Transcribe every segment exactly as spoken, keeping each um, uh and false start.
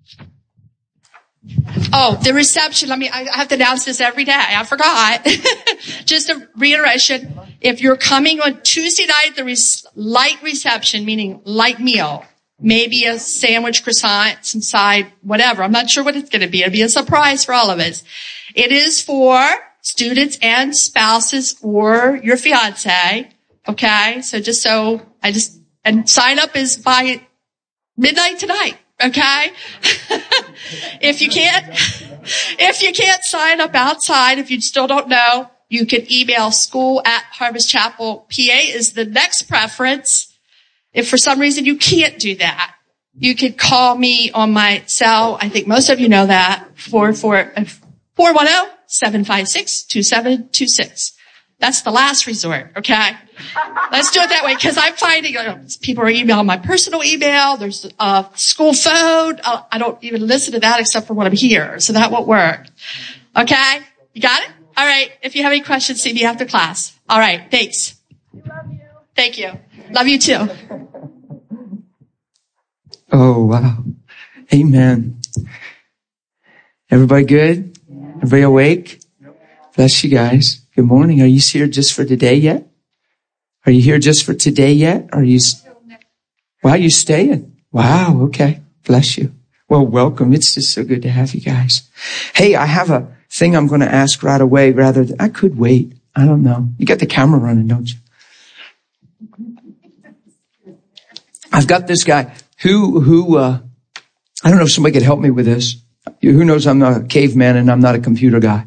Oh, the reception. Let me, I have to announce this every day. I forgot. Just a reiteration. If you're coming on Tuesday night, the res- light reception, meaning light meal, maybe a sandwich, croissant, some side, whatever. I'm not sure what it's going to be. It'll be a surprise for all of us. It is for students and spouses or your fiance. Okay. So just so I just, and sign up is by midnight tonight. Okay. If you can't, if you can't sign up outside, if you still don't know, you can email school at Harvest Chapel P A is the next preference. If for some reason you can't do that, you could call me on my cell. I think most of you know that. four four one zero, seven five six, two seven two six. That's the last resort, okay? Let's do it that way, because I'm finding you know, people are emailing my personal email. There's a school phone. I don't even listen to that except for when I'm here, so that won't work. Okay? You got it? All right. If you have any questions, see me after class. All right. Thanks. We love you. Thank you. Love you too. Oh, wow. Amen. Everybody good? Everybody awake? Bless you guys. Good morning. Are you here just for today yet? Are you here just for today yet? Are you, wow, you staying? Wow. Okay. Bless you. Well, welcome. It's just so good to have you guys. Hey, I have a thing I'm going to ask right away rather than, I could wait. I don't know. You got the camera running, don't you? I've got this guy who, who, uh, I don't know if somebody could help me with this. Who knows I'm not a caveman and I'm not a computer guy.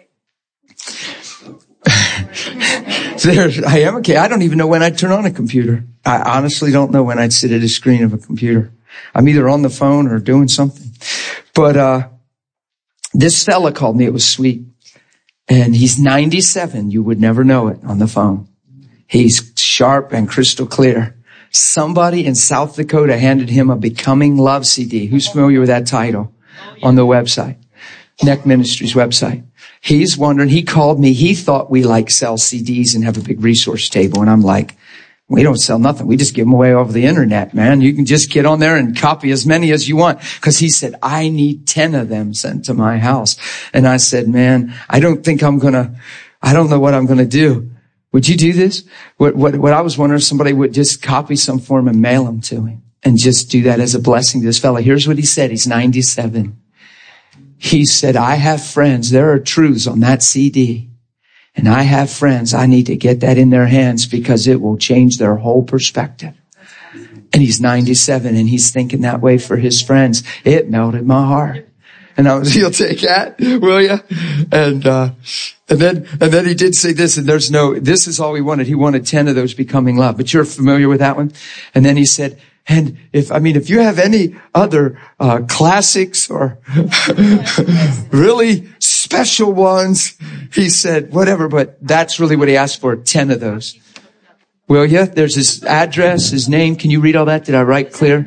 There, I am okay. I don't even know when I'd turn on a computer. I honestly don't know when I'd sit at a screen of a computer. I'm either on the phone or doing something. But, uh, this fella called me. It was sweet. And he's ninety-seven. You would never know it on the phone. He's sharp and crystal clear. Somebody in South Dakota handed him a Becoming Love C D. Who's familiar with that title on the website? Neck Ministries website. He's wondering, he called me. He thought we like sell C Ds and have a big resource table. And I'm like, we don't sell nothing. We just give them away over the internet, man. You can just get on there and copy as many as you want. Cause he said, I need ten of them sent to my house. And I said, man, I don't think I'm going to, I don't know what I'm going to do. Would you do this? What, what, what I was wondering if somebody would just copy some for him and mail them to him and just do that as a blessing to this fella. Here's what he said. He's ninety-seven. He said, I have friends. There are truths on that C D. And I have friends. I need to get that in their hands because it will change their whole perspective. And he's ninety-seven and he's thinking that way for his friends. It melted my heart. And I was, you'll take that, will you? And, uh, and then, and then he did say this, and there's no, this is all he wanted. He wanted ten of those Becoming Love, but you're familiar with that one. And then he said, and if, I mean, if you have any other, uh, classics or really special ones, he said, whatever, but that's really what he asked for, ten of those. Will you? There's his address, his name. Can you read all that? Did I write clear?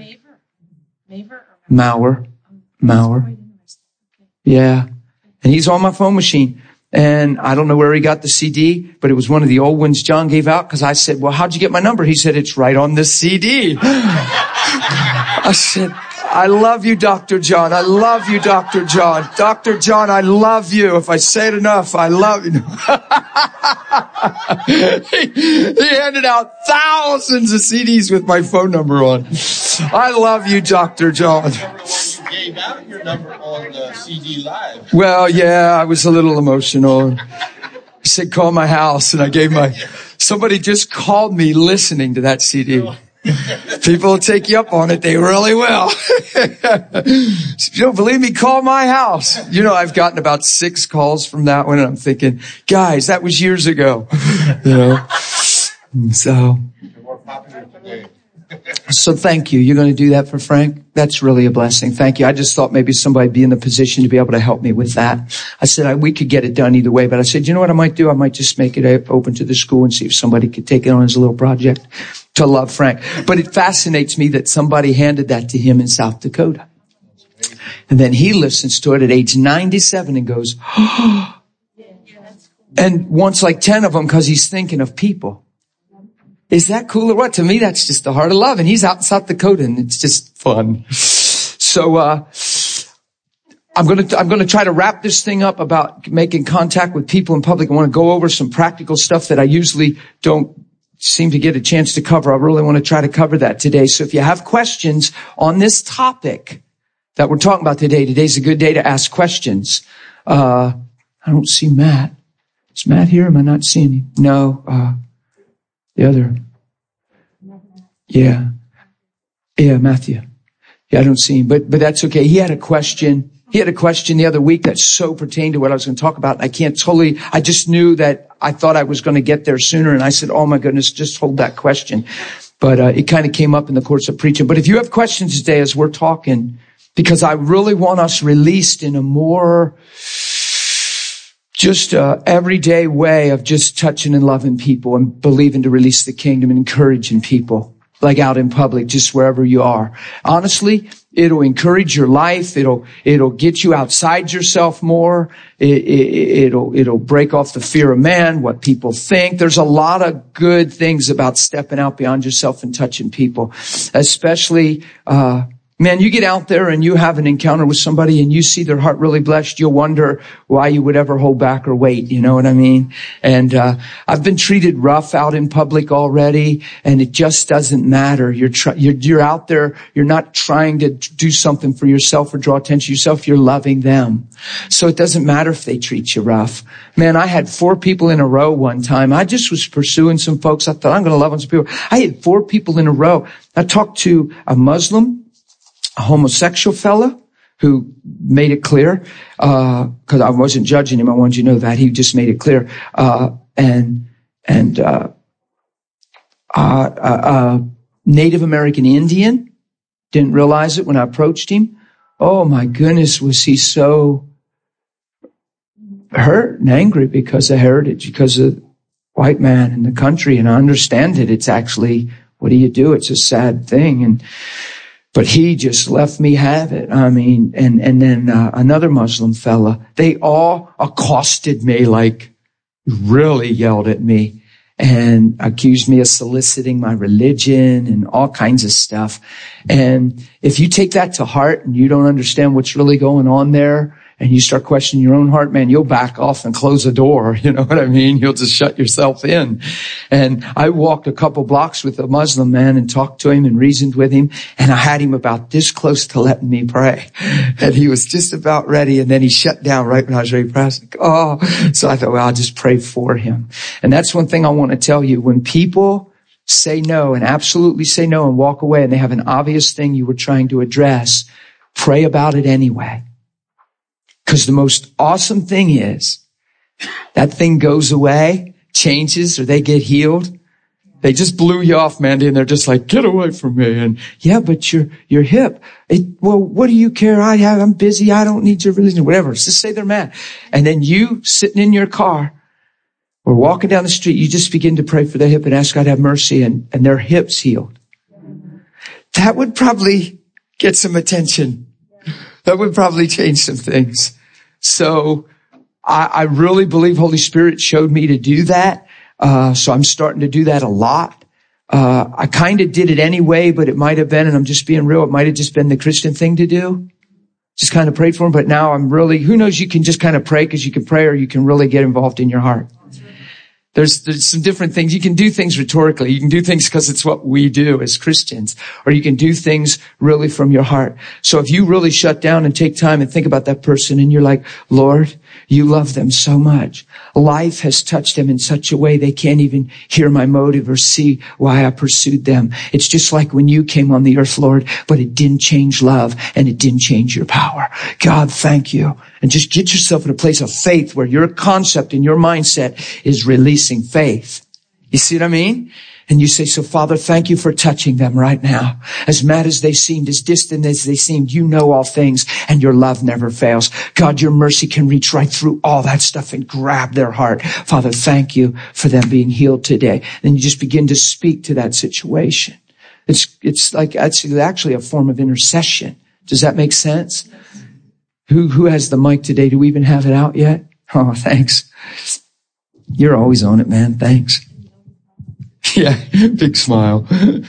Mauer. Mauer. Yeah. And he's on my phone machine. And I don't know where he got the C D, but it was one of the old ones John gave out because I said, well, how'd you get my number? He said, it's right on this C D. I said, I love you, Doctor John. I love you, Doctor John. Doctor John, I love you. If I say it enough, I love you. he, he handed out thousands of C Ds with my phone number on. I love you, Doctor John. You gave out your number on the C D Live. Well, yeah, I was a little emotional. He said, call my house. And I gave my, somebody just called me listening to that C D. People will take you up on it. They really will. If you don't believe me, call my house. You know, I've gotten about six calls from that one and I'm thinking, guys, that was years ago. You know, so. So thank you. You're going to do that for Frank? That's really a blessing. Thank you. I just thought maybe somebody would be in the position to be able to help me with that. I said I, we could get it done either way, but I said, you know what I might do? I might just make it open to the school and see if somebody could take it on as a little project to love Frank. But it fascinates me that somebody handed that to him in South Dakota. And then he listens to it at age ninety-seven and goes, oh, and wants like ten of them because he's thinking of people. Is that cool or what? To me, that's just the heart of love. And he's out in South Dakota and it's just fun. So, uh, I'm going to, I'm going to try to wrap this thing up about making contact with people in public. I want to go over some practical stuff that I usually don't seem to get a chance to cover. I really want to try to cover that today. So if you have questions on this topic that we're talking about today, today's a good day to ask questions. Uh, I don't see Matt. Is Matt here? Am I not seeing him? No, uh, the other. Yeah. Yeah, Matthew. Yeah, I don't see him, but, but that's okay. He had a question. He had a question the other week that so pertained to what I was going to talk about. I can't totally, I just knew that I thought I was going to get there sooner. And I said, oh my goodness, just hold that question. But, uh, it kind of came up in the course of preaching. But if you have questions today as we're talking, because I really want us released in a more just a everyday way of just touching and loving people and believing to release the kingdom and encouraging people. Like out in public, just wherever you are. Honestly, it'll encourage your life. It'll, it'll get you outside yourself more. It, it, it'll, it'll break off the fear of man, what people think. There's a lot of good things about stepping out beyond yourself and touching people. Especially, uh, man, you get out there and you have an encounter with somebody and you see their heart really blessed. You'll wonder why you would ever hold back or wait. You know what I mean? And, uh, I've been treated rough out in public already, and it just doesn't matter. You're, try- you're, you're out there. You're not trying to do something for yourself or draw attention to yourself. You're loving them. So it doesn't matter if they treat you rough. Man, I had four people in a row one time. I just was pursuing some folks. I thought I'm going to love on some people. I had four people in a row. I talked to a Muslim, a homosexual fella who made it clear, uh, cause I wasn't judging him. I wanted you to know that. He just made it clear. Uh, and, and, uh, uh, uh, uh, Native American Indian. Didn't realize it when I approached him. Oh my goodness, was he so hurt and angry because of heritage, because of white man in the country. And I understand it. It's actually, what do you do? It's a sad thing. And, But he just left me have it. I mean, and, and then, uh, another Muslim fella, they all accosted me, like really yelled at me and accused me of soliciting my religion and all kinds of stuff. And if you take that to heart and you don't understand what's really going on there, and you start questioning your own heart, man, you'll back off and close the door. You know what I mean? You'll just shut yourself in. And I walked a couple blocks with a Muslim man and talked to him and reasoned with him. And I had him about this close to letting me pray. And he was just about ready. And then he shut down right when I was ready to pray. I was like, oh, so I thought, well, I'll just pray for him. And that's one thing I want to tell you. When people say no and absolutely say no and walk away and they have an obvious thing you were trying to address, pray about it anyway. Because the most awesome thing is that thing goes away, changes, or they get healed. They just blew you off, Mandy, and they're just like, get away from me. And yeah, but you're, you're hip. It, well, what do you care? I have, I'm busy. I don't need your religion, whatever. Just say they're mad. And then you sitting in your car or walking down the street, you just begin to pray for their hip and ask God to have mercy, and, and their hips healed. That would probably get some attention. That would probably change some things. So I, I really believe Holy Spirit showed me to do that. Uh, so I'm starting to do that a lot. Uh, I kind of did it anyway, but it might have been, and I'm just being real, it might have just been the Christian thing to do. Just kind of prayed for him. But now I'm really, who knows, you can just kind of pray because you can pray, or you can really get involved in your heart. There's, there's some different things. You can do things rhetorically. You can do things because it's what we do as Christians. Or you can do things really from your heart. So if you really shut down and take time and think about that person and you're like, Lord, you love them so much. Life has touched them in such a way they can't even hear my motive or see why I pursued them. It's just like when you came on the earth, Lord, but it didn't change love and it didn't change your power. God, thank you. And just get yourself in a place of faith where your concept and your mindset is releasing faith. You see what I mean? And you say, so Father, thank you for touching them right now. As mad as they seemed, as distant as they seemed, you know all things and your love never fails. God, your mercy can reach right through all that stuff and grab their heart. Father, thank you for them being healed today. And you just begin to speak to that situation. It's, it's like, it's actually a form of intercession. Does that make sense? Who, who has the mic today? Do we even have it out yet? Oh, thanks. You're always on it, man. Thanks. Yeah, big smile.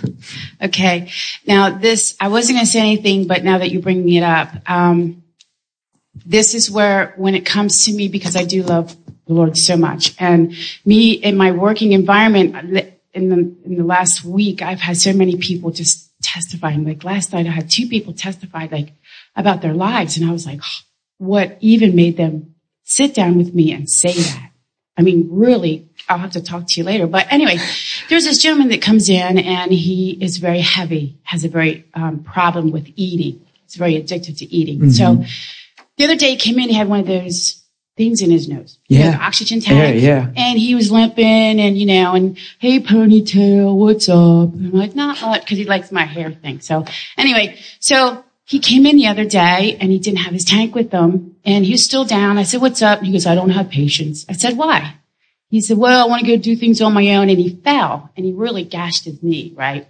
Okay. Now this, I wasn't going to say anything, but now that you bring it up, um, this is where, when it comes to me, because I do love the Lord so much, and me in my working environment, in the, in the last week, I've had so many people just testifying. Like last night, I had two people testify like about their lives, and I was like, oh, what even made them sit down with me and say that? I mean, really, I'll have to talk to you later. But anyway, there's this gentleman that comes in, and he is very heavy, has a very um, problem with eating. He's very addicted to eating. Mm-hmm. So the other day he came in, he had one of those things in his nose. Yeah. Like oxygen tank. Yeah, yeah. And he was limping and, you know, and, hey, ponytail, what's up? And I'm like, not much, because he likes my hair thing. So anyway, so he came in the other day and he didn't have his tank with him and he was still down. I said, what's up? And he goes, I don't have patience. I said, why? He said, well, I want to go do things on my own. And he fell and he really gashed his knee, right?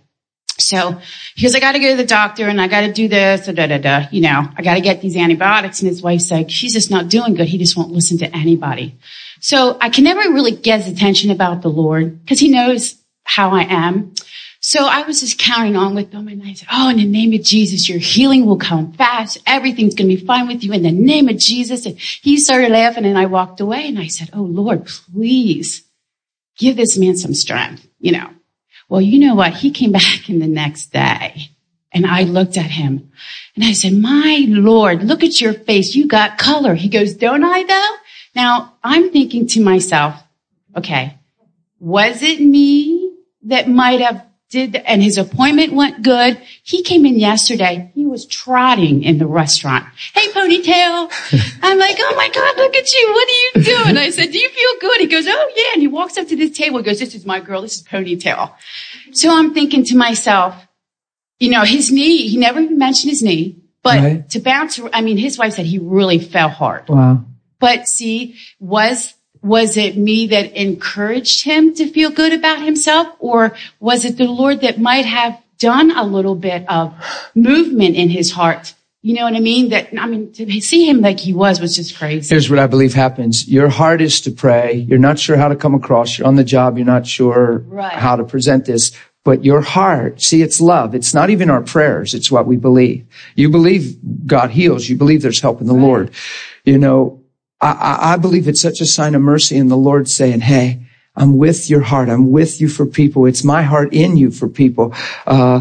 So he goes, I got to go to the doctor and I got to do this, da, da, da, da. You know, I got to get these antibiotics. And his wife's like, she's just not doing good. He just won't listen to anybody. So I can never really get his attention about the Lord because he knows how I am. So I was just carrying on with him and I said, oh, in the name of Jesus, your healing will come fast. Everything's going to be fine with you in the name of Jesus. And he started laughing and I walked away and I said, oh Lord, please give this man some strength, you know. Well, you know what? He came back in the next day and I looked at him and I said, my Lord, look at your face. You got color. He goes, don't I though? Now I'm thinking to myself, okay, was it me that might have did, and his appointment went good. He came in yesterday. He was trotting in the restaurant. Hey, ponytail. I'm like, oh my God, look at you. What are you doing? I said, do you feel good? He goes, oh yeah. And he walks up to this table. He goes, this is my girl. This is Ponytail. So I'm thinking to myself, you know, his knee, he never even mentioned his knee, but right. to bounce, I mean, his wife said he really fell hard. Wow. But see, was Was it me that encouraged him to feel good about himself? Or was it the Lord that might have done a little bit of movement in his heart? You know what I mean? That, I mean, to see him like he was was just crazy. Here's what I believe happens. Your heart is to pray. You're not sure how to come across. You're on the job. You're not sure right. how to present this. But your heart, see, it's love. It's not even our prayers. It's what we believe. You believe God heals. You believe there's help in the right. Lord. You know, I, I believe it's such a sign of mercy in the Lord saying, hey, I'm with your heart. I'm with you for people. It's my heart in you for people. Uh,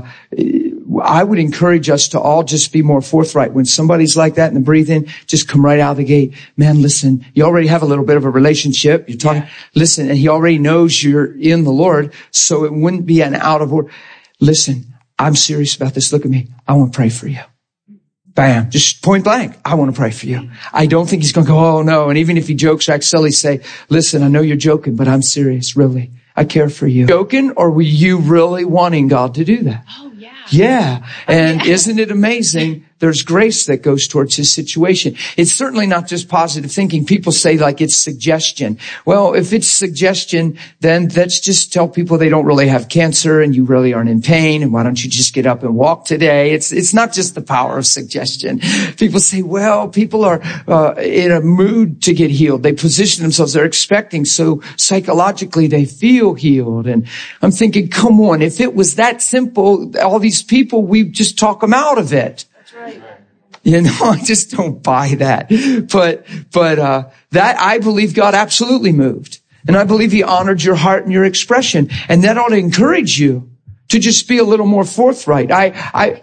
I would encourage us to all just be more forthright. When somebody's like that in the breathing, just come right out of the gate. Man, listen, you already have a little bit of a relationship. You're talking, yeah. listen, and he already knows you're in the Lord. So it wouldn't be an out of order. Listen, I'm serious about this. Look at me. I want to pray for you. Bam. Just point blank. I want to pray for you. I don't think he's going to go, oh no. And even if he jokes, act silly, say, listen, I know you're joking, but I'm serious. Really. I care for you. Joking, or were you really wanting God to do that? Oh, yeah. Yeah. And oh, yeah. Isn't it amazing? There's grace that goes towards his situation. It's certainly not just positive thinking. People say like it's suggestion. Well, if it's suggestion, then let's just tell people they don't really have cancer and you really aren't in pain. And why don't you just get up and walk today? It's, it's not just the power of suggestion. People say, well, people are uh, in a mood to get healed. They position themselves. They're expecting. So psychologically they feel healed. And I'm thinking, come on, if it was that simple, all these people, we just talk them out of it. Right. You know, I just don't buy that. But, but, uh, that, I believe God absolutely moved. And I believe he honored your heart and your expression. And that ought to encourage you to just be a little more forthright. I, I,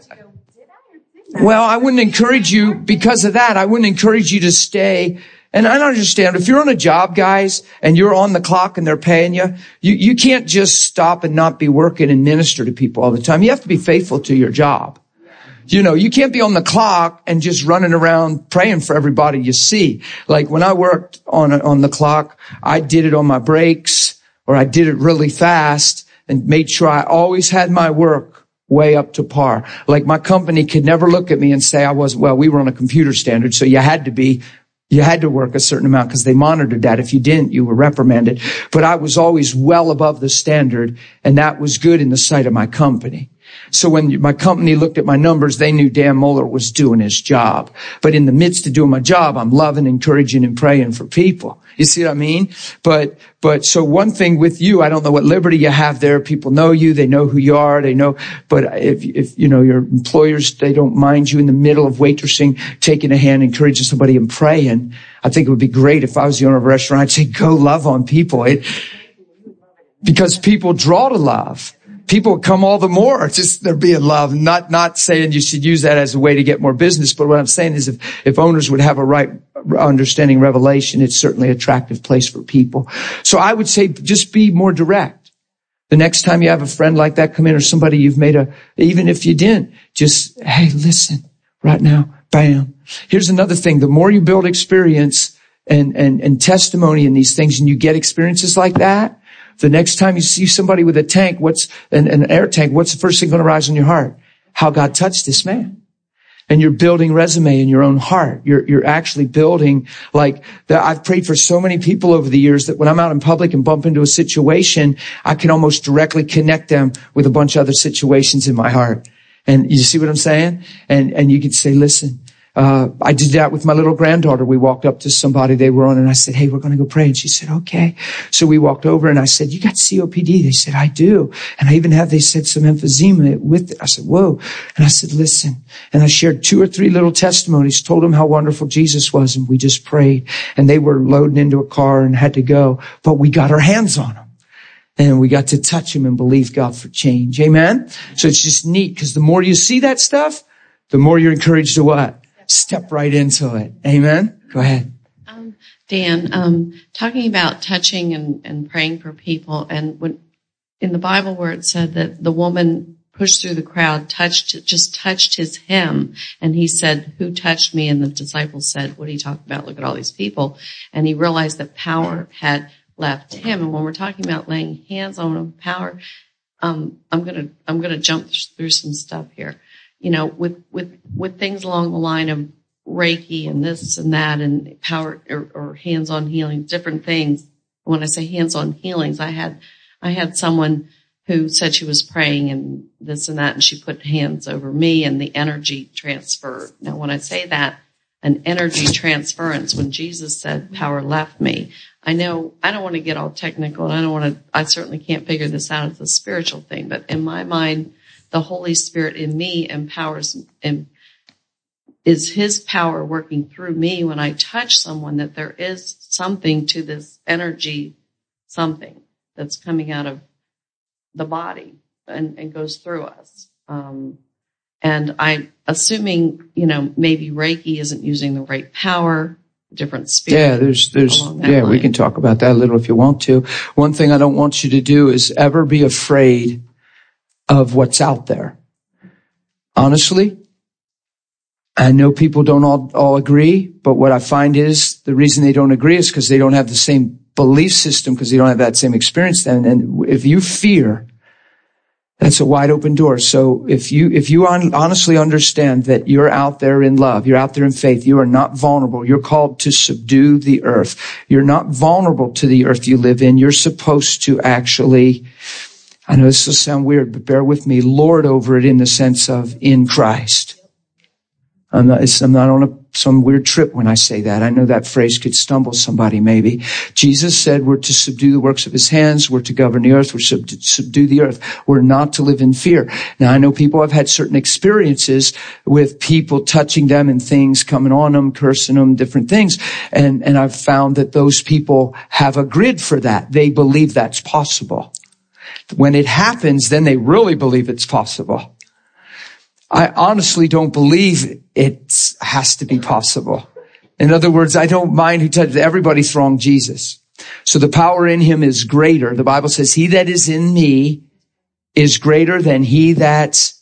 well, I wouldn't encourage you because of that. I wouldn't encourage you to stay. And I understand if you're on a job, guys, and you're on the clock and they're paying you, you, you can't just stop and not be working and minister to people all the time. You have to be faithful to your job. You know, you can't be on the clock and just running around praying for everybody you see. Like when I worked on on the clock, I did it on my breaks or I did it really fast and made sure I always had my work way up to par. Like my company could never look at me and say I wasn't, well, we were on a computer standard, so you had to be, you had to work a certain amount because they monitored that. If you didn't, you were reprimanded. But I was always well above the standard, and that was good in the sight of my company. So when my company looked at my numbers, they knew Dan Muller was doing his job. But in the midst of doing my job, I'm loving, encouraging, and praying for people. You see what I mean? But, but so one thing with you, I don't know what liberty you have there. People know you. They know who you are. They know, but if, if, you know, your employers, they don't mind you in the middle of waitressing, taking a hand, encouraging somebody and praying. I think it would be great if I was the owner of a restaurant. I'd say, go love on people. It, because people draw to love. People come all the more. It's just they're being loved. Not, not saying you should use that as a way to get more business. But what I'm saying is if, if owners would have a right understanding revelation, it's certainly an attractive place for people. So I would say just be more direct. The next time you have a friend like that come in or somebody you've made a, even if you didn't, just, hey, listen, right now, bam. Here's another thing. The more you build experience and, and, and testimony in these things and you get experiences like that, the next time you see somebody with a tank, what's an, an air tank, what's the first thing going to rise in your heart? How God touched this man. And you're building resume in your own heart. You're, you're actually building like that. I've prayed for so many people over the years that when I'm out in public and bump into a situation, I can almost directly connect them with a bunch of other situations in my heart. And you see what I'm saying? And, and you can say, listen, Uh, I did that with my little granddaughter. We walked up to somebody they were on and I said, hey, we're going to go pray. And she said, okay. So we walked over and I said, you got C O P D? They said, I do. And I even have, they said, some emphysema with it. I said, whoa. And I said, listen. And I shared two or three little testimonies, told them how wonderful Jesus was. And we just prayed and they were loading into a car and had to go, but we got our hands on them. And we got to touch him and believe God for change. Amen. So it's just neat because the more you see that stuff, the more you're encouraged to what? Step right into it. Amen. Go ahead. Um, Dan, um, talking about touching and, and praying for people, and when in the Bible where it said that the woman pushed through the crowd, touched, just touched his hem, and he said, who touched me? And the disciples said, what are you talking about? Look at all these people. And he realized that power had left him. And when we're talking about laying hands on power, um, I'm gonna, I'm gonna jump through some stuff here. You know, with, with, with things along the line of Reiki and this and that and power or, or hands-on healing, different things. When I say hands-on healings, I had, I had someone who said she was praying and this and that, and she put hands over me and the energy transferred. Now, when I say that, an energy transference, when Jesus said power left me, I know I don't want to get all technical and I don't want to, I certainly can't figure this out as a spiritual thing, but in my mind, the Holy Spirit in me empowers and is his power working through me when I touch someone, that there is something to this energy, something that's coming out of the body and, and goes through us. Um, and I, assuming, you know, maybe Reiki isn't using the right power, different spirit. Yeah, there's, there's, yeah, line. We can talk about that a little if you want to. One thing I don't want you to do is ever be afraid of what's out there. Honestly, I know people don't all, all agree, but what I find is the reason they don't agree is because they don't have the same belief system, because they don't have that same experience. And, and if you fear, that's a wide open door. So if you, if you on, honestly understand that you're out there in love, you're out there in faith, you are not vulnerable. You're called to subdue the earth. You're not vulnerable to the earth you live in. You're supposed to actually, I know this will sound weird, but bear with me, lord over it in the sense of in Christ. I'm not, it's, I'm not on a, some weird trip when I say that. I know that phrase could stumble somebody maybe. Jesus said we're to subdue the works of his hands. We're to govern the earth. We're to sub- subdue the earth. We're not to live in fear. Now, I know people have had certain experiences with people touching them and things coming on them, cursing them, different things. And, and I've found that those people have a grid for that. They believe that's possible. When it happens, then they really believe it's possible. I honestly don't believe it has to be possible. In other words, I don't mind who touches. Everybody's wrong Jesus. So the power in him is greater. The Bible says, he that is in me is greater than he that's.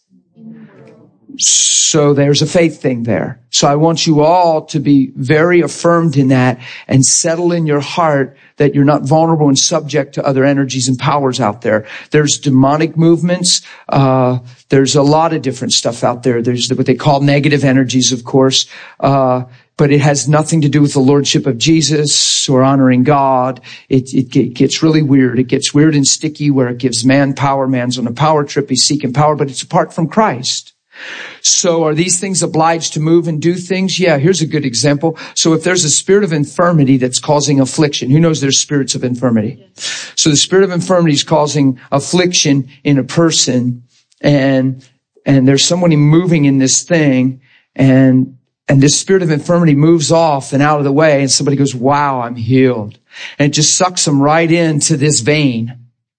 So there's a faith thing there. So I want you all to be very affirmed in that and settle in your heart that you're not vulnerable and subject to other energies and powers out there. There's demonic movements. Uh, there's a lot of different stuff out there. There's what they call negative energies, of course. Uh, but it has nothing to do with the lordship of Jesus or honoring God. It, it, it gets really weird. It gets weird and sticky where it gives man power. Man's on a power trip. He's seeking power, but it's apart from Christ. So are these things obliged to move and do things? Yeah, here's a good example. So if there's a spirit of infirmity that's causing affliction, who knows there's spirits of infirmity? So the spirit of infirmity is causing affliction in a person, and and there's somebody moving in this thing, and and this spirit of infirmity moves off and out of the way, and somebody goes, wow, I'm healed. And it just sucks them right into this vein.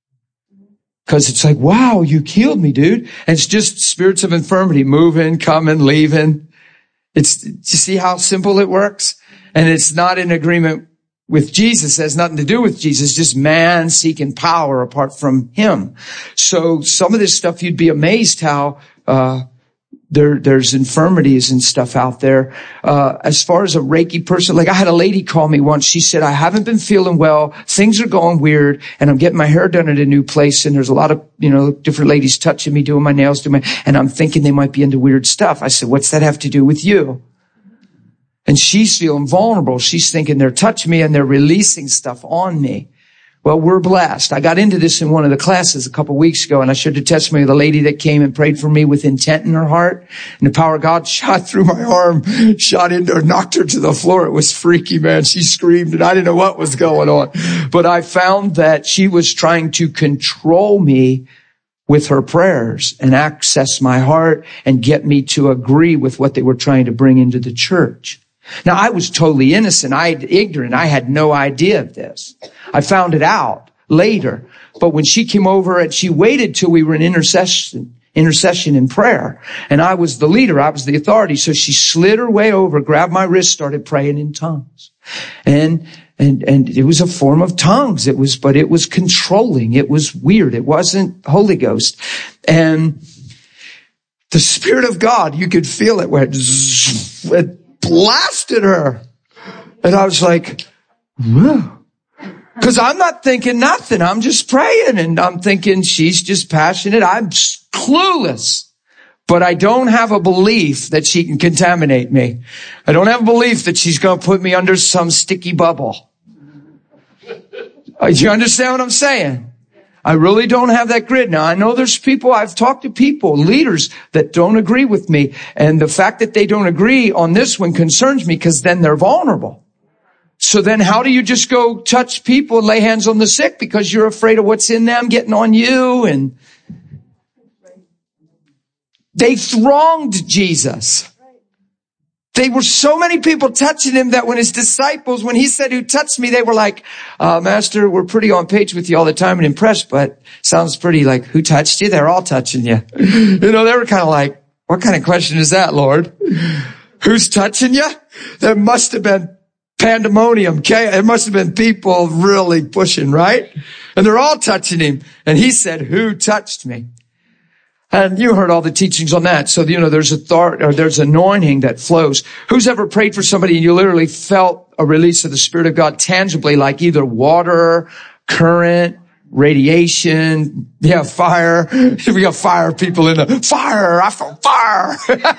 Because it's like, wow, you healed me, dude. And it's just spirits of infirmity moving, coming, leaving. It's, do you see how simple it works? And it's not in agreement with Jesus. It has nothing to do with Jesus, just man seeking power apart from him. So some of this stuff, you'd be amazed how, uh, There, there's infirmities and stuff out there. Uh, as far as a Reiki person, like I had a lady call me once. She said, I haven't been feeling well. Things are going weird, and I'm getting my hair done at a new place. And there's a lot of, you know, different ladies touching me, doing my nails, doing my, and I'm thinking they might be into weird stuff. I said, what's that have to do with you? And she's feeling vulnerable. She's thinking they're touching me and they're releasing stuff on me. Well, we're blessed. I got into this in one of the classes a couple of weeks ago, and I shared the testimony of the lady that came and prayed for me with intent in her heart, and the power of God shot through my arm, shot into her, knocked her to the floor. It was freaky, man. She screamed, and I didn't know what was going on. But I found that she was trying to control me with her prayers and access my heart and get me to agree with what they were trying to bring into the church. Now, I was totally innocent. I had ignorant. I had no idea of this. I found it out later. But when she came over and she waited till we were in intercession, intercession in prayer, and I was the leader, I was the authority. So she slid her way over, grabbed my wrist, started praying in tongues. And, and, and it was a form of tongues. It was, but it was controlling. It was weird. It wasn't Holy Ghost. And the Spirit of God, you could feel it went zzz, it blasted her. And I was like, whoa. Because I'm not thinking nothing. I'm just praying, and I'm thinking she's just passionate. I'm clueless. But I don't have a belief that she can contaminate me. I don't have a belief that she's going to put me under some sticky bubble. Do you understand what I'm saying? I really don't have that grit. Now, I know there's people, I've talked to people, leaders that don't agree with me. And the fact that they don't agree on this one concerns me, because then they're vulnerable. So then how do you just go touch people and lay hands on the sick because you're afraid of what's in them getting on you? And they thronged Jesus. They were so many people touching him that when his disciples, when he said, who touched me, they were like, uh, Master, we're pretty on page with you all the time and impressed, but sounds pretty like, who touched you? They're all touching you. You know, they were kind of like, what kind of question is that, Lord? Who's touching you? There must have been pandemonium. Okay. There must have been people really pushing, right? And they're all touching him. And he said, who touched me? And you heard all the teachings on that. So, you know, there's authority, or there's anointing that flows. Who's ever prayed for somebody and you literally felt a release of the Spirit of God tangibly, like either water, current, radiation, yeah, fire. We got fire people in the fire. I feel fire.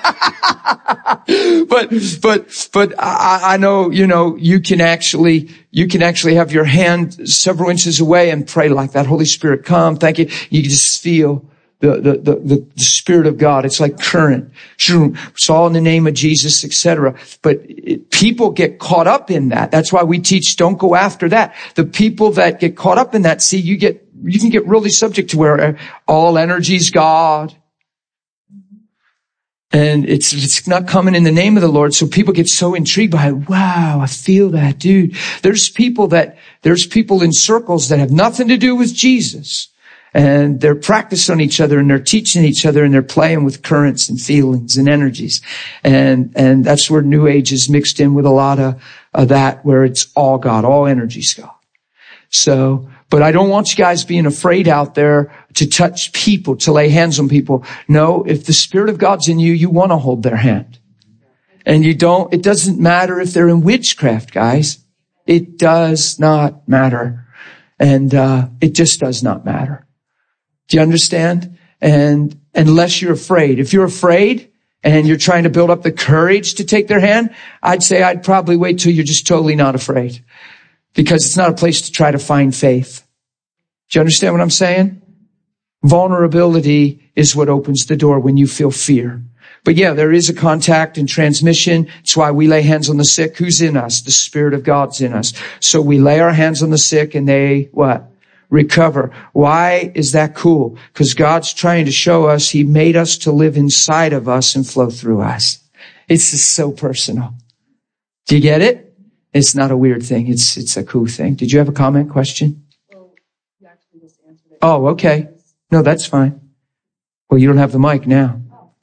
but, but, but I, I know, you know, you can actually, you can actually have your hand several inches away and pray like that. Holy Spirit, come. Thank you. You can just feel The, the, the, the Spirit of God. It's like current. It's all in the name of Jesus, et cetera. But it, people get caught up in that. That's why we teach don't go after that. The people that get caught up in that, see, you get, you can get really subject to where all energy's God. And it's, it's not coming in the name of the Lord. So people get so intrigued by it. Wow, I feel that, dude. There's people that, there's people in circles that have nothing to do with Jesus. And they're practicing on each other, and they're teaching each other, and they're playing with currents and feelings and energies. And, and that's where New Age is mixed in with a lot of, of that, where it's all God, all energy's God. So, but I don't want you guys being afraid out there to touch people, to lay hands on people. No, if the Spirit of God's in you, you want to hold their hand. And you don't, it doesn't matter if they're in witchcraft, guys. It does not matter. And, uh, it just does not matter. Do you understand? And unless you're afraid, if you're afraid, and you're trying to build up the courage to take their hand, I'd say I'd probably wait till you're just totally not afraid, because it's not a place to try to find faith. Do you understand what I'm saying? Vulnerability is what opens the door when you feel fear. But yeah, there is a contact and transmission. It's why we lay hands on the sick. Who's in us? The Spirit of God's in us. So we lay our hands on the sick and they, what? Recover. Why is that cool? Because God's trying to show us He made us to live inside of us and flow through us. It's just so personal. Do you get it? It's not a weird thing. It's, it's a cool thing. Did you have a comment, question? Well, you actually just answered it. Oh, okay. No, that's fine. Well, you don't have the mic now.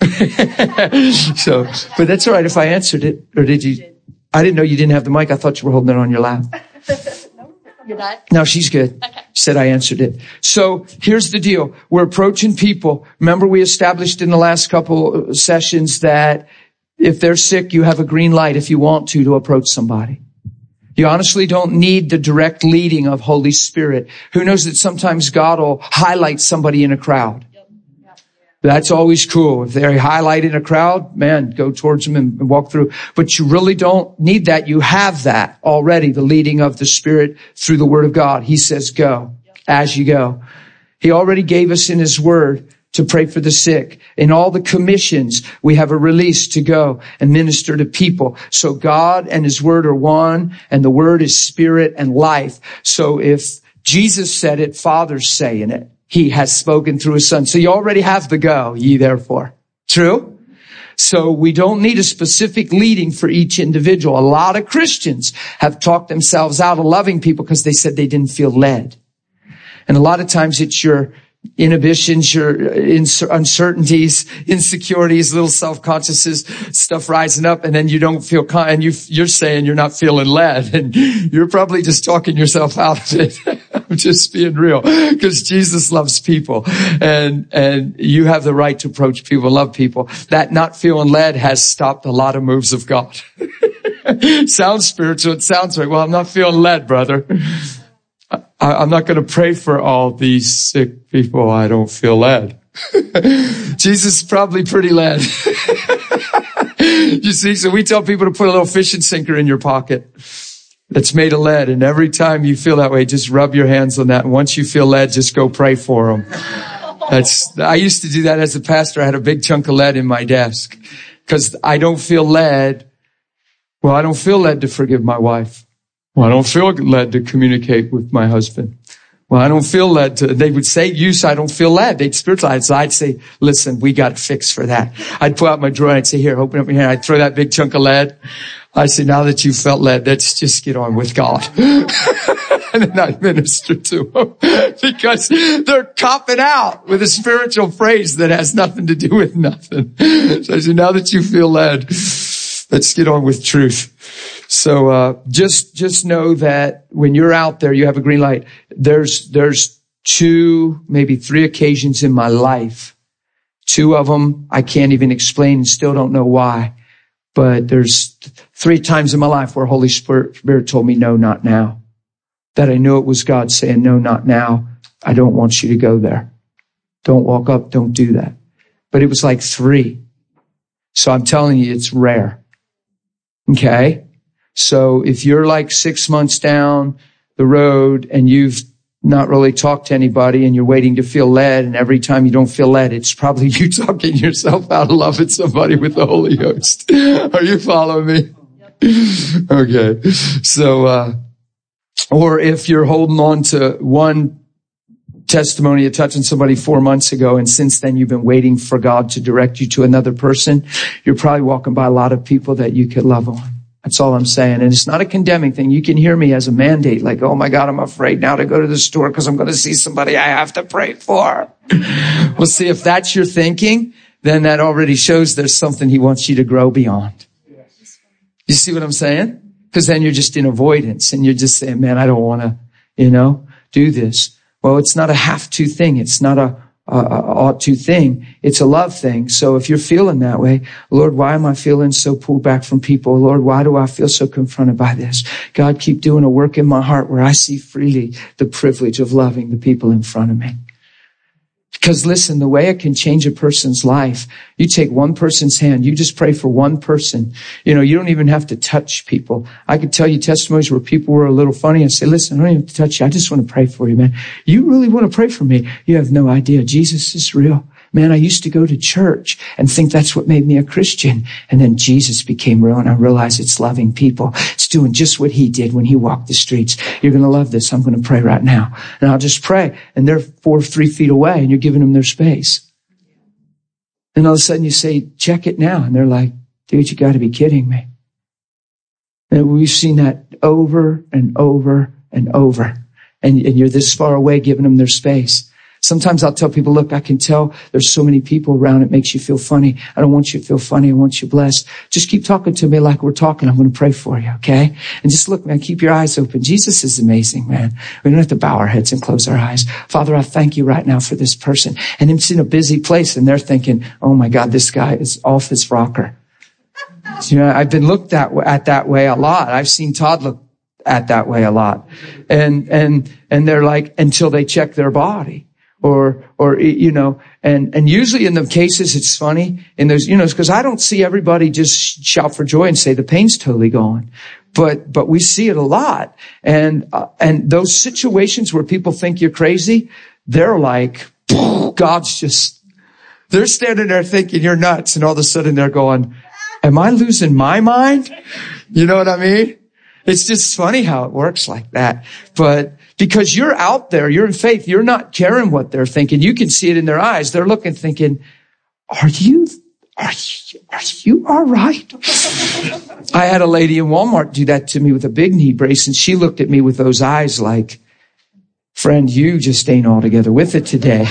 So, but that's all right if I answered it. Or did you? I didn't know you didn't have the mic. I thought you were holding it on your lap. You're not? No, she's good. Okay. Said I answered it. So here's the deal. We're approaching people. Remember, we established in the last couple sessions that if they're sick, you have a green light if you want to, to approach somebody. You honestly don't need the direct leading of Holy Spirit. Who knows that sometimes God will highlight somebody in a crowd. That's always cool. If they're highlighted in a crowd, man, go towards them and walk through. But you really don't need that. You have that already, the leading of the Spirit through the Word of God. He says, go as you go. He already gave us in His Word to pray for the sick. In all the commissions, we have a release to go and minister to people. So God and His Word are one, and the Word is spirit and life. So if Jesus said it, Father's saying it. He has spoken through His Son. So you already have the go, ye therefore. True? So we don't need a specific leading for each individual. A lot of Christians have talked themselves out of loving people because they said they didn't feel led. And a lot of times it's your inhibitions, your uncertainties, insecurities, little self-consciouses, stuff rising up, and then you don't feel con- and you, you're saying you're not feeling led, and you're probably just talking yourself out of it. I'm just being real, because Jesus loves people, and and you have the right to approach people, love people. That not feeling led has stopped a lot of moves of God. Sounds spiritual, it sounds right. Well, I'm not feeling led, brother. I'm not going to pray for all these sick people. I don't feel led. Jesus is probably pretty led. You see, so we tell people to put a little fishing sinker in your pocket that's made of lead. And every time you feel that way, just rub your hands on that. And once you feel led, just go pray for them. That's, I used to do that as a pastor. I had a big chunk of lead in my desk because I don't feel led. Well, I don't feel led to forgive my wife. Well, I don't feel led to communicate with my husband. Well, I don't feel led to, they would say, you, so I don't feel led. They'd spiritualize. So I'd say, listen, we got a fix for that. I'd pull out my drawer and I'd say, here, open up your hand. I'd throw that big chunk of lead. I'd say, now that you felt led, let's just get on with God. And then I'd minister to them because they're copping out with a spiritual phrase that has nothing to do with nothing. So I said, now that you feel led, let's get on with truth. So, uh, just, just know that when you're out there, you have a green light. There's, there's two, maybe three occasions in my life. Two of them I can't even explain and still don't know why. But there's three times in my life where Holy Spirit, Spirit told me, no, not now. That I knew it was God saying, no, not now. I don't want you to go there. Don't walk up. Don't do that. But it was like three. So I'm telling you, it's rare. Okay? So if you're like six months down the road and you've not really talked to anybody and you're waiting to feel led, and every time you don't feel led, it's probably you talking yourself out of loving somebody with the Holy Ghost. Are you following me? Okay. So, uh, or if you're holding on to one testimony of touching somebody four months ago, and since then you've been waiting for God to direct you to another person, you're probably walking by a lot of people that you could love on. That's all I'm saying. And it's not a condemning thing. You can hear me as a mandate, like, oh my God, I'm afraid now to go to the store because I'm going to see somebody I have to pray for. Well, see, if that's your thinking, then that already shows there's something He wants you to grow beyond. You see what I'm saying? Because then you're just in avoidance and you're just saying, man, I don't want to, you know, do this. Well, it's not a have to thing. It's not a, a, a ought to thing. It's a love thing. So if you're feeling that way, Lord, why am I feeling so pulled back from people? Lord, why do I feel so confronted by this? God, keep doing a work in my heart where I see freely the privilege of loving the people in front of me. Because listen, the way it can change a person's life, you take one person's hand, you just pray for one person. You know, you don't even have to touch people. I could tell you testimonies where people were a little funny and say, listen, I don't even have to touch you. I just want to pray for you, man. You really want to pray for me? You have no idea. Jesus is real. Man, I used to go to church and think that's what made me a Christian. And then Jesus became real and I realized it's loving people. It's doing just what he did when he walked the streets. You're going to love this. I'm going to pray right now. And I'll just pray. And they're four, three feet away and you're giving them their space. And all of a sudden you say, check it now. And they're like, dude, you got to be kidding me. And we've seen that over and over and over. And, and you're this far away giving them their space. Sometimes I'll tell people, look, I can tell there's so many people around. It makes you feel funny. I don't want you to feel funny. I want you blessed. Just keep talking to me like we're talking. I'm going to pray for you. Okay. And just look, man, keep your eyes open. Jesus is amazing, man. We don't have to bow our heads and close our eyes. Father, I thank you right now for this person. And it's in a busy place and they're thinking, oh my God, this guy is off his rocker. You know, I've been looked at, at that way a lot. I've seen Todd look at that way a lot. And, and, and they're like, until they check their body. Or, or, you know, and, and usually in the cases, it's funny in those, you know, because I don't see everybody just shout for joy and say the pain's totally gone. But, but we see it a lot. And, uh, and those situations where people think you're crazy, they're like, God's just, they're standing there thinking you're nuts. And all of a sudden they're going, am I losing my mind? You know what I mean? It's just funny how it works like that. But, because you're out there, you're in faith, you're not caring what they're thinking. You can see it in their eyes. They're looking, thinking, are you, are you, are you all right? I had a lady in Walmart do that to me with a big knee brace, and she looked at me with those eyes like, friend, you just ain't altogether with it today.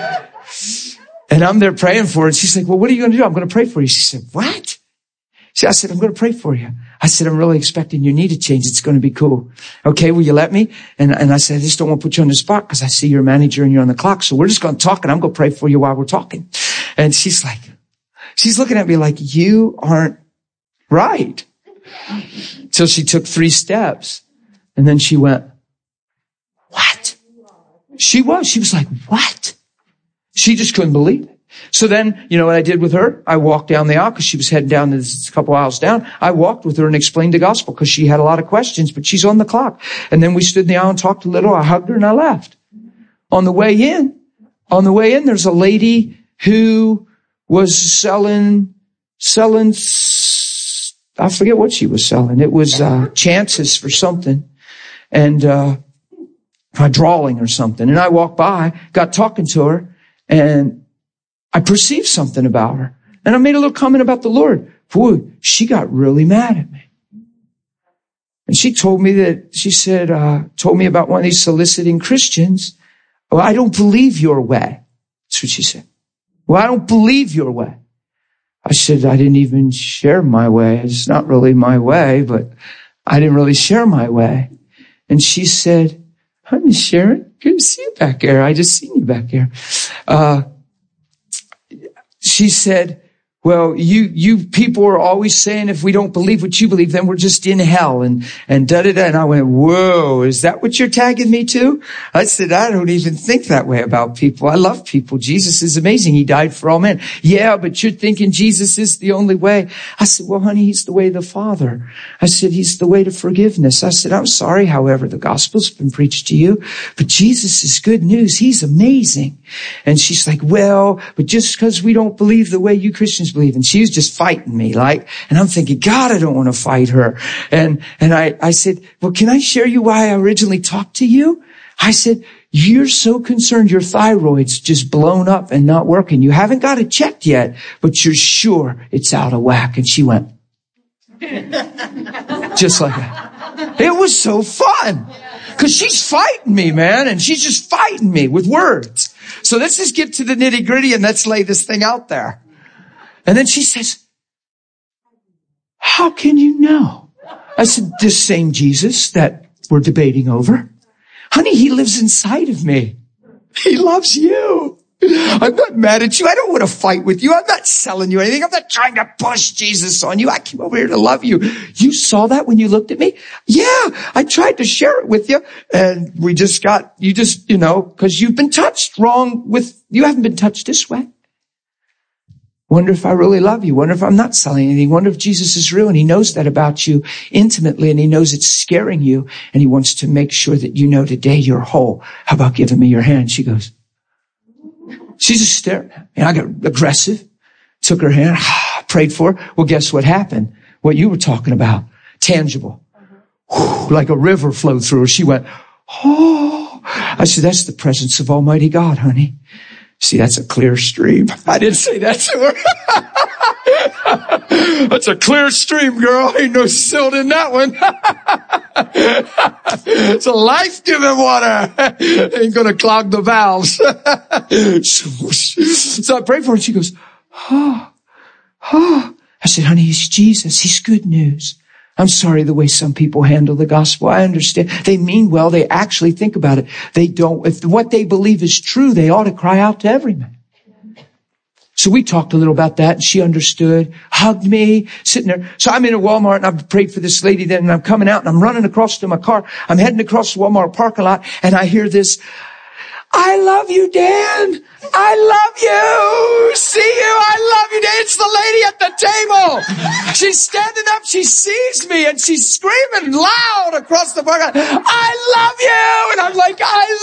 And I'm there praying for her, and she's like, well, what are you going to do? I'm going to pray for you. She said, what? See, I said, I'm going to pray for you. I said, I'm really expecting your knee to change. It's going to be cool. Okay, will you let me? And, and I said, I just don't want to put you on the spot because I see you're a manager and you're on the clock. So we're just going to talk and I'm going to pray for you while we're talking. And she's like, she's looking at me like, you aren't right. Till she took three steps. And then she went, what? She was, she was like, what? She just couldn't believe it. So then, you know what I did with her? I walked down the aisle because she was heading down this couple aisles down. I walked with her and explained the gospel because she had a lot of questions, but she's on the clock. And then we stood in the aisle and talked a little. I hugged her and I left. On the way in, on the way in, there's a lady who was selling, selling, I forget what she was selling. It was, uh, chances for something and, uh, drawing or something. And I walked by, got talking to her and I perceived something about her. And I made a little comment about the Lord. Boy, she got really mad at me. And she told me that, she said, uh, told me about one of these soliciting Christians. Well, I don't believe your way. That's what she said. Well, I don't believe your way. I said, I didn't even share my way. It's not really my way, but I didn't really share my way. And she said, hi, Miss Sharon. Good to see you back there. I just seen you back there. Uh, She said, well, you, you people are always saying if we don't believe what you believe, then we're just in hell and, and da da da. And I went, whoa, is that what you're tagging me to? I said, I don't even think that way about people. I love people. Jesus is amazing. He died for all men. Yeah, but you're thinking Jesus is the only way. I said, well, honey, he's the way to the Father. I said, he's the way to forgiveness. I said, I'm sorry, however, the gospel's been preached to you, but Jesus is good news. He's amazing. And she's like, well, but just because we don't believe the way you Christians believe. And she was just fighting me, like, and I'm thinking, God, I don't want to fight her. And, and I, I said, well, can I share you why I originally talked to you? I said, you're so concerned your thyroid's just blown up and not working. You haven't got it checked yet, but you're sure it's out of whack. And she went, just like that. It was so fun. Cause she's fighting me, man. And she's just fighting me with words. So let's just get to the nitty gritty and let's lay this thing out there. And then she says, how can you know? I said, this same Jesus that we're debating over. Honey, he lives inside of me. He loves you. I'm not mad at you. I don't want to fight with you. I'm not selling you anything. I'm not trying to push Jesus on you. I came over here to love you. You saw that when you looked at me? Yeah, I tried to share it with you. And we just got, you just, you know, because you've been touched wrong with, you haven't been touched this way. Wonder if I really love you. Wonder if I'm not selling anything. Wonder if Jesus is real and he knows that about you intimately and he knows it's scaring you and he wants to make sure that you know today you're whole. How about giving me your hand? She goes, she's just staring at me. And I got aggressive, took her hand, prayed for her. Well, guess what happened? What you were talking about. Tangible. Whew, like a river flowed through her. She went, oh. I said, that's the presence of Almighty God, honey. See, that's a clear stream. I didn't say that to her. That's a clear stream, girl. Ain't no silt in that one. It's a life-giving water. Ain't gonna clog the valves. So I prayed for her and she goes, oh, oh. I said, honey, he's Jesus. He's good news. I'm sorry the way some people handle the gospel. I understand. They mean well. They actually think about it. They don't. If what they believe is true, they ought to cry out to every man. So we talked a little about that and she understood, hugged me, sitting there. So I'm in a Walmart and I've prayed for this lady then and I'm coming out and I'm running across to my car. I'm heading across the Walmart parking lot and I hear this, I love you, Dan. I love you. See you. I love you, Dan. It's the lady at the table. She's standing up. She sees me and she's screaming loud across the park. I love you. And I'm like,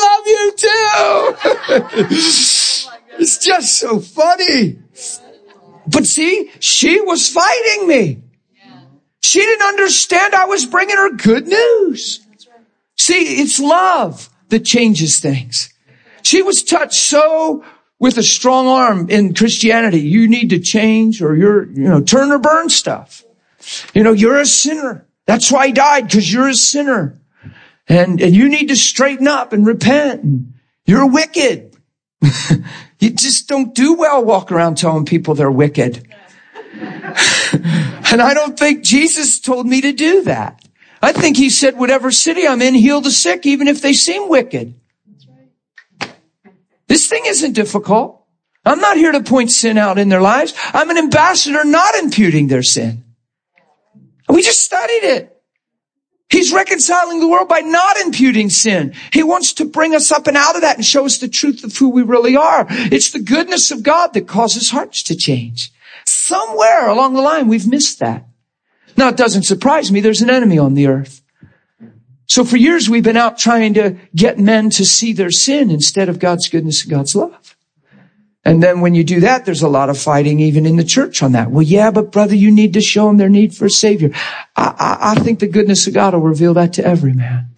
I love you too. It's just so funny. But see, she was fighting me. She didn't understand I was bringing her good news. See, it's love that changes things. She was touched so with a strong arm in Christianity. You need to change or you're, you know, turn or burn stuff. You know, you're a sinner. That's why he died, because you're a sinner. And, and you need to straighten up and repent. And you're wicked. You just don't do well walking around telling people they're wicked. And I don't think Jesus told me to do that. I think he said, whatever city I'm in, heal the sick, even if they seem wicked. This thing isn't difficult. I'm not here to point sin out in their lives. I'm an ambassador not imputing their sin. We just studied it. He's reconciling the world by not imputing sin. He wants to bring us up and out of that and show us the truth of who we really are. It's the goodness of God that causes hearts to change. Somewhere along the line, we've missed that. Now, it doesn't surprise me. There's an enemy on the earth. So for years, we've been out trying to get men to see their sin instead of God's goodness and God's love. And then when you do that, there's a lot of fighting even in the church on that. Well, yeah, but brother, you need to show them their need for a Savior. I, I, I think the goodness of God will reveal that to every man.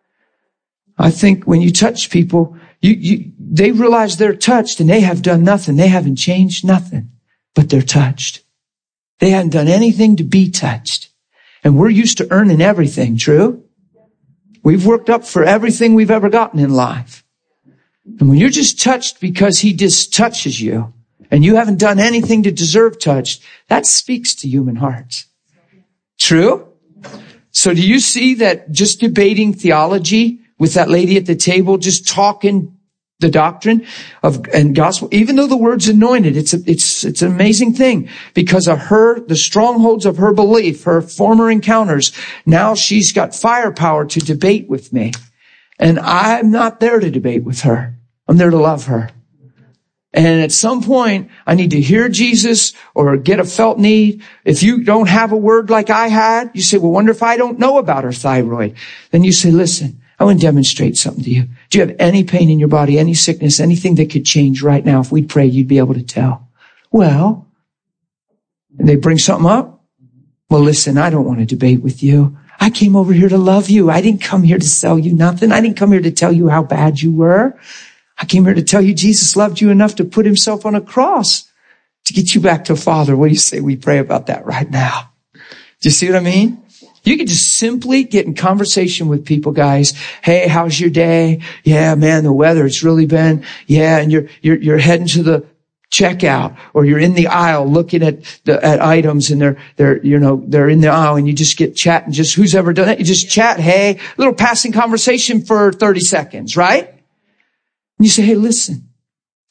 I think when you touch people, you, you, they realize they're touched and they have done nothing. They haven't changed nothing, but they're touched. They haven't done anything to be touched. And we're used to earning everything, true? We've worked up for everything we've ever gotten in life. And when you're just touched because he just touches you and you haven't done anything to deserve touched, that speaks to human hearts. True? So do you see that just debating theology with that lady at the table, just talking the doctrine of and gospel, even though the word's anointed, it's a, it's it's an amazing thing because of her, the strongholds of her belief, her former encounters. Now she's got firepower to debate with me, and I'm not there to debate with her. I'm there to love her. And at some point, I need to hear Jesus or get a felt need. If you don't have a word like I had, you say, well, wonder if I don't know about her thyroid. Then you say, listen, I want to demonstrate something to you. Do you have any pain in your body, any sickness, anything that could change right now? If we'd pray, you'd be able to tell. Well, and they bring something up. Well, listen, I don't want to debate with you. I came over here to love you. I didn't come here to sell you nothing. I didn't come here to tell you how bad you were. I came here to tell you Jesus loved you enough to put himself on a cross to get you back to Father. What do you say we pray about that right now? Do you see what I mean? You can just simply get in conversation with people, guys. Hey, how's your day? Yeah, man, the weather, it's really been, yeah, and you're, you're, you're heading to the checkout or you're in the aisle looking at the, at items and they're, they're, you know, they're in the aisle and you just get chatting. Just who's ever done that? You just chat. Hey, little passing conversation for thirty seconds, right? And you say, hey, listen,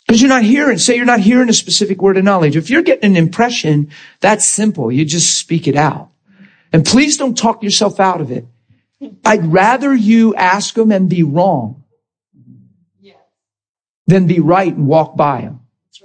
Because you're not hearing, say you're not hearing a specific word of knowledge. If you're getting an impression, that's simple. You just speak it out. And please don't talk yourself out of it. I'd rather you ask them and be wrong than be right and walk by them.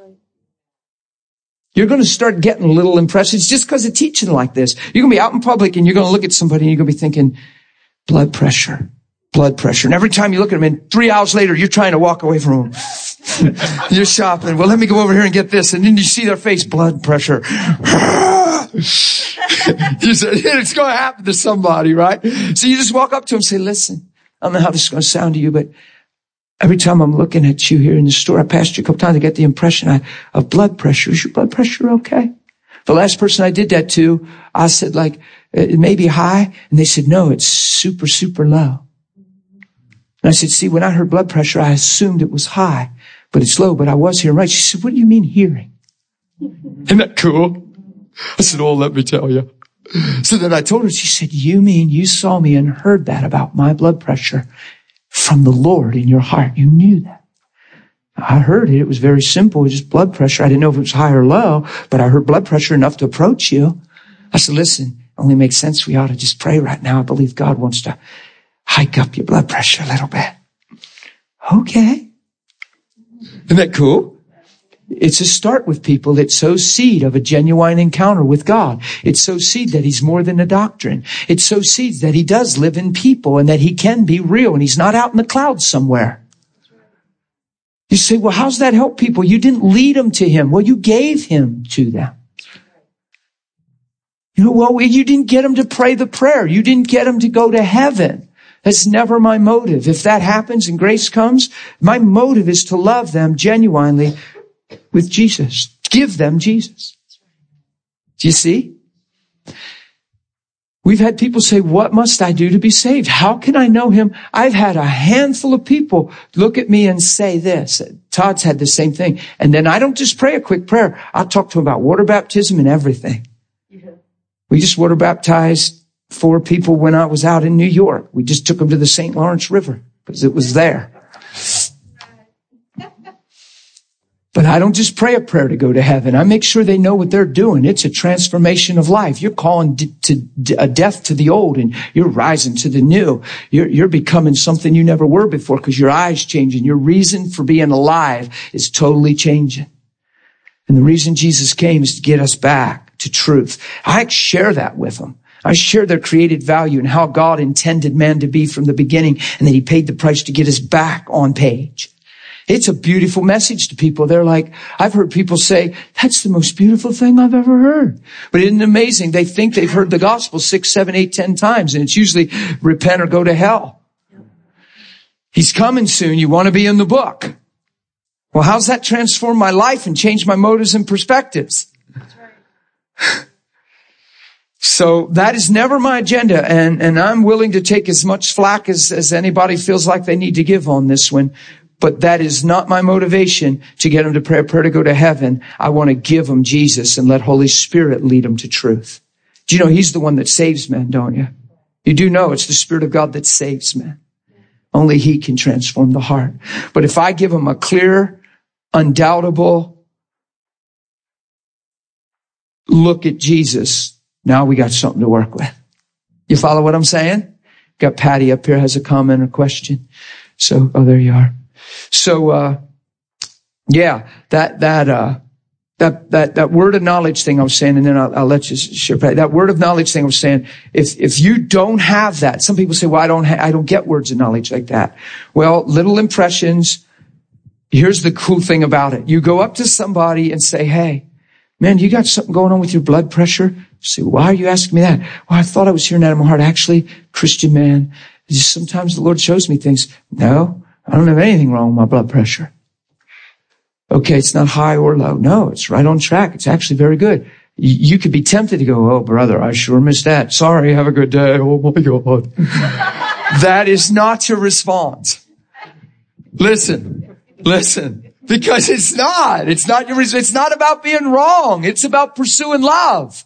You're going to start getting little impressions just because of teaching like this. You're going to be out in public and you're going to look at somebody and you're going to be thinking, blood pressure, blood pressure. And every time you look at them, and three hours later, you're trying to walk away from them. You're shopping. Well, let me go over here and get this. And then you see their face, blood pressure. You said, it's going to happen to somebody, right? So you just walk up to them and say, listen, I don't know how this is going to sound to you, but every time I'm looking at you here in the store, I passed you a couple times, I get the impression I, of blood pressure. Is your blood pressure okay? The last person I did that to, I said, like, it may be high. And they said, no, it's super, super low. And I said, see, when I heard blood pressure, I assumed it was high, but it's low, but I was hearing right. She said, what do you mean hearing? Isn't that cool? I said, oh, let me tell you. So then I told her, she said, you mean you saw me and heard that about my blood pressure from the Lord in your heart? You knew that. I heard it. It was very simple. It was just blood pressure. I didn't know if it was high or low, but I heard blood pressure enough to approach you. I said, listen, it only makes sense. We ought to just pray right now. I believe God wants to hike up your blood pressure a little bit. Okay. Isn't that cool? It's a start with people. It sows seed of a genuine encounter with God. It sows seed that he's more than a doctrine. It sows seeds that he does live in people and that he can be real and he's not out in the clouds somewhere. You say, well, how's that help people? You didn't lead them to him. Well, you gave him to them. You know, well, you didn't get them to pray the prayer. You didn't get them to go to heaven. That's never my motive. If that happens and grace comes, my motive is to love them genuinely with Jesus. Give them Jesus. Do you see? We've had people say, what must I do to be saved? How can I know him? I've had a handful of people look at me and say this. Todd's had the same thing. And then I don't just pray a quick prayer. I'll talk to him about water baptism and everything. Yeah. We just water baptized four people when I was out in New York. We just took them to the Saint Lawrence River because it was there. But I don't just pray a prayer to go to heaven. I make sure they know what they're doing. It's a transformation of life. You're calling d- to d- a death to the old and you're rising to the new. You're, you're becoming something you never were before because your eyes changing. Your reason for being alive is totally changing. And the reason Jesus came is to get us back to truth. I share that with them. I share their created value and how God intended man to be from the beginning and that he paid the price to get us back on page. It's a beautiful message to people. They're like, I've heard people say, that's the most beautiful thing I've ever heard. But isn't it amazing? They think they've heard the gospel six, seven, eight, ten times, and it's usually repent or go to hell. He's coming soon. You want to be in the book. Well, how's that transform my life and change my motives and perspectives? That's right. So that is never my agenda, and, and I'm willing to take as much flack as, as anybody feels like they need to give on this one. But that is not my motivation to get them to pray a prayer to go to heaven. I want to give them Jesus and let Holy Spirit lead them to truth. Do you know he's the one that saves men, don't you? You do know it's the Spirit of God that saves men. Only he can transform the heart. But if I give them a clear, undoubtable look at Jesus, now we got something to work with. You follow what I'm saying? Got Patty up here has a comment or question. So, oh, there you are. So, uh, yeah, that, that, uh, that, that, that word of knowledge thing I was saying, and then I'll, I'll let you share. That word of knowledge thing I was saying, if, if you don't have that, some people say, well, I don't, ha- I don't get words of knowledge like that. Well, little impressions. Here's the cool thing about it. You go up to somebody and say, hey, man, you got something going on with your blood pressure? Say, why are you asking me that? Well, I thought I was hearing that in my heart. Actually, Christian man, just sometimes the Lord shows me things. No. I don't have anything wrong with my blood pressure. Okay, it's not high or low. No, it's right on track. It's actually very good. You could be tempted to go, oh, brother, I sure missed that. Sorry, have a good day. Oh, my God. That is not your response. Listen, listen, because it's not. It's not your, it's not about being wrong. It's about pursuing love.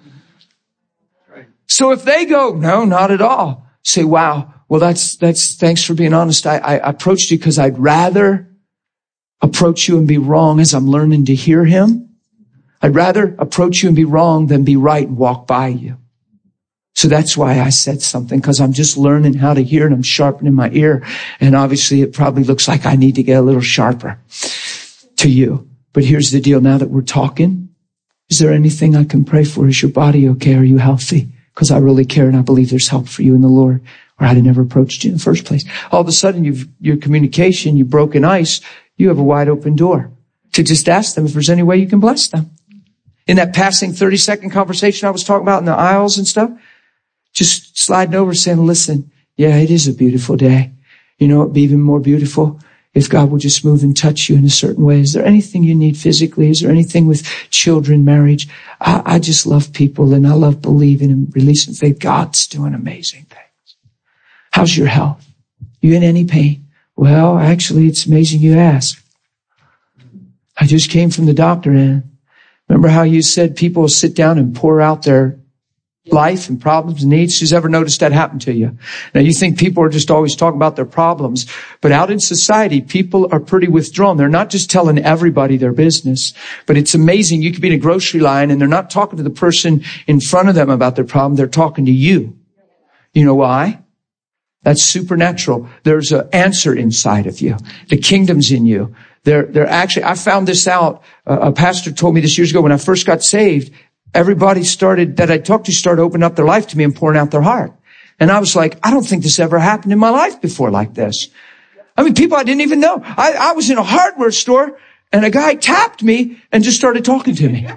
So if they go, no, not at all, say, wow. Well, that's, that's, thanks for being honest. I, I approached you because I'd rather approach you and be wrong as I'm learning to hear him. I'd rather approach you and be wrong than be right and walk by you. So that's why I said something, because I'm just learning how to hear and I'm sharpening my ear. And obviously it probably looks like I need to get a little sharper to you. But here's the deal. Now that we're talking, is there anything I can pray for? Is your body okay? Are you healthy? Because I really care and I believe there's help for you in the Lord, or I'd have never approached you in the first place. All of a sudden, you've, your communication, you've broken ice. You have a wide open door to just ask them if there's any way you can bless them. In that passing thirty second conversation I was talking about in the aisles and stuff, just sliding over saying, listen, yeah, it is a beautiful day. You know, it'd be even more beautiful if God would just move and touch you in a certain way. Is there anything you need physically? Is there anything with children, marriage? I, I just love people and I love believing and releasing faith. God's doing amazing things. How's your health? You in any pain? Well, actually, it's amazing you ask. I just came from the doctor, and remember how you said people will sit down and pour out their life and problems and needs? Who's ever noticed that happen to you? Now, you think people are just always talking about their problems, but out in society, people are pretty withdrawn. They're not just telling everybody their business, but it's amazing. You could be in a grocery line, and they're not talking to the person in front of them about their problem. They're talking to you. You know why? That's supernatural. There's an answer inside of you. The kingdom's in you. They're, they're actually, I found this out. Uh, a pastor told me this years ago when I first got saved. Everybody started, that I talked to started opening up their life to me and pouring out their heart. And I was like, I don't think this ever happened in my life before like this. I mean, people I didn't even know. I, I was in a hardware store and a guy tapped me and just started talking to me.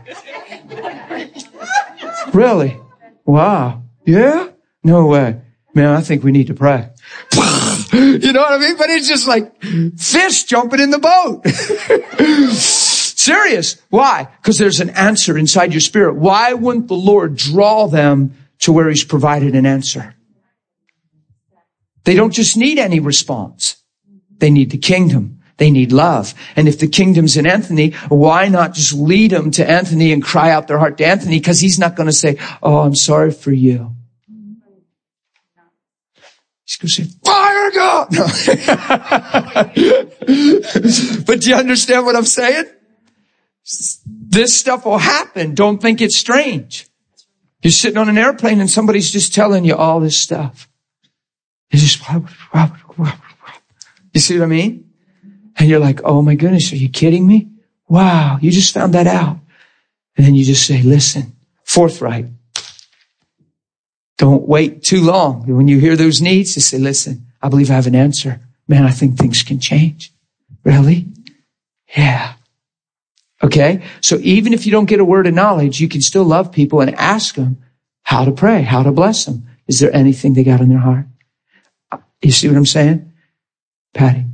Really? Wow. Yeah? No way. Man, I think we need to pray. You know what I mean? But it's just like fish jumping in the boat. Serious. Why? Because there's an answer inside your spirit. Why wouldn't the Lord draw them to where he's provided an answer? They don't just need any response. They need the kingdom. They need love. And if the kingdom's in Anthony, why not just lead them to Anthony and cry out their heart to Anthony? Because he's not going to say, oh, I'm sorry for you. He's going to say, fire God! No. But do you understand what I'm saying? This stuff will happen. Don't think it's strange. You're sitting on an airplane and somebody's just telling you all this stuff. You just, you see what I mean? And you're like, oh my goodness, are you kidding me? Wow, you just found that out. And then you just say, listen, forthright. Don't wait too long. When you hear those needs, just say, listen, I believe I have an answer. Man, I think things can change. Really? Yeah. Okay? So even if you don't get a word of knowledge, you can still love people and ask them how to pray, how to bless them. Is there anything they got in their heart? You see what I'm saying? Patty.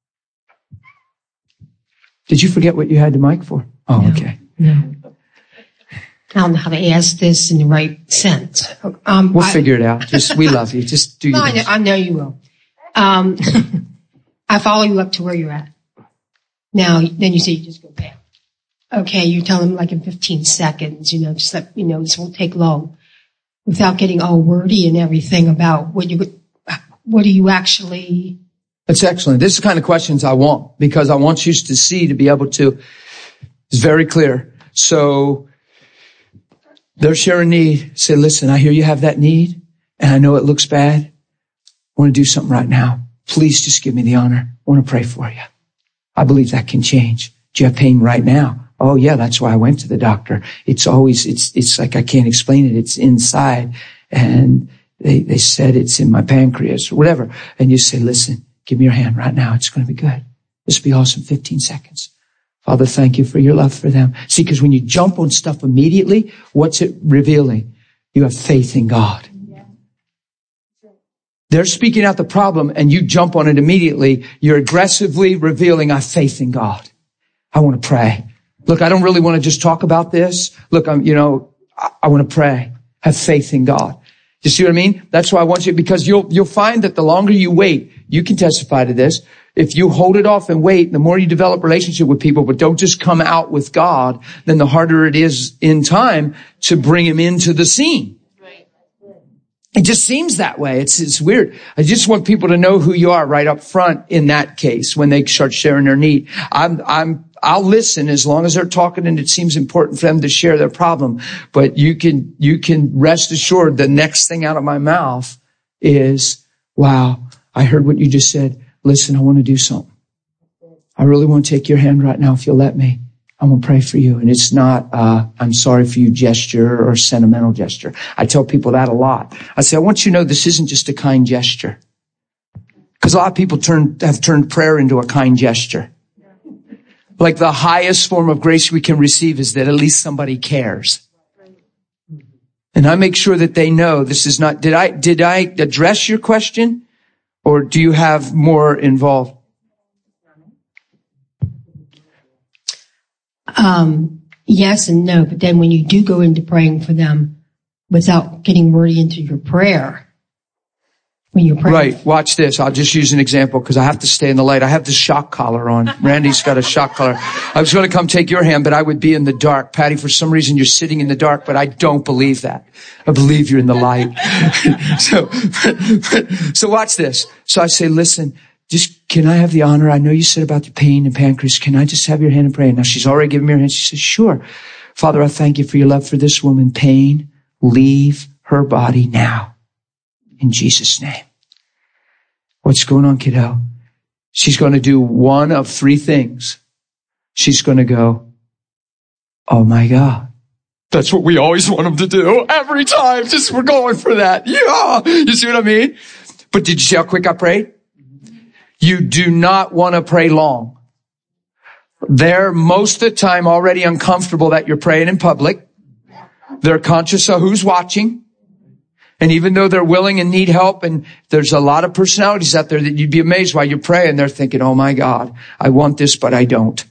Did you forget what you had the mic for? Oh, no, okay. No. I don't know how to ask this in the right sense. Um, we'll I, figure it out. Just, we love you. Just do your no, I know, I know you will. Um, I follow you up to where you're at. Now, then you say you just go back. Okay, you tell them like in fifteen seconds, you know, just let, you know, this won't take long, without getting all wordy and everything about what you, what do you actually. That's excellent. This is the kind of questions I want, because I want you to see, to be able to, it's very clear. So, they're sharing need. Say, listen, I hear you have that need, and I know it looks bad. I want to do something right now. Please just give me the honor. I want to pray for you. I believe that can change. Do you have pain right now? Oh, yeah, that's why I went to the doctor. It's always, it's, it's like I can't explain it. It's inside. And they, they said it's in my pancreas or whatever. And you say, listen, give me your hand right now. It's going to be good. This will be awesome. fifteen seconds. Father, thank you for your love for them. See, because when you jump on stuff immediately, what's it revealing? You have faith in God. They're speaking out the problem and you jump on it immediately. You're aggressively revealing, I have faith in God. I want to pray. Look, I don't really want to just talk about this. Look, I'm, you know, I, I want to pray. Have faith in God. You see what I mean? That's why I want you, because you'll, you'll find that the longer you wait, you can testify to this. If you hold it off and wait, the more you develop relationship with people, but don't just come out with God, then the harder it is in time to bring him into the scene. It just seems that way. It's, it's weird. I just want people to know who you are right up front in that case when they start sharing their need. I'm, I'm, I'll listen as long as they're talking and it seems important for them to share their problem. But you can, you can rest assured the next thing out of my mouth is, wow, I heard what you just said. Listen, I want to do something. I really want to take your hand right now if you'll let me. I'm going to pray for you. And it's not, uh, I'm sorry for you gesture or sentimental gesture. I tell people that a lot. I say, I want you to know this isn't just a kind gesture. Because a lot of people turn, have turned prayer into a kind gesture. Like the highest form of grace we can receive is that at least somebody cares. And I make sure that they know this is not, did I, did I address your question? Or do you have more involved? Um, yes and no, but then when you do go into praying for them without getting wordy into your prayer, when you're praying. Right. Watch this. I'll just use an example because I have to stay in the light. I have the shock collar on. Randy's got a shock collar. I was going to come take your hand, but I would be in the dark. Patty, for some reason you're sitting in the dark, but I don't believe that. I believe you're in the light. so, so watch this. So I say, listen, just, can I have the honor? I know you said about the pain and pancreas. Can I just have your hand and pray? Now she's already given me her hand. She says, sure. Father, I thank you for your love for this woman. Pain, leave her body now. In Jesus' name. What's going on, kiddo? She's going to do one of three things. She's going to go, oh my God. That's what we always want them to do. Every time. Just, we're going for that. Yeah. You see what I mean? But did you see how quick I prayed? You do not want to pray long. They're most of the time already uncomfortable that you're praying in public. They're conscious of who's watching. And even though they're willing and need help, and there's a lot of personalities out there that you'd be amazed while you're praying, they're thinking, oh my God, I want this, but I don't.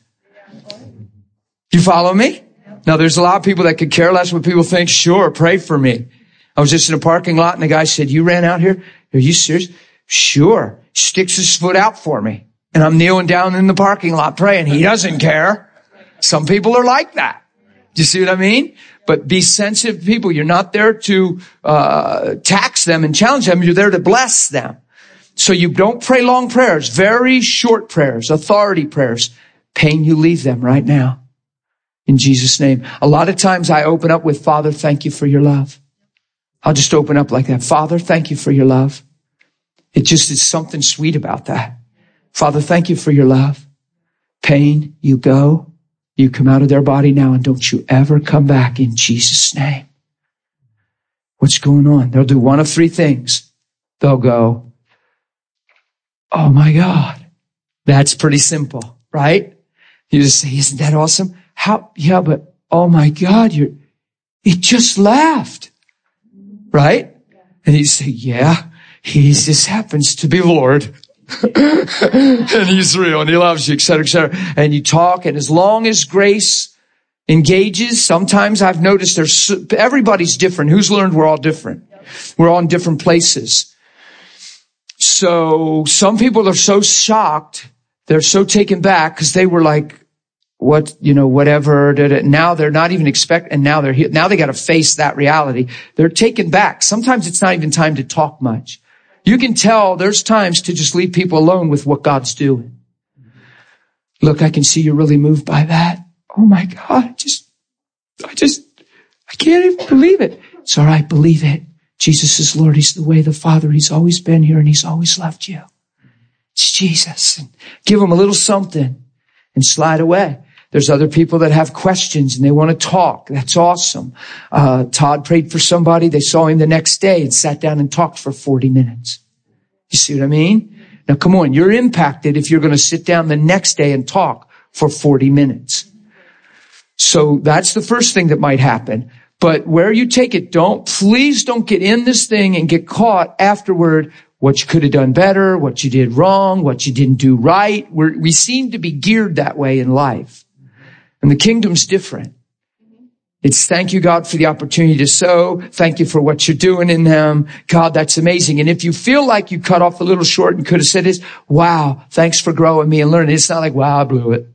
You follow me? Now there's a lot of people that could care less what people think. Sure, pray for me. I was just in a parking lot and the guy said, you ran out here? Are you serious? Sure. Sticks his foot out for me. And I'm kneeling down in the parking lot praying. He doesn't care. Some people are like that. Do you see what I mean? But be sensitive to people. You're not there to uh tax them and challenge them. You're there to bless them. So you don't pray long prayers. Very short prayers. Authority prayers. Pain, you leave them right now. In Jesus' name. A lot of times I open up with, Father, thank you for your love. I'll just open up like that. Father, thank you for your love. It just is something sweet about that. Father, thank you for your love. Pain, you go. You come out of their body now and don't you ever come back in Jesus' name. What's going on? They'll do one of three things. They'll go, oh my God. That's pretty simple, right? You just say, isn't that awesome? How? Yeah, but oh my God, you're, it just laughed, right? And you say, yeah. He just happens to be Lord. And he's real and he loves you, et cetera, et cetera. And you talk, and as long as grace engages, sometimes I've noticed there's, everybody's different. Who's learned we're all different? We're all in different places. So some people are so shocked, they're so taken back because they were like, what, you know, whatever. Da, da. Now they're not even expect, and now they're here. Now they got to face that reality. They're taken back. Sometimes it's not even time to talk much. You can tell there's times to just leave people alone with what God's doing. Look, I can see you're really moved by that. Oh my God, I just, I just, I can't even believe it. It's all right, believe it. Jesus is Lord. He's the way, the Father. He's always been here and he's always loved you. It's Jesus. And give him a little something and slide away. There's other people that have questions and they want to talk. That's awesome. Uh, Todd prayed for somebody. They saw him the next day and sat down and talked for forty minutes. You see what I mean? Now come on, you're impacted if you're going to sit down the next day and talk for forty minutes. So that's the first thing that might happen. But where you take it, don't, please don't get in this thing and get caught afterward. What you could have done better, what you did wrong, what you didn't do right. We're, we seem to be geared that way in life. And the kingdom's different. It's thank you, God, for the opportunity to sow. Thank you for what you're doing in them. God, that's amazing. And if you feel like you cut off a little short and could have said this, wow, thanks for growing me and learning. It's not like, wow, I blew it.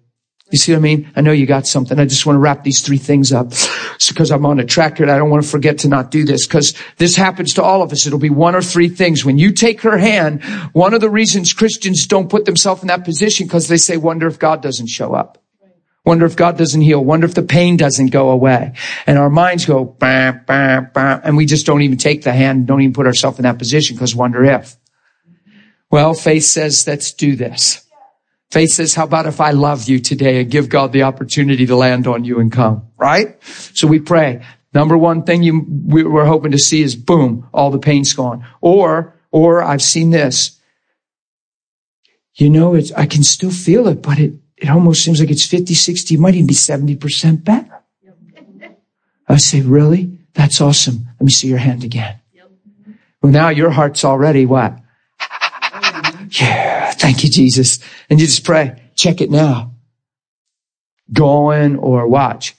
You see what I mean? I know you got something. I just want to wrap these three things up. It's because I'm on a track here and I don't want to forget to not do this, because this happens to all of us. It'll be one or three things. When you take her hand, one of the reasons Christians don't put themselves in that position, because they say, wonder if God doesn't show up. Wonder if God doesn't heal. Wonder if the pain doesn't go away. And our minds go, bah, bah, bah, and we just don't even take the hand, don't even put ourselves in that position, because wonder if. Well, faith says, let's do this. Faith says, how about if I love you today and give God the opportunity to land on you and come, right? So we pray. Number one thing you, we're hoping to see is, boom, all the pain's gone. Or, or I've seen this. You know, it's, I can still feel it, but it, it almost seems like it's fifty, sixty, it might even be seventy percent better. I say, really? That's awesome. Let me see your hand again. Well, now your heart's already what? Yeah, thank you, Jesus. And you just pray, check it now. Go in or watch.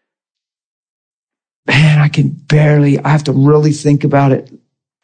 Man, I can barely, I have to really think about it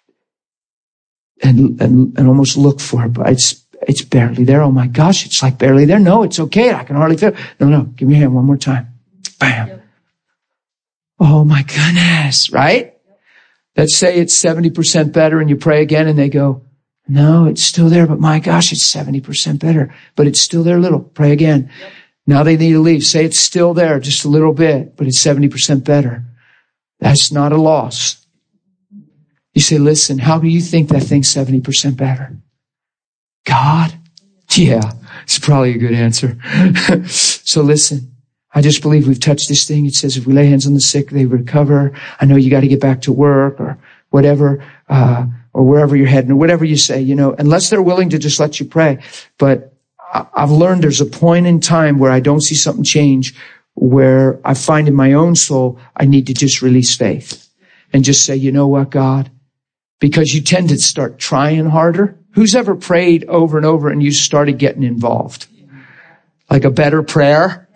and, and, and almost look for it, but it's, it's barely there. Oh my gosh, it's like barely there. No, it's okay. I can hardly feel it. No, no, give me your hand one more time. Bam. Oh my goodness, right? Let's say it's seventy percent better and you pray again and they go, no, it's still there, but my gosh, it's seventy percent better, but it's still there a little. Pray again. Yep. Now they need to leave. Say it's still there just a little bit, but it's seventy percent better. That's not a loss. You say, listen, how do you think that thing's seventy percent better? God? Yeah, it's probably a good answer. So listen, I just believe we've touched this thing. It says if we lay hands on the sick, they recover. I know you got to get back to work or whatever, uh, or wherever you're heading, or whatever you say, you know, unless they're willing to just let you pray. But I've learned there's a point in time where I don't see something change, where I find in my own soul, I need to just release faith and just say, you know what, God? Because you tend to start trying harder. Who's ever prayed over and over and you started getting involved? Like a better prayer?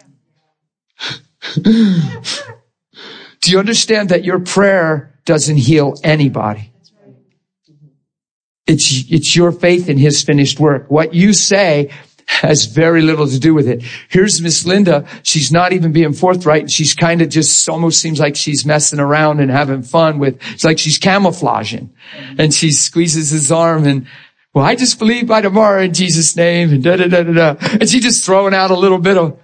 Do you understand that your prayer doesn't heal anybody? It's, it's your faith in his finished work. What you say has very little to do with it. Here's Miss Linda. She's not even being forthright. She's kind of just almost seems like she's messing around and having fun with, it's like she's camouflaging. And she squeezes his arm and, well, I just believe by tomorrow in Jesus' name and da da da da da. And she's just throwing out a little bit of,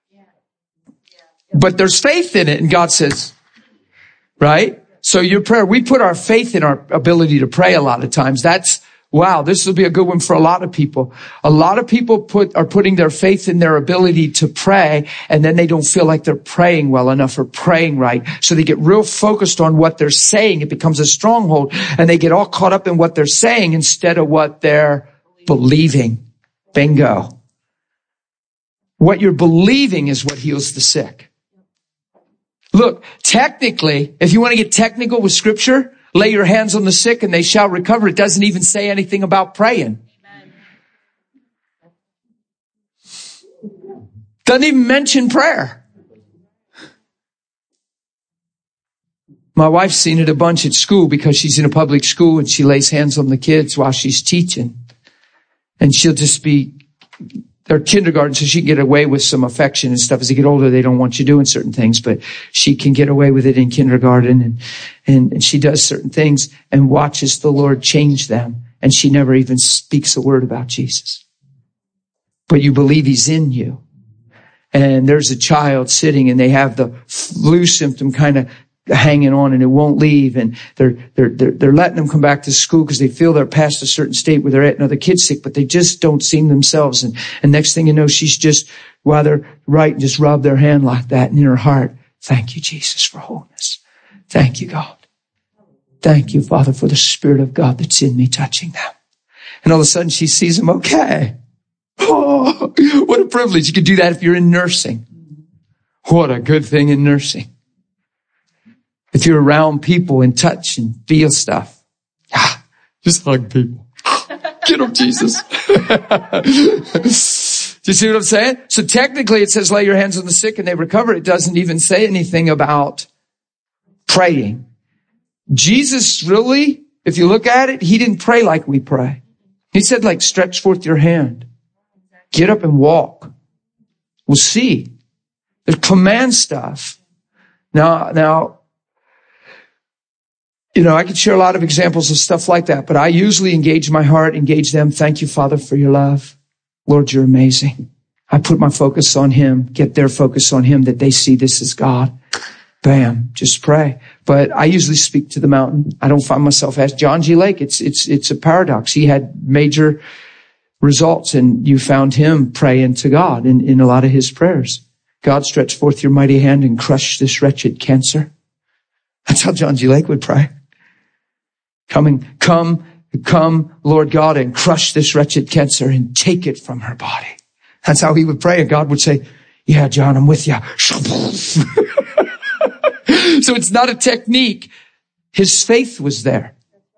but there's faith in it. And God says, right? So your prayer, we put our faith in our ability to pray a lot of times. That's, wow, this will be a good one for a lot of people. A lot of people put, are putting their faith in their ability to pray, and then they don't feel like they're praying well enough or praying right. So they get real focused on what they're saying. It becomes a stronghold, and they get all caught up in what they're saying instead of what they're believing. Bingo. What you're believing is what heals the sick. Look, technically, if you want to get technical with scripture, lay your hands on the sick and they shall recover. It doesn't even say anything about praying. Doesn't even mention prayer. My wife's seen it a bunch at school because she's in a public school and she lays hands on the kids while she's teaching. And she'll just be, they're kindergarten, so she can get away with some affection and stuff. As they get older, they don't want you doing certain things, but she can get away with it in kindergarten, and, and, and she does certain things and watches the Lord change them. And she never even speaks a word about Jesus. But you believe he's in you. And there's a child sitting and they have the flu symptom kind of hanging on and it won't leave, and they're they're they're, they're letting them come back to school because they feel they're past a certain state where they're at another kid sick, but they just don't seem themselves. And and next thing you know, she's just, while they're right, just rub their hand like that, and in her heart, thank you, Jesus, for wholeness. Thank you, God. Thank you, Father, for the Spirit of God that's in me touching them. And all of a sudden she sees them okay. Oh, what a privilege. You could do that if you're in nursing. What a good thing in nursing. If you're around people and touch and feel stuff, ah, just hug people. Get them, Jesus. Do you see what I'm saying? So technically it says lay your hands on the sick and they recover. It doesn't even say anything about praying. Jesus really, if you look at it, he didn't pray like we pray. He said, like, stretch forth your hand. Get up and walk. We'll see. The command stuff. Now, now, you know, I could share a lot of examples of stuff like that, but I usually engage my heart, engage them. Thank you, Father, for your love. Lord, you're amazing. I put my focus on him, get their focus on him, that they see this as God. Bam, just pray. But I usually speak to the mountain. I don't find myself as John G. Lake. It's, it's, it's a paradox. He had major results, and you found him praying to God in, in a lot of his prayers. God, stretch forth your mighty hand and crush this wretched cancer. That's how John G. Lake would pray. Coming, come, come, Lord God, and crush this wretched cancer and take it from her body. That's how he would pray. And God would say, yeah, John, I'm with you. So it's not a technique. His faith was there.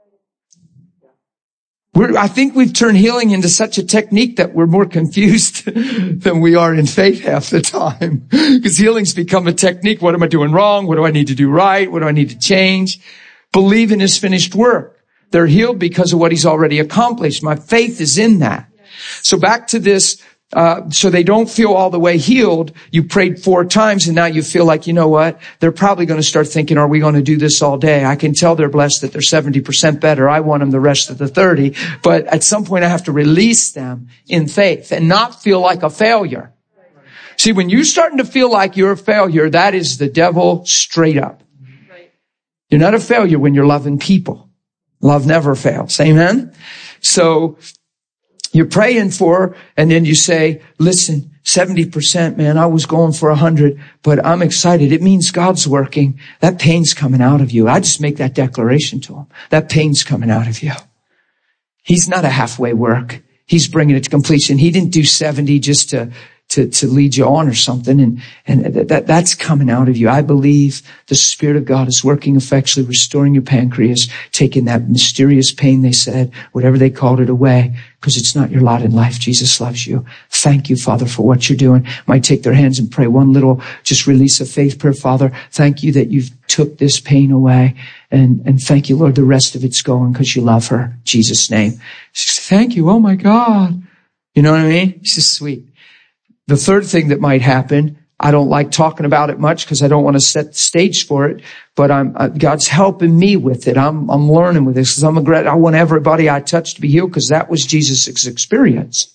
We're, I think we've turned healing into such a technique that we're more confused than we are in faith half the time. Because healing's become a technique. What am I doing wrong? What do I need to do right? What do I need to change? Believe in his finished work. They're healed because of what he's already accomplished. My faith is in that. So back to this, uh, so they don't feel all the way healed. You prayed four times and now you feel like, you know what? They're probably going to start thinking, are we going to do this all day? I can tell they're blessed that they're seventy percent better. I want them the rest of the thirty. But at some point I have to release them in faith and not feel like a failure. See, when you're starting to feel like you're a failure, that is the devil straight up. You're not a failure when you're loving people. Love never fails. Amen? So you're praying for, and then you say, listen, seventy percent, man, I was going for one hundred, but I'm excited. It means God's working. That pain's coming out of you. I just make that declaration to him. That pain's coming out of you. He's not a halfway work. He's bringing it to completion. He didn't do seventy just to To, to lead you on or something. And, and that, that's coming out of you. I believe the Spirit of God is working effectually, restoring your pancreas, taking that mysterious pain, they said, whatever they called it, away, because it's not your lot in life. Jesus loves you. Thank you, Father, for what you're doing. Might take their hands and pray one little, just release a faith prayer. Father, thank you that you've took this pain away. And, and thank you, Lord, the rest of it's going because you love her. In Jesus' name. Thank you. Oh my God. You know what I mean? It's just sweet. The third thing that might happen, I don't like talking about it much because I don't want to set the stage for it, but I'm, uh, God's helping me with it. I'm, I'm learning with this because I'm a great, I want everybody I touch to be healed because that was Jesus' experience.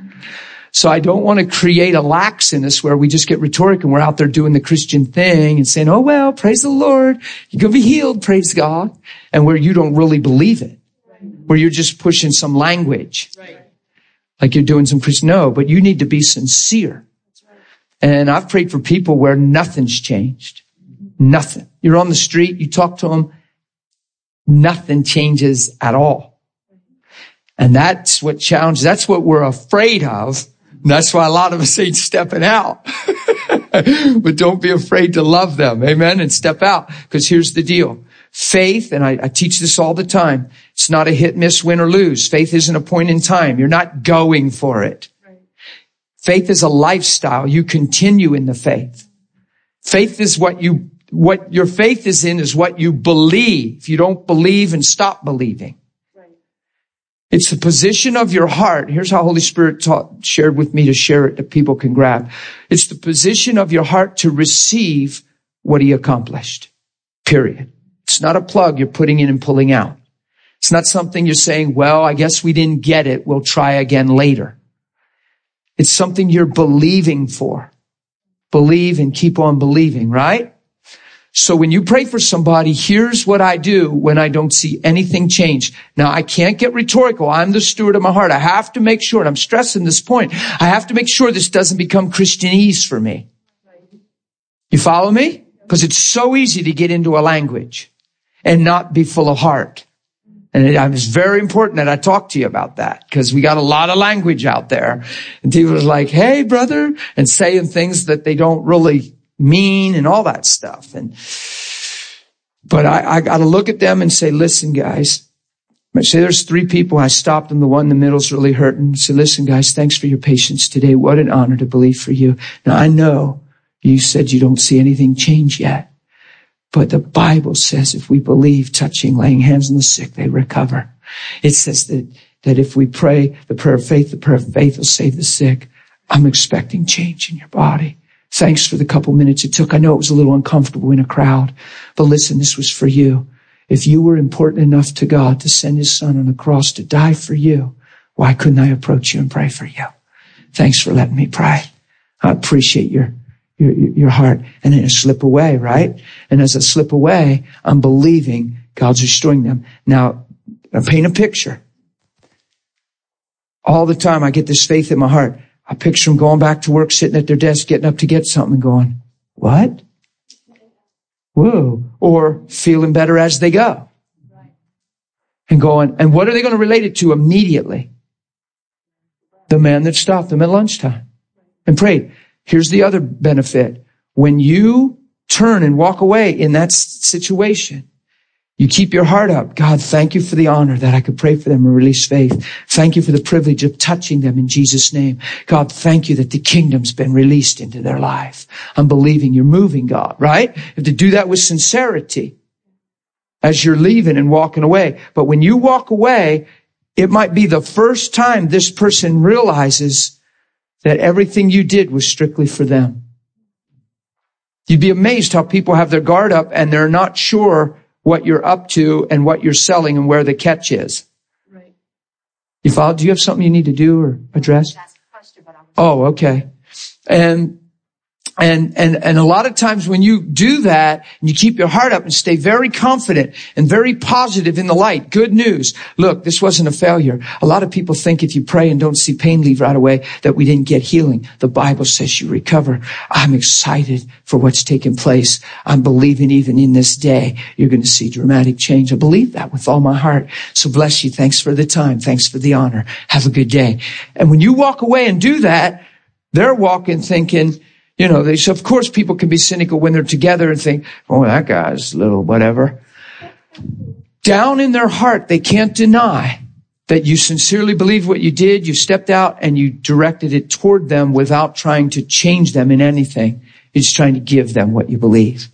So I don't want to create a lax in us where we just get rhetoric and we're out there doing the Christian thing and saying, oh, well, praise the Lord. You're going to be healed. Praise God. And where you don't really believe it, where you're just pushing some language. Right. Like you're doing some Christian. No, but you need to be sincere. And I've prayed for people where nothing's changed. Nothing. You're on the street, you talk to them, nothing changes at all. And that's what challenges, that's what we're afraid of. And that's why a lot of us ain't stepping out. But don't be afraid to love them. Amen. And step out. Because here's the deal. Faith, and I, I teach this all the time, it's not a hit, miss, win, or lose. Faith isn't a point in time. You're not going for it. Right. Faith is a lifestyle. You continue in the faith. Faith is what you, what your faith is in is what you believe. You don't believe and stop believing. Right. It's the position of your heart. Here's how Holy Spirit taught, shared with me to share it that people can grab. It's the position of your heart to receive what he accomplished. Period. It's not a plug you're putting in and pulling out. It's not something you're saying, well, I guess we didn't get it. We'll try again later. It's something you're believing for. Believe and keep on believing, right? So when you pray for somebody, here's what I do when I don't see anything change. Now, I can't get rhetorical. I'm the steward of my heart. I have to make sure, and I'm stressing this point, I have to make sure this doesn't become Christianese for me. You follow me? Because it's so easy to get into a language and not be full of heart. And it, it's very important that I talk to you about that because we got a lot of language out there. And people are like, hey, brother, and saying things that they don't really mean and all that stuff. And, but I, I got to look at them and say, listen, guys, I say there's three people. I stopped them. The one in the middle's really hurting. I say, listen, guys, thanks for your patience today. What an honor to believe for you. Now, I know you said you don't see anything change yet. But the Bible says if we believe, touching, laying hands on the sick, they recover. It says that, that if we pray the prayer of faith, the prayer of faith will save the sick. I'm expecting change in your body. Thanks for the couple minutes it took. I know it was a little uncomfortable in a crowd, but listen, this was for you. If you were important enough to God to send his son on the cross to die for you, why couldn't I approach you and pray for you? Thanks for letting me pray. I appreciate your, your, your heart. And then I slip away, right? And as I slip away, I'm believing God's restoring them. Now, I paint a picture. All the time I get this faith in my heart. I picture them going back to work, sitting at their desk, getting up to get something and going, what? Whoa. Or feeling better as they go. And going, and what are they going to relate it to immediately? The man that stopped them at lunchtime and prayed. Here's the other benefit. When you turn and walk away in that situation, you keep your heart up. God, thank you for the honor that I could pray for them and release faith. Thank you for the privilege of touching them in Jesus' name. God, thank you that the kingdom's been released into their life. I'm believing you're moving, God, right? You have to do that with sincerity as you're leaving and walking away. But when you walk away, it might be the first time this person realizes that everything you did was strictly for them. You'd be amazed how people have their guard up and they're not sure what you're up to and what you're selling and where the catch is. Right. You follow? Do you have something you need to do or address? Oh, okay. And And, and, and a lot of times when you do that and you keep your heart up and stay very confident and very positive in the light, good news. Look, this wasn't a failure. A lot of people think if you pray and don't see pain leave right away that we didn't get healing. The Bible says you recover. I'm excited for what's taking place. I'm believing even in this day, you're going to see dramatic change. I believe that with all my heart. So bless you. Thanks for the time. Thanks for the honor. Have a good day. And when you walk away and do that, they're walking thinking, you know, they, so of course people can be cynical when they're together and think, oh, that guy's a little whatever. Down in their heart, they can't deny that you sincerely believe what you did. You stepped out and you directed it toward them without trying to change them in anything. You're just trying to give them what you believe.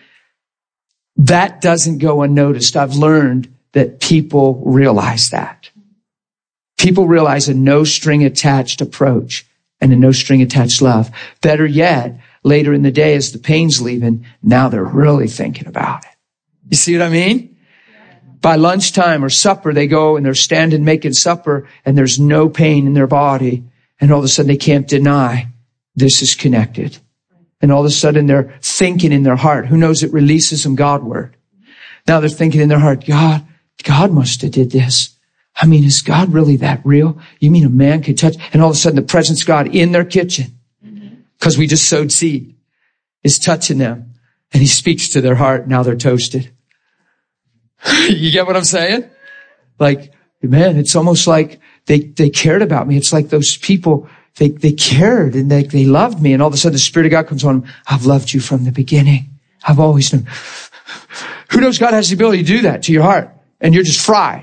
That doesn't go unnoticed. I've learned that people realize that. People realize a no string attached approach and a no string attached love. Better yet, later in the day as the pain's leaving, now they're really thinking about it. You see what I mean? By lunchtime or supper, they go and they're standing making supper and there's no pain in their body. And all of a sudden they can't deny this is connected. And all of a sudden they're thinking in their heart. Who knows, it releases them Godward. Now they're thinking in their heart, God, God must have did this. I mean, is God really that real? You mean a man could touch? And all of a sudden the presence of God in their kitchen, because we just sowed seed, is touching them. And he speaks to their heart. Now they're toasted. You get what I'm saying? Like, man, it's almost like they, they cared about me. It's like those people, they, they cared and they, they loved me. And all of a sudden the Spirit of God comes on them. I've loved you from the beginning. I've always known. Who knows God has the ability to do that to your heart? And you're just fried.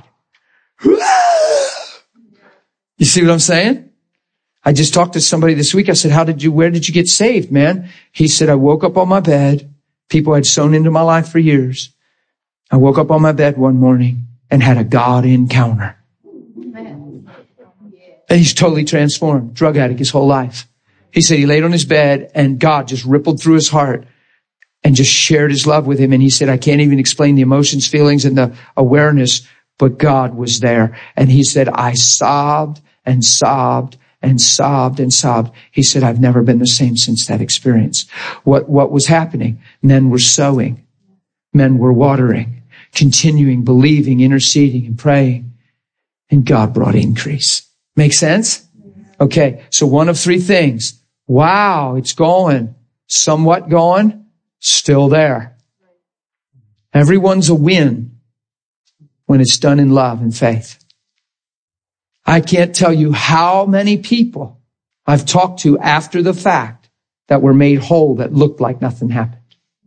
You see what I'm saying? I just talked to somebody this week. I said, how did you, where did you get saved, man? He said, I woke up on my bed. People had sown into my life for years. I woke up on my bed one morning and had a God encounter. And he's totally transformed. Drug addict his whole life. He said he laid on his bed and God just rippled through his heart and just shared his love with him. And he said, I can't even explain the emotions, feelings, and the awareness, but God was there. And he said, I sobbed and sobbed and sobbed and sobbed. He said, I've never been the same since that experience. What, what was happening? Men were sowing. Men were watering, continuing, believing, interceding, and praying. And God brought increase. Make sense? Okay. So one of three things. Wow, it's going. Somewhat going. Still there. Everyone's a win when it's done in love and faith. I can't tell you how many people I've talked to after the fact that were made whole that looked like nothing happened.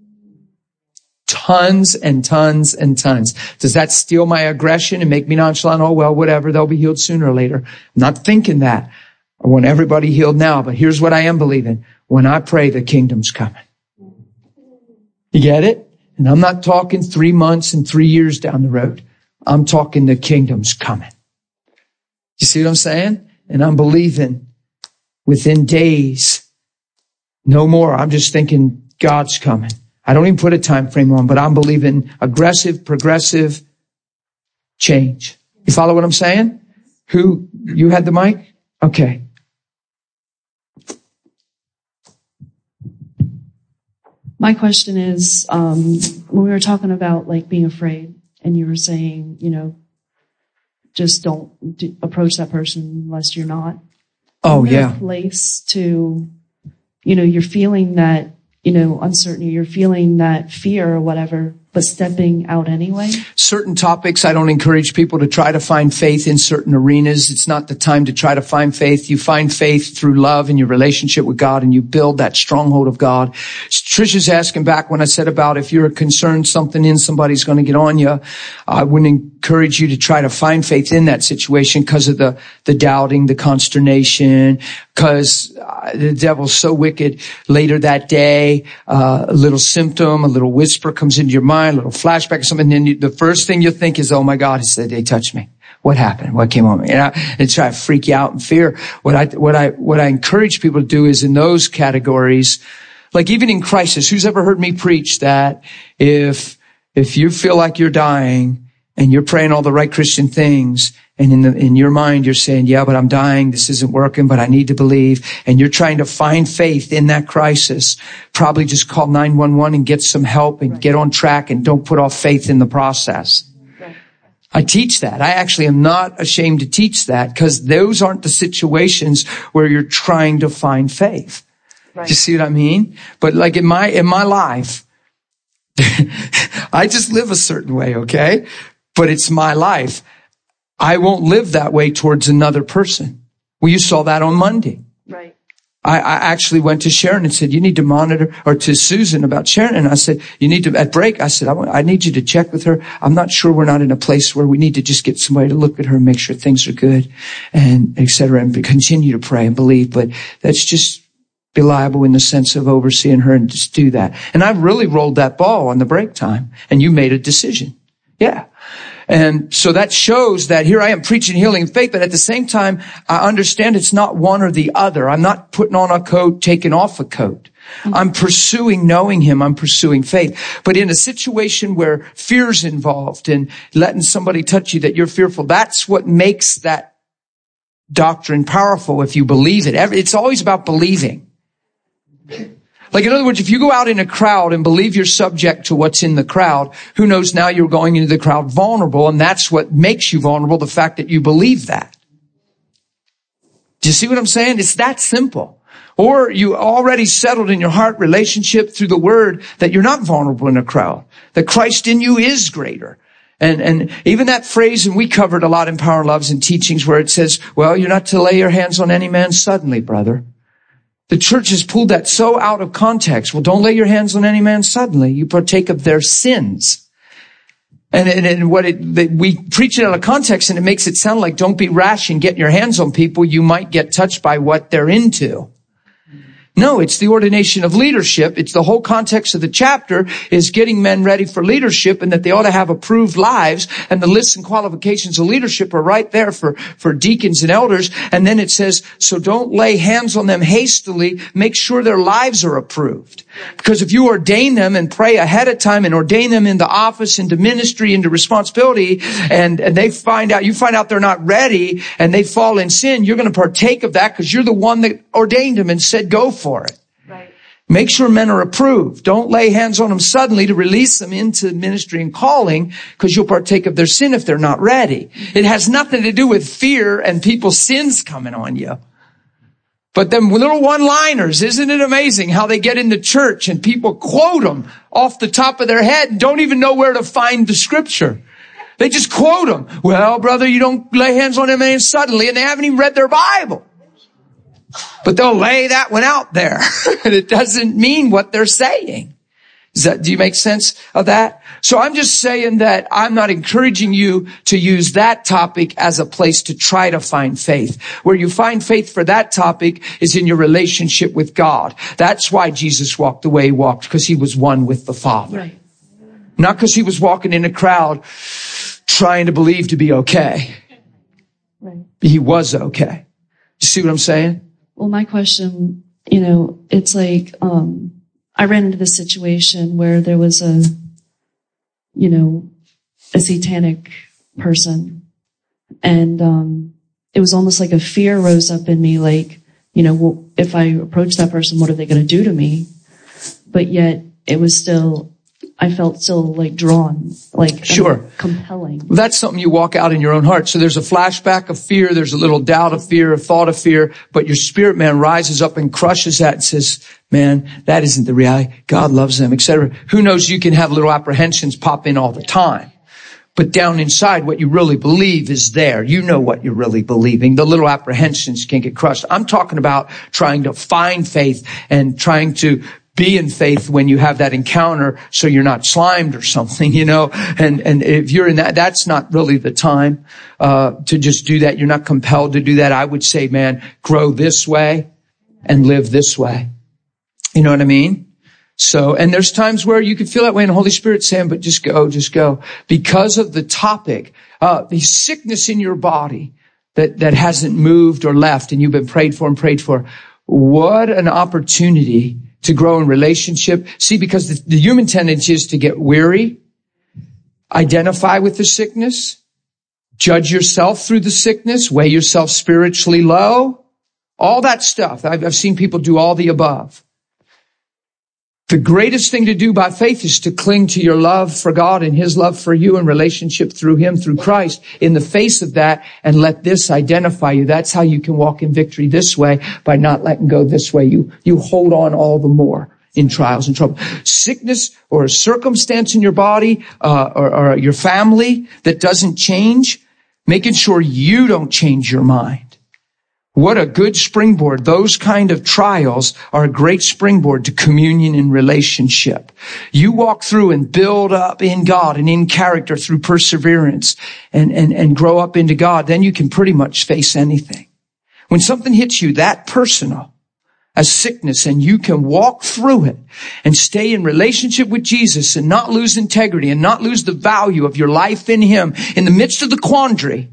Tons and tons and tons. Does that steal my aggression and make me nonchalant? Oh, well, whatever. They'll be healed sooner or later. I'm not thinking that. I want everybody healed now, but here's what I am believing. When I pray, the kingdom's coming. You get it? And I'm not talking three months and three years down the road. I'm talking the kingdom's coming. You see what I'm saying? And I'm believing within days, no more. I'm just thinking God's coming. I don't even put a time frame on, but I'm believing aggressive, progressive change. You follow what I'm saying? Who, you had the mic? Okay. My question is, um, when we were talking about like being afraid and you were saying, you know, just don't do, approach that person unless you're not. Oh, Isn't there yeah. a place to, you know, you're feeling that, you know, uncertainty, you're feeling that fear or whatever, but stepping out anyway. Certain topics, I don't encourage people to try to find faith in certain arenas. It's not the time to try to find faith. You find faith through love and your relationship with God, and you build that stronghold of God. Trisha's asking back when I said about if you're concerned something in somebody's going to get on you, I wouldn't encourage you to try to find faith in that situation because of the, the doubting, the consternation, because uh, the devil's so wicked. Later that day, uh, a little symptom, a little whisper comes into your mind, a little flashback or something, and then you, the first thing you think is, oh my God, it's that they touched me. What happened? What came on me? And, I, and try to freak you out in fear. What I, what I, what I encourage people to do is in those categories, like even in crisis, who's ever heard me preach that if, if you feel like you're dying and you're praying all the right Christian things, and in the, in your mind you're saying, yeah, but I'm dying, this isn't working, but I need to believe, and you're trying to find faith in that crisis, probably just call nine one one and get some help and get on track and don't put off faith in the process. I teach that. I actually am not ashamed to teach that because those aren't the situations where you're trying to find faith. Right. You see what I mean? But like in my, in my life, I just live a certain way, okay? But it's my life. I won't live that way towards another person. Well, you saw that on Monday. Right. I, I actually went to Sharon and said, you need to monitor, or to Susan about Sharon. And I said, you need to, at break, I said, I, want, I need you to check with her. I'm not sure we're not in a place where we need to just get somebody to look at her and make sure things are good and et cetera, and continue to pray and believe. But that's just be liable in the sense of overseeing her and just do that. And I really rolled that ball on the break time and you made a decision. Yeah. And so that shows that here I am preaching healing and faith, but at the same time, I understand it's not one or the other. I'm not putting on a coat, taking off a coat. Mm-hmm. I'm pursuing knowing him. I'm pursuing faith. But in a situation where fear's involved and letting somebody touch you that you're fearful, that's what makes that doctrine powerful if you believe it. It's always about believing. Like, in other words, if you go out in a crowd and believe you're subject to what's in the crowd, who knows, now you're going into the crowd vulnerable, and that's what makes you vulnerable, the fact that you believe that. Do you see what I'm saying? It's that simple. Or you already settled in your heart relationship through the word that you're not vulnerable in a crowd, that Christ in you is greater. And, and even that phrase, and we covered a lot in Power and Loves and teachings where it says, well, you're not to lay your hands on any man suddenly, brother. The church has pulled that so out of context. Well, don't lay your hands on any man suddenly. You partake of their sins. And, and, and what it, the, we preach it out of context, and it makes it sound like don't be rash and get your hands on people. You might get touched by what they're into. No, it's the ordination of leadership. It's the whole context of the chapter is getting men ready for leadership and that they ought to have approved lives. And the lists and qualifications of leadership are right there for, for deacons and elders. And then it says, so don't lay hands on them hastily. Make sure their lives are approved. Because if you ordain them and pray ahead of time and ordain them into office, into ministry, into responsibility, and, and they find out, you find out they're not ready and they fall in sin, you're going to partake of that because you're the one that ordained them and said go for for it. Right. Make sure men are approved. Don't lay hands on them suddenly to release them into ministry and calling because you'll partake of their sin if they're not ready. It has nothing to do with fear and people's sins coming on you. But them little one-liners, isn't it amazing how they get into church and people quote them off the top of their head and don't even know where to find the scripture. They just quote them. Well, brother, you don't lay hands on them man suddenly, and they haven't even read their Bible. But they'll lay that one out there. And it doesn't mean what they're saying. Does that, do you make sense of that? So I'm just saying that I'm not encouraging you to use that topic as a place to try to find faith. Where you find faith for that topic is in your relationship with God. That's why Jesus walked the way he walked, because he was one with the Father. Right. Not because he was walking in a crowd trying to believe to be okay. Right. He was okay. You see what I'm saying? Well, my question, you know, it's like, um, I ran into this situation where there was a, you know, a satanic person, and um, it was almost like a fear rose up in me, like, you know, well, if I approach that person, what are they going to do to me? But yet it was still, I felt still like drawn, like Sure. compelling. Well, that's something you walk out in your own heart. So there's a flashback of fear. There's a little doubt of fear, a thought of fear, but your spirit man rises up and crushes that and says, man, that isn't the reality. God loves them, et cetera. Who knows? You can have little apprehensions pop in all the time. But down inside, what you really believe is there. You know what you're really believing. The little apprehensions can get crushed. I'm talking about trying to find faith and trying to be in faith when you have that encounter so you're not slimed or something, you know. And and if you're in that, that's not really the time uh to just do that. You're not compelled to do that. I would say, man, grow this way and live this way. You know what I mean? So, and there's times where you can feel that way and the Holy Spirit's saying, but just go, just go. Because of the topic, uh, the sickness in your body that, that hasn't moved or left and you've been prayed for and prayed for. What an opportunity to grow in relationship. See, because the, the human tendency is to get weary, identify with the sickness, judge yourself through the sickness, weigh yourself spiritually low, all that stuff. I've, I've seen people do all the above. The greatest thing to do by faith is to cling to your love for God and His love for you and relationship through Him, through Christ, in the face of that, and let this identify you. That's how you can walk in victory this way, by not letting go this way. You, you hold on all the more in trials and trouble. Sickness or a circumstance in your body, uh, or, or your family that doesn't change, making sure you don't change your mind. What a good springboard. Those kind of trials are a great springboard to communion and relationship. You walk through and build up in God and in character through perseverance and, and, and grow up into God. Then you can pretty much face anything. When something hits you that personal as sickness and you can walk through it and stay in relationship with Jesus and not lose integrity and not lose the value of your life in Him in the midst of the quandary,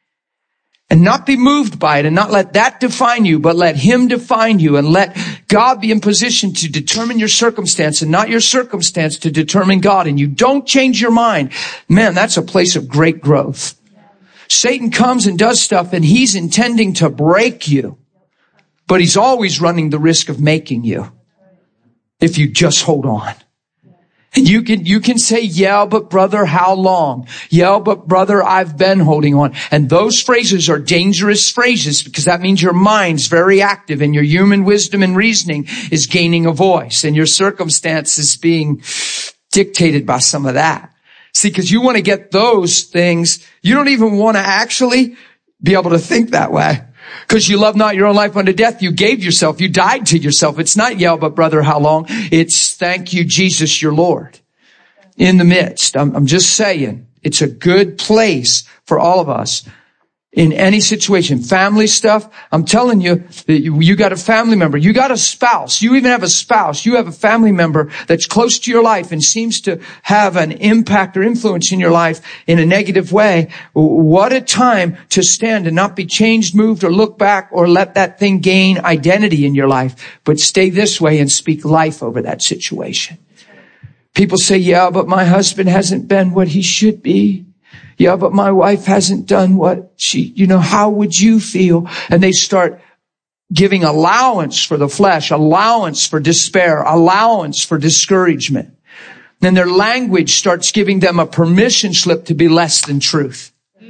and not be moved by it and not let that define you, but let Him define you and let God be in position to determine your circumstance and not your circumstance to determine God. And you don't change your mind. Man, that's a place of great growth. Satan comes and does stuff and he's intending to break you, but he's always running the risk of making you if you just hold on. And you can, you can say, yeah, but brother, how long? Yeah, but brother, I've been holding on. And those phrases are dangerous phrases because that means your mind's very active and your human wisdom and reasoning is gaining a voice and your circumstance is being dictated by some of that. See, because you want to get those things. You don't even want to actually be able to think that way. Because you love not your own life unto death. You gave yourself. You died to yourself. It's not, yeah, but brother, how long? It's thank you, Jesus, your Lord. In the midst. I'm, I'm just saying. It's a good place for all of us. In any situation, family stuff, I'm telling you, that you, you got a family member, you got a spouse, you even have a spouse, you have a family member that's close to your life and seems to have an impact or influence in your life in a negative way. What a time to stand and not be changed, moved, or look back or let that thing gain identity in your life, but stay this way and speak life over that situation. People say, yeah, but my husband hasn't been what he should be. Yeah, but my wife hasn't done what she, you know, how would you feel? And they start giving allowance for the flesh, allowance for despair, allowance for discouragement. Then their language starts giving them a permission slip to be less than truth.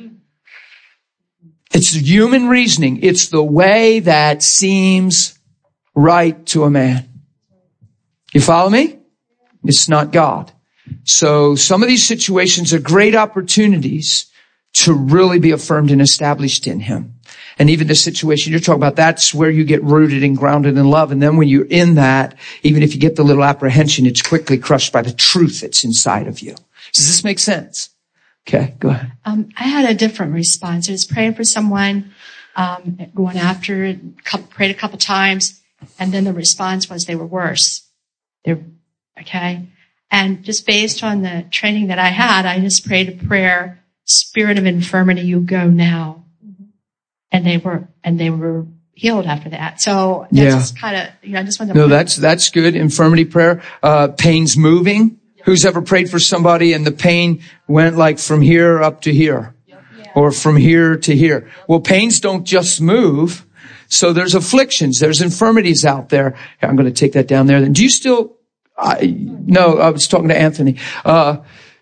It's human reasoning. It's the way that seems right to a man. You follow me? It's not God. So some of these situations are great opportunities to really be affirmed and established in Him. And even the situation you're talking about, that's where you get rooted and grounded in love. And then when you're in that, even if you get the little apprehension, it's quickly crushed by the truth that's inside of you. Does this make sense? Okay, go ahead. Um, I had a different response. I was praying for someone, um, going after it, prayed a couple times, and then the response was they were worse. They're, okay? And just based on the training that I had, I just prayed a prayer, spirit of infirmity, you go now. And they were, and they were healed after that. So that's Yeah. just kind of, you know, I just wanted to. No, that's, that's good. Infirmity prayer. Uh, pain's moving. Who's ever prayed for somebody and the pain went like from here up to here or from here to here? Well, pains don't just move. So there's afflictions. There's infirmities out there. Here, I'm going to take that down there. Then do you still, I, no, I was talking to Anthony. Uh,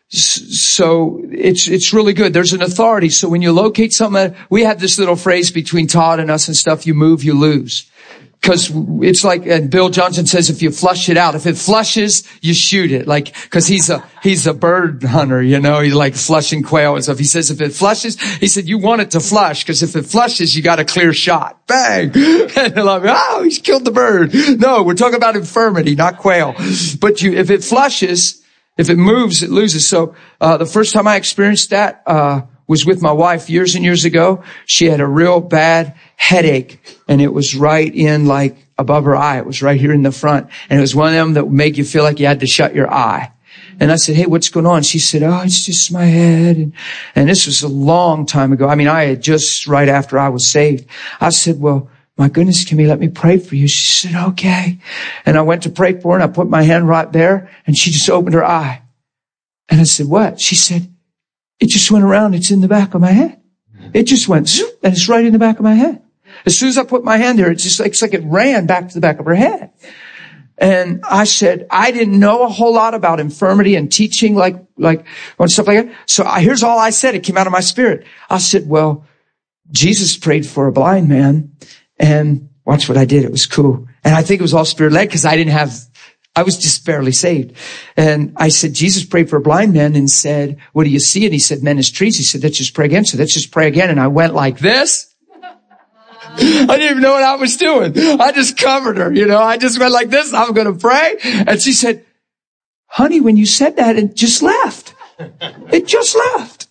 So it's, it's really good. There's an authority. So when you locate something, we have this little phrase between Todd and us and stuff, you move, you lose. Cause it's like, and Bill Johnson says, if you flush it out, if it flushes, you shoot it. Like, cause he's a, he's a bird hunter, you know, he's like flushing quail and stuff. He says, if it flushes, he said, you want it to flush. Cause if it flushes, you got a clear shot. Bang. And they're like, oh, he's killed the bird. No, we're talking about infirmity, not quail. But you, if it flushes, if it moves, it loses. So, uh, the first time I experienced that, uh, was with my wife years and years ago. She had a real bad headache and it was right in like above her eye. It was right here in the front. And it was one of them that would make you feel like you had to shut your eye. And I said, hey, what's going on? She said, oh, it's just my head. And, and this was a long time ago. I mean, I had just right after I was saved. I said, well, my goodness, can you let me pray for you? She said, okay. And I went to pray for her and I put my hand right there and she just opened her eye. And I said, what? She said, it just went around. It's in the back of my head. It just went zoop, and it's right in the back of my head. As soon as I put my hand there, it's just like, it's like it ran back to the back of her head. And I said, I didn't know a whole lot about infirmity and teaching like, like, and stuff like that. So I, here's all I said. It came out of my spirit. I said, well, Jesus prayed for a blind man and watch what I did. It was cool. And I think it was all spirit led because I didn't have, I was just barely saved. And I said, Jesus prayed for a blind man and said, what do you see? And he said, men as trees. He said, let's just pray again. So let's just pray again. And I went like this. I didn't even know what I was doing. I just covered her, you know, I just went like this. I'm going to pray. And she said, honey, when you said that, it just left. It just left.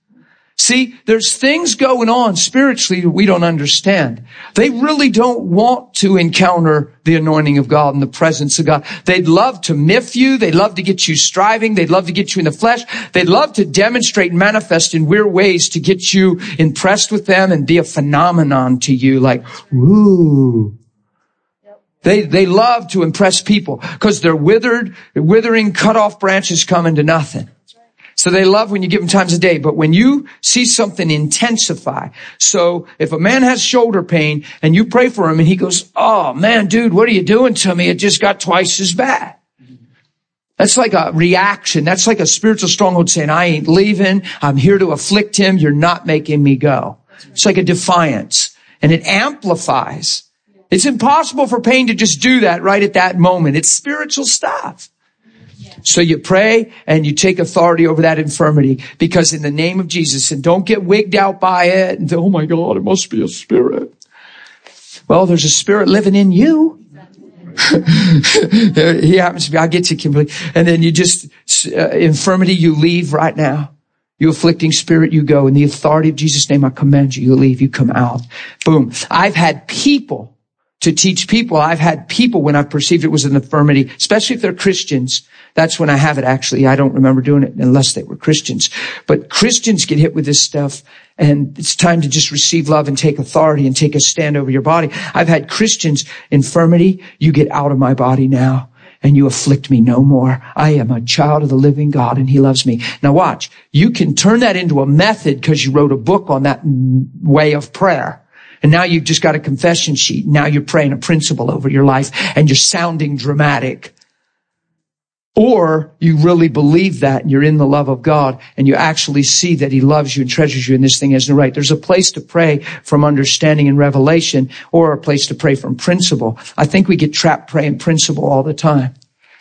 See, there's things going on spiritually that we don't understand. They really don't want to encounter the anointing of God and the presence of God. They'd love to miff you. They'd love to get you striving. They'd love to get you in the flesh. They'd love to demonstrate and manifest in weird ways to get you impressed with them and be a phenomenon to you like, ooh. They, they love to impress people because they're withered, withering, cut off branches coming to nothing. So they love when you give them times a day. But when you see something intensify, so if a man has shoulder pain and you pray for him and he goes, oh man, dude, what are you doing to me? It just got twice as bad. That's like a reaction. That's like a spiritual stronghold saying, I ain't leaving. I'm here to afflict him. You're not making me go. It's like a defiance and it amplifies. It's impossible for pain to just do that right at that moment. It's spiritual stuff. So you pray and you take authority over that infirmity because in the name of Jesus, and don't get wigged out by it and say, oh my God, it must be a spirit. Well, there's a spirit living in you. He happens to be, I'll get you, Kimberly. And then you just, uh, infirmity, you leave right now. You afflicting spirit, you go. In the authority of Jesus' name, I command you, you leave, you come out. Boom. I've had people to teach people. I've had people when I've perceived it was an infirmity, especially if they're Christians. That's when I have it actually. I don't remember doing it unless they were Christians. But Christians get hit with this stuff and it's time to just receive love and take authority and take a stand over your body. I've had Christians, infirmity, you get out of my body now and you afflict me no more. I am a child of the living God and he loves me. Now watch, you can turn that into a method because you wrote a book on that way of prayer. And now you've just got a confession sheet. Now you're praying a principle over your life and you're sounding dramatic. Or you really believe that and you're in the love of God and you actually see that he loves you and treasures you and this thing has no right. There's a place to pray from understanding and revelation or a place to pray from principle. I think we get trapped praying principle all the time.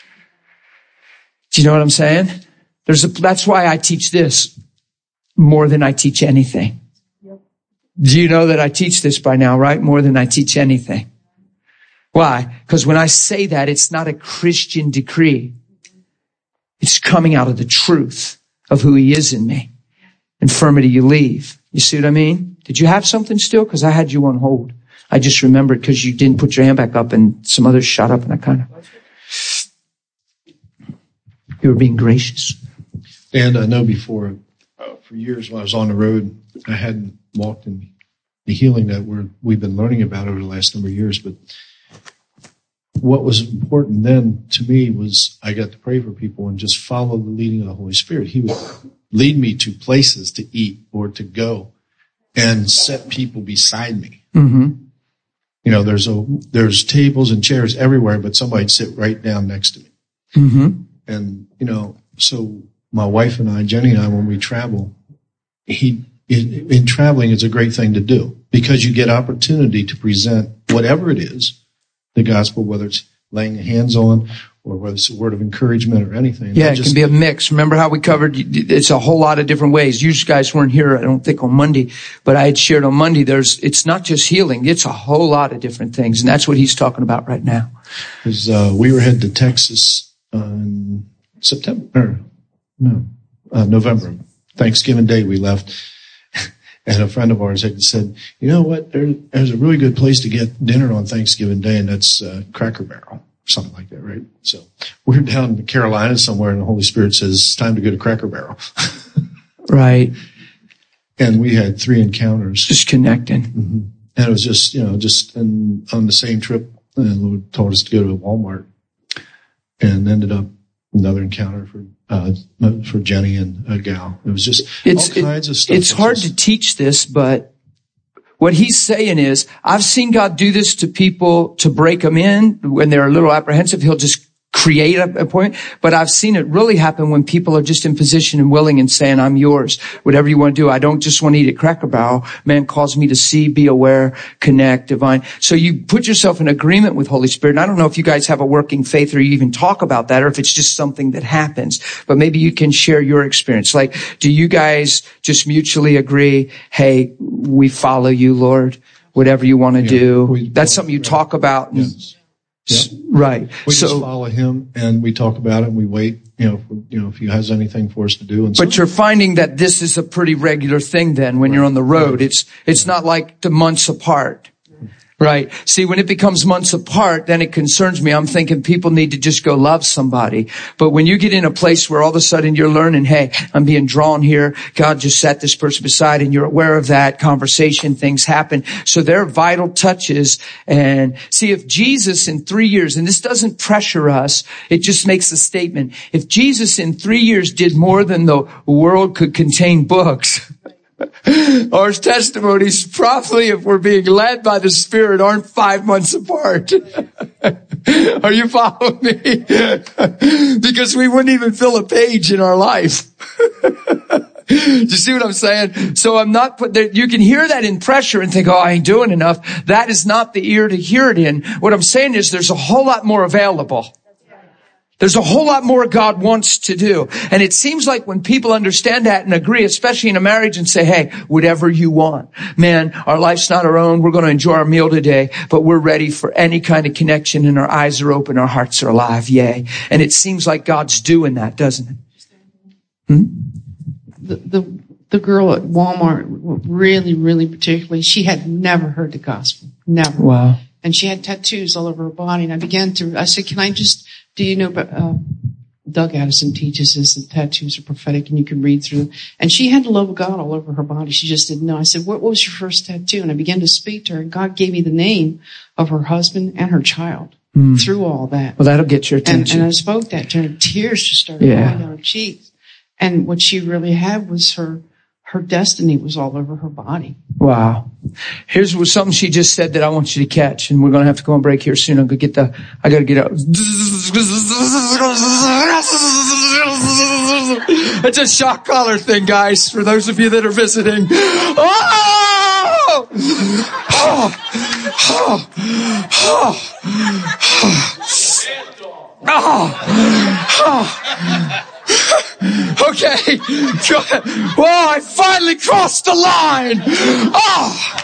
Do you know what I'm saying? There's a, that's why I teach this more than I teach anything. Do you know that I teach this by now, right? More than I teach anything. Why? Because when I say that, it's not a Christian decree. It's coming out of the truth of who he is in me. Infirmity, you leave. You see what I mean? Did you have something still? Because I had you on hold. I just remembered because you didn't put your hand back up and some others shot up and I kind of... You were being gracious. And I know before, uh, for years when I was on the road, I hadn't walked in the healing that we're, we've been learning about over the last number of years. But what was important then to me was I got to pray for people and just follow the leading of the Holy Spirit. He would lead me to places to eat or to go and set people beside me. Mm-hmm. You know, there's a, there's tables and chairs everywhere, but somebody'd sit right down next to me. Mm-hmm. And, you know, so my wife and I, Jenny and I, when we travel, he, in, in traveling is a great thing to do because you get opportunity to present whatever it is, the gospel, whether it's laying hands on or whether it's a word of encouragement or anything. Yeah, it just, can be a mix. Remember how we covered, it's a whole lot of different ways. You guys weren't here, I don't think, on Monday, but I had shared on Monday, there's, it's not just healing, it's a whole lot of different things. And that's what he's talking about right now. Because uh, we were headed to Texas uh, in September, or, no, uh, November, Thanksgiving Day we left. And a friend of ours had said, you know what, there, there's a really good place to get dinner on Thanksgiving Day, and that's uh, Cracker Barrel. Something like that, right? So we're down in the Carolinas somewhere, and the Holy Spirit says, it's time to go to Cracker Barrel. Right. And we had three encounters. Just connecting. Mm-hmm. And it was just, you know, just in, on the same trip, and the Lord told us to go to Walmart, and ended up another encounter for uh for Jenny and a gal. It was just it's, all kinds it, of stuff. It's hard just, to teach this, but what he's saying is, I've seen God do this to people to break them in when they're a little apprehensive. He'll just create a, a point, but I've seen it really happen when people are just in position and willing and saying, I'm yours. Whatever you want to do. I don't just want to eat at Cracker Barrel. Man calls me to see, be aware, connect, divine. So you put yourself in agreement with Holy Spirit. And I don't know if you guys have a working faith or you even talk about that, or if it's just something that happens, but maybe you can share your experience. Like, do you guys just mutually agree, hey, we follow you, Lord, whatever you want to yeah, do? we, That's something you right. talk about. And, yes. Yep. Right. We so, just follow him and we talk about it and we wait, you know, for, you know, if he has anything for us to do. And but so, you're finding that this is a pretty regular thing then when right. you're on the road. Right. It's, it's yeah. not like the months apart. Right. See, when it becomes months apart, then it concerns me. I'm thinking people need to just go love somebody. But when you get in a place where all of a sudden you're learning, hey, I'm being drawn here. God just sat this person beside and you're aware of that conversation, things happen. So they're vital touches. And see, if Jesus in three years, and this doesn't pressure us, it just makes a statement. If Jesus in three years did more than the world could contain books, our testimonies probably, if we're being led by the Spirit, aren't five months apart. Are you following me? Because we wouldn't even fill a page in our life. Do you see what I'm saying? So I'm not put there. You can hear that in pressure and think, oh, I ain't doing enough. That is not the ear to hear it in. What I'm saying is there's a whole lot more available. There's a whole lot more God wants to do. And it seems like when people understand that and agree, especially in a marriage, and say, hey, whatever you want. Man, our life's not our own. We're going to enjoy our meal today, but we're ready for any kind of connection, and our eyes are open, our hearts are alive. Yay. And it seems like God's doing that, doesn't it? Hmm? The, the, the girl at Walmart, really, really particularly, she had never heard the gospel. Never. Wow. And she had tattoos all over her body. And I began to, I said, can I just, do you know, uh, Doug Addison teaches us that tattoos are prophetic and you can read through them. And she had the love of God all over her body. She just didn't know. I said, what, what was your first tattoo? And I began to speak to her, and God gave me the name of her husband and her child mm. through all that. Well, that'll get your attention. And, and I spoke that to her, and tears just started yeah. rolling down her cheeks. And what she really had was her, her destiny was all over her body. Wow. Here's what, something she just said that I want you to catch, and we're going to have to go on break here soon. I'm going to get the, I got to get out. It's a shock collar thing, guys, for those of you that are visiting. Oh! Oh! Oh! Oh! Oh! Oh! Okay. Whoa, I finally crossed the line. Oh.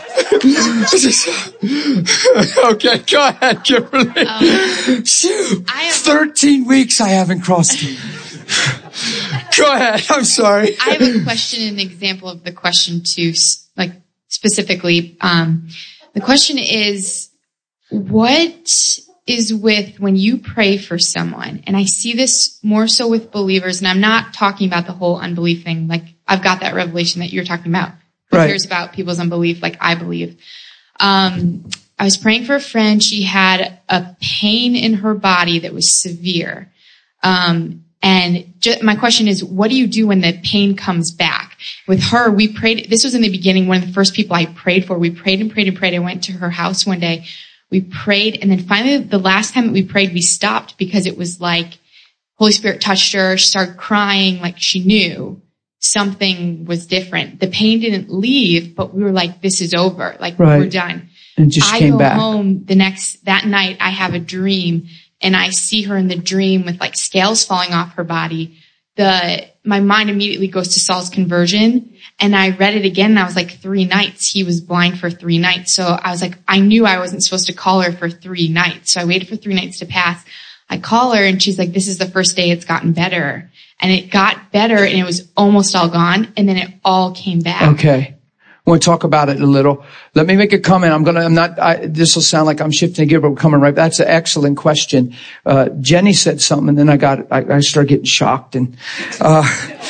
Okay, go ahead, Kimberly. Um, Shoo. I have, thirteen weeks I haven't crossed it. Go ahead. I'm sorry. I have a question, an example of the question too, like specifically. Um, the question is, what is with when you pray for someone, and I see this more so with believers, and I'm not talking about the whole unbelief thing. Like, I've got that revelation that you're talking about. Who Right. cares about people's unbelief like I believe? Um, I was praying for a friend. She had a pain in her body that was severe. Um, and ju- my question is, what do you do when the pain comes back? With her, we prayed. This was in the beginning, one of the first people I prayed for. We prayed and prayed and prayed. I went to her house one day. We prayed. And then finally, the last time that we prayed, we stopped because it was like Holy Spirit touched her. She started crying like she knew something was different. The pain didn't leave, but we were like, this is over. Like, Right. we're done. And it just I came go back. home the next, that night I have a dream and I see her in the dream with like scales falling off her body. The, my mind immediately goes to Saul's conversion and I read it again and I was like, three nights. He was blind for three nights. So I was like, I knew I wasn't supposed to call her for three nights. So I waited for three nights to pass. I call her and she's like, this is the first day it's gotten better. And it got better and it was almost all gone. And then it all came back. Okay. I want to talk about it a little. Let me make a comment. I'm going to, I'm not, I, this will sound like I'm shifting a gear, but we're coming right. That's an excellent question. Uh, Jenny said something and then I got, I, I started getting shocked and, uh,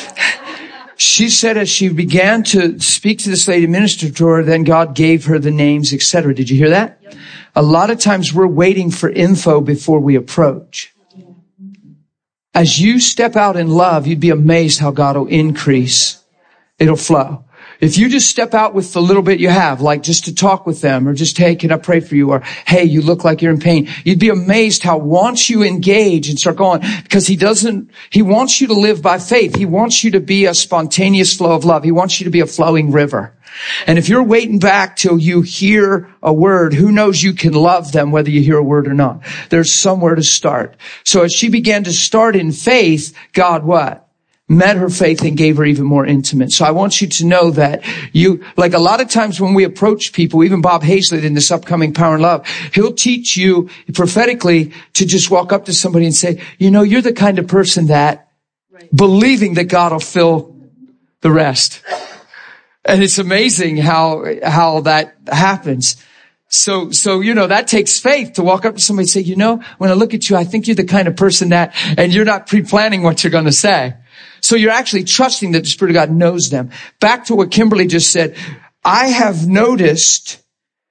she said as she began to speak to this lady, minister to her, then God gave her the names, et cetera. Did you hear that? Yep. A lot of times we're waiting for info before we approach. As you step out in love, you'd be amazed how God will increase. It'll flow. If you just step out with the little bit you have, like just to talk with them or just, hey, can I pray for you? Or, hey, you look like you're in pain. You'd be amazed how once you engage and start going, because he doesn't, he wants you to live by faith. He wants you to be a spontaneous flow of love. He wants you to be a flowing river. And if you're waiting back till you hear a word, who knows you can love them whether you hear a word or not. There's somewhere to start. So as she began to start in faith, God what? Met her faith and gave her even more intimate. So I want you to know that you, like a lot of times when we approach people, even Bob Hazlett in this upcoming Power and Love, he'll teach you prophetically to just walk up to somebody and say, you know, you're the kind of person that right. believing that God will fill the rest. And it's amazing how, how that happens. So, so, you know, that takes faith to walk up to somebody and say, you know, when I look at you, I think you're the kind of person that, and you're not pre-planning what you're going to say. So you're actually trusting that the Spirit of God knows them. Back to what Kimberly just said. I have noticed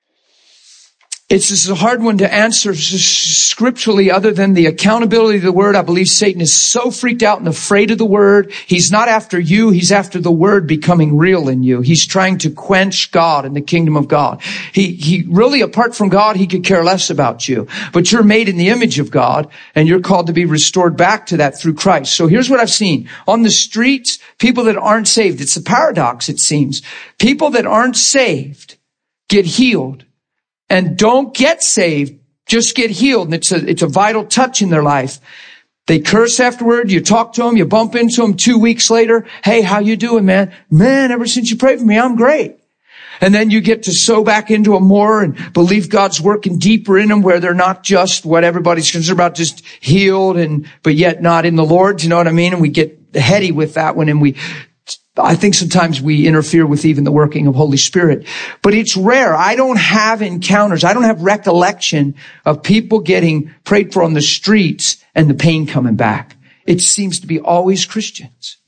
it's, it's a hard one to answer scripturally other than the accountability of the word. I believe Satan is so freaked out and afraid of the word. He's not after you. He's after the word becoming real in you. He's trying to quench God in the kingdom of God. He, he really, apart from God, he could care less about you. But you're made in the image of God and you're called to be restored back to that through Christ. So here's what I've seen. On the streets, people that aren't saved, it's a paradox, it seems. People that aren't saved get healed. And don't get saved, just get healed. And it's a, it's a vital touch in their life. They curse afterward. You talk to them, you bump into them two weeks later. Hey, how you doing, man? Man, ever since you prayed for me, I'm great. And then you get to sow back into them more and believe God's working deeper in them where they're not just what everybody's concerned about, just healed and, but yet not in the Lord. You know what I mean? And we get heady with that one and we, I think sometimes we interfere with even the working of Holy Spirit, but it's rare. I don't have encounters. I don't have recollection of people getting prayed for on the streets and the pain coming back. It seems to be always Christians.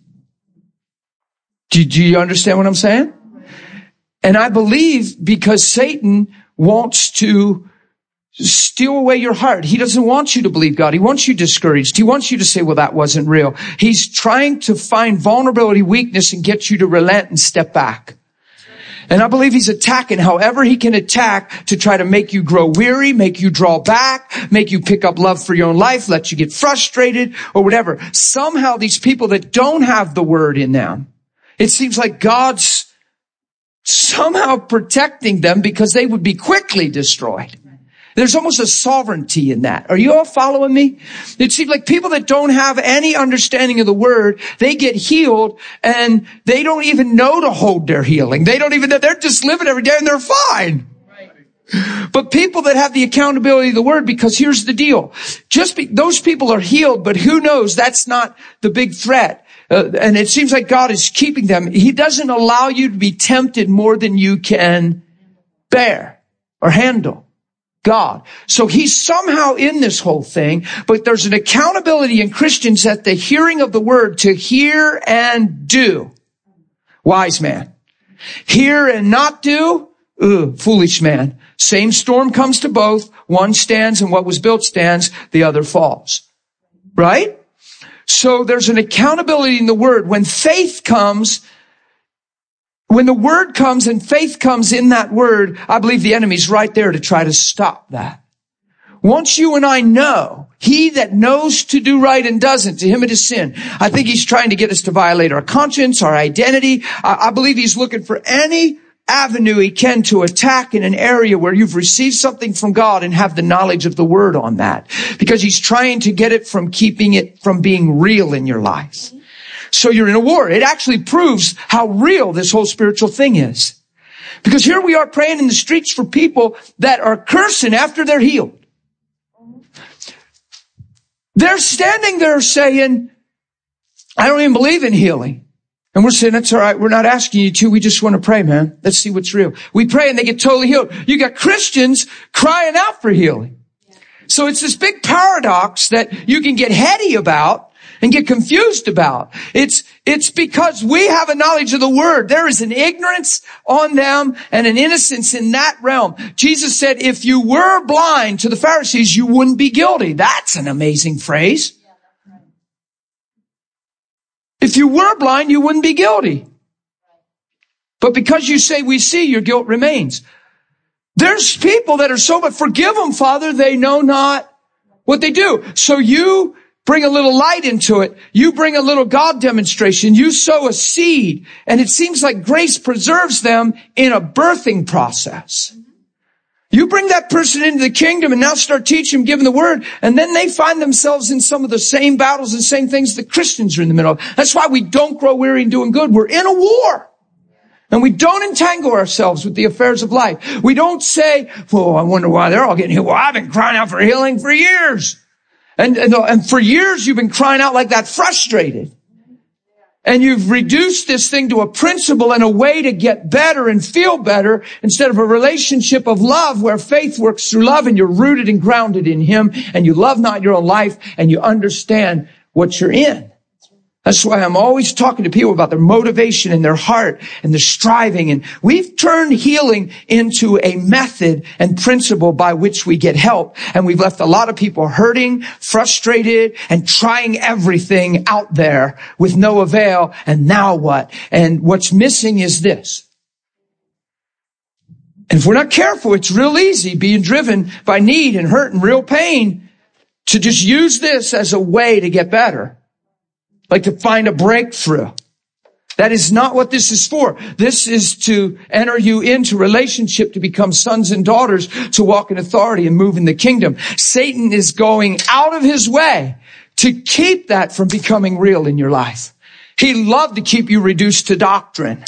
Do, do you understand what I'm saying? And I believe because Satan wants to steal away your heart. He doesn't want you to believe God. He wants you discouraged. He wants you to say, well, that wasn't real. He's trying to find vulnerability, weakness, and get you to relent and step back. And I believe he's attacking however he can attack to try to make you grow weary, make you draw back, make you pick up love for your own life, let you get frustrated or whatever. Somehow these people that don't have the word in them, it seems like God's somehow protecting them because they would be quickly destroyed. There's almost a sovereignty in that. Are you all following me? It seems like people that don't have any understanding of the word, they get healed and they don't even know to hold their healing. They don't even know. They're just living every day and they're fine. But people that have the accountability of the word, because here's the deal. Just be, those people are healed, but who knows? That's not the big threat. Uh, and it seems like God is keeping them. He doesn't allow you to be tempted more than you can bear or handle. God. So he's somehow in this whole thing, but there's an accountability in Christians at the hearing of the word to hear and do. Wise man. Hear and not do? Ugh, foolish man. Same storm comes to both. One stands and what was built stands. The other falls. Right? So there's an accountability in the word. When faith comes, when the word comes and faith comes in that word, I believe the enemy's right there to try to stop that. Once you and I know, he that knows to do right and doesn't, to him it is sin. I think he's trying to get us to violate our conscience, our identity. I, I believe he's looking for any avenue he can to attack in an area where you've received something from God and have the knowledge of the word on that. Because he's trying to get it from keeping it from being real in your life. So you're in a war. It actually proves how real this whole spiritual thing is. Because here we are praying in the streets for people that are cursing after they're healed. They're standing there saying, I don't even believe in healing. And we're saying, that's all right. We're not asking you to. We just want to pray, man. Let's see what's real. We pray and they get totally healed. You got Christians crying out for healing. So it's this big paradox that you can get heady about and get confused about. It's, it's because we have a knowledge of the word. There is an ignorance on them and an innocence in that realm. Jesus said, if you were blind to the Pharisees, you wouldn't be guilty. That's an amazing phrase. If you were blind, you wouldn't be guilty. But because you say we see, your guilt remains. There's people that are so, but forgive them, Father, they know not what they do. So you bring a little light into it. You bring a little God demonstration. You sow a seed. And it seems like grace preserves them in a birthing process. You bring that person into the kingdom and now start teaching them, giving the word, and then they find themselves in some of the same battles and same things that Christians are in the middle of. That's why we don't grow weary in doing good. We're in a war. And we don't entangle ourselves with the affairs of life. We don't say, well, I wonder why they're all getting healed. Well, I've been crying out for healing for years. And, and, and for years you've been crying out like that, frustrated. And you've reduced this thing to a principle and a way to get better and feel better instead of a relationship of love where faith works through love and you're rooted and grounded in him and you love not your own life and you understand what you're in. That's why I'm always talking to people about their motivation and their heart and their striving. And we've turned healing into a method and principle by which we get help. And we've left a lot of people hurting, frustrated, and trying everything out there with no avail. And now what? And what's missing is this. And if we're not careful, it's real easy being driven by need and hurt and real pain to just use this as a way to get better. Like to find a breakthrough. That is not what this is for. This is to enter you into relationship to become sons and daughters, to walk in authority and move in the kingdom. Satan is going out of his way to keep that from becoming real in your life. He loved to keep you reduced to doctrine.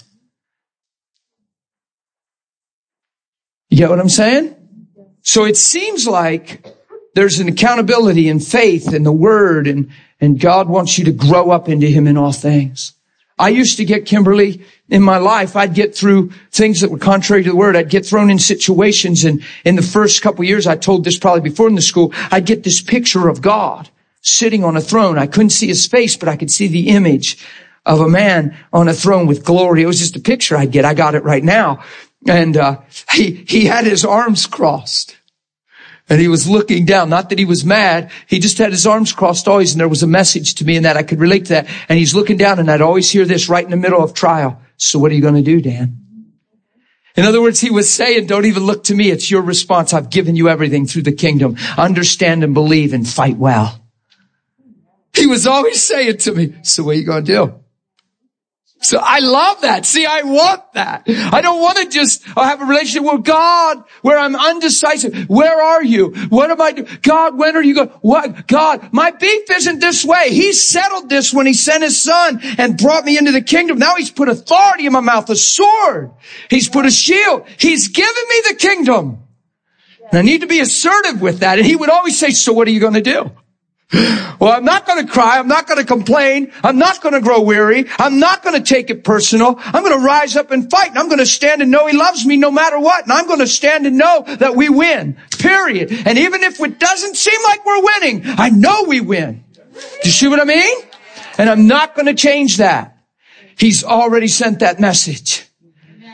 You get what I'm saying? So it seems like there's an accountability in faith and the word, and, and God wants you to grow up into him in all things. I used to get, Kimberly, in my life, I'd get through things that were contrary to the word. I'd get thrown in situations, and in the first couple of years, I told this probably before in the school, I'd get this picture of God sitting on a throne. I couldn't see his face, but I could see the image of a man on a throne with glory. It was just a picture I'd get. I got it right now. And uh he he had his arms crossed. And he was looking down. Not that he was mad. He just had his arms crossed always. And there was a message to me in that. I could relate to that. And he's looking down, and I'd always hear this right in the middle of trial. So what are you going to do, Dan? In other words, he was saying, don't even look to me. It's your response. I've given you everything through the kingdom. Understand and believe and fight well. He was always saying to me, so what are you going to do? So I love that. See, I want that. I don't want to just have a relationship with God where I'm undecisive. Where are you? What am I doing? God, when are you going? What? God, my beef isn't this way. He settled this when he sent his son and brought me into the kingdom. Now he's put authority in my mouth, a sword. He's put a shield. He's given me the kingdom. And I need to be assertive with that. And he would always say, so what are you going to do? Well, I'm not going to cry. I'm not going to complain. I'm not going to grow weary. I'm not going to take it personal. I'm going to rise up and fight. And I'm going to stand and know he loves me no matter what. And I'm going to stand and know that we win. Period. And even if it doesn't seem like we're winning, I know we win. Do you see what I mean? And I'm not going to change that. He's already sent that message.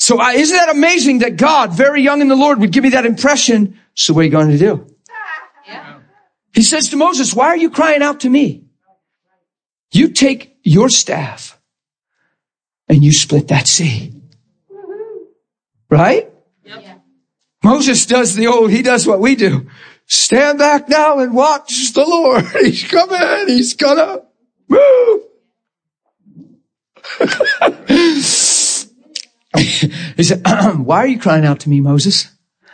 So I, isn't that amazing that God, very young in the Lord, would give me that impression? So what are you going to do? Yeah. He says to Moses, why are you crying out to me? You take your staff and you split that sea. Right? Yep. Moses does the old, he does what we do. Stand back now and watch the Lord. He's coming. He's gonna move. He said, why are you crying out to me, Moses?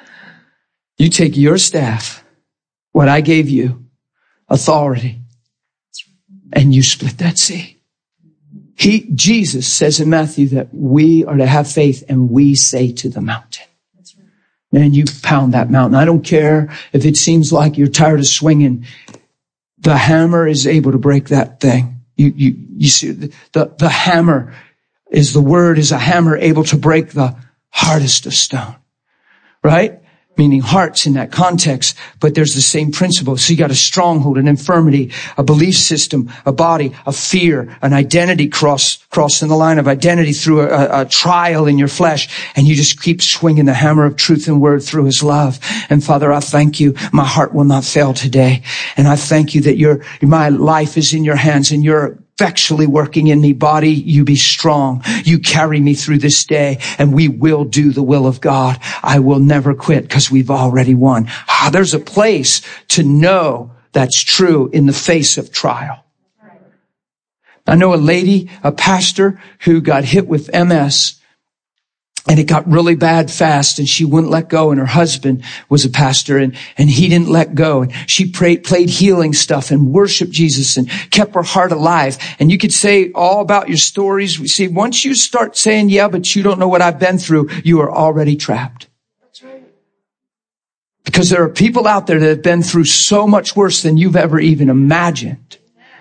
You take your staff, what I gave you, authority, and you split that sea. He, Jesus says in Matthew that we are to have faith and we say to the mountain. Man, you pound that mountain. I don't care if it seems like you're tired of swinging. The hammer is able to break that thing. You, you, you see, the, the, the hammer is the word is a hammer able to break the hardest of stone. Right? Meaning hearts in that context, but there's the same principle. So you got a stronghold, an infirmity, a belief system, a body, a fear, an identity cross, crossing the line of identity through a, a trial in your flesh. And you just keep swinging the hammer of truth and word through his love. And Father, I thank you. My heart will not fail today. And I thank you that your, my life is in your hands and you're effectually working in me. Body, you be strong. You carry me through this day and we will do the will of God. I will never quit because we've already won. Ah, there's a place to know that's true in the face of trial. I know a lady, a pastor who got hit with M S and it got really bad fast and she wouldn't let go. And her husband was a pastor and, and he didn't let go. And she prayed, played healing stuff and worshiped Jesus and kept her heart alive. And you could say all about your stories. We see once you start saying, yeah, but you don't know what I've been through, you are already trapped. That's right. Because there are people out there that have been through so much worse than you've ever even imagined.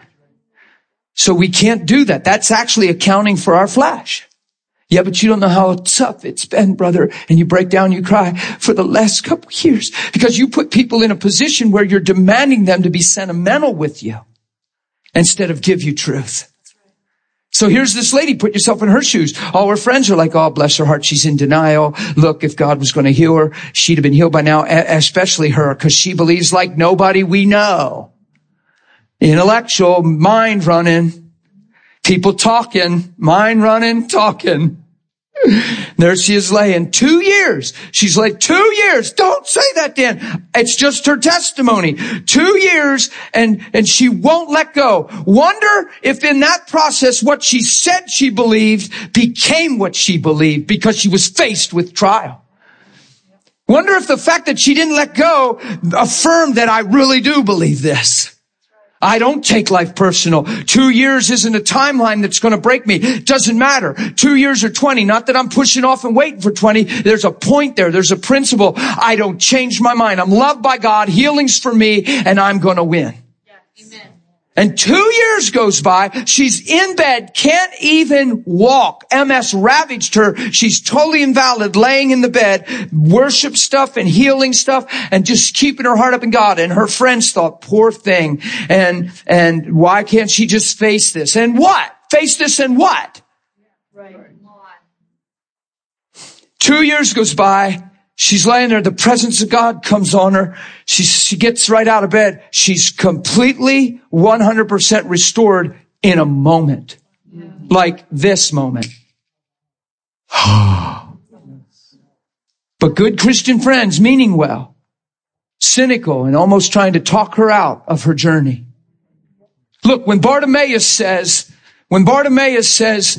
So we can't do that. That's actually accounting for our flesh. Yeah, but you don't know how tough it's been, brother. And you break down, you cry for the last couple of years because you put people in a position where you're demanding them to be sentimental with you instead of give you truth. So here's this lady, put yourself in her shoes. All her friends are like, oh, bless her heart, she's in denial. Look, if God was going to heal her, she'd have been healed by now, especially her, because she believes like nobody we know. Intellectual, mind running. People talking, mind running, talking. There she is laying two years. She's like, two years. Don't say that, Dan. It's just her testimony. Two years and, and she won't let go. Wonder if in that process what she said she believed became what she believed because she was faced with trial. Wonder if the fact that she didn't let go affirmed that I really do believe this. I don't take life personal. Two years isn't a timeline that's going to break me. It doesn't matter. Two years or twenty. Not that I'm pushing off and waiting for twenty. There's a point there. There's a principle. I don't change my mind. I'm loved by God. Healing's for me and I'm going to win. Yeah, amen. And two years goes by. She's in bed, can't even walk. M S ravaged her. She's totally invalid, laying in the bed, worship stuff and healing stuff and just keeping her heart up in God. And her friends thought, poor thing. And, and why can't she just face this? And what? Face this and what? Right. Two years goes by. She's laying there. The presence of God comes on her. She, she gets right out of bed. She's completely one hundred percent restored in a moment. Yeah. Like this moment. But good Christian friends, meaning well, cynical and almost trying to talk her out of her journey. Look, when Bartimaeus says, when Bartimaeus says,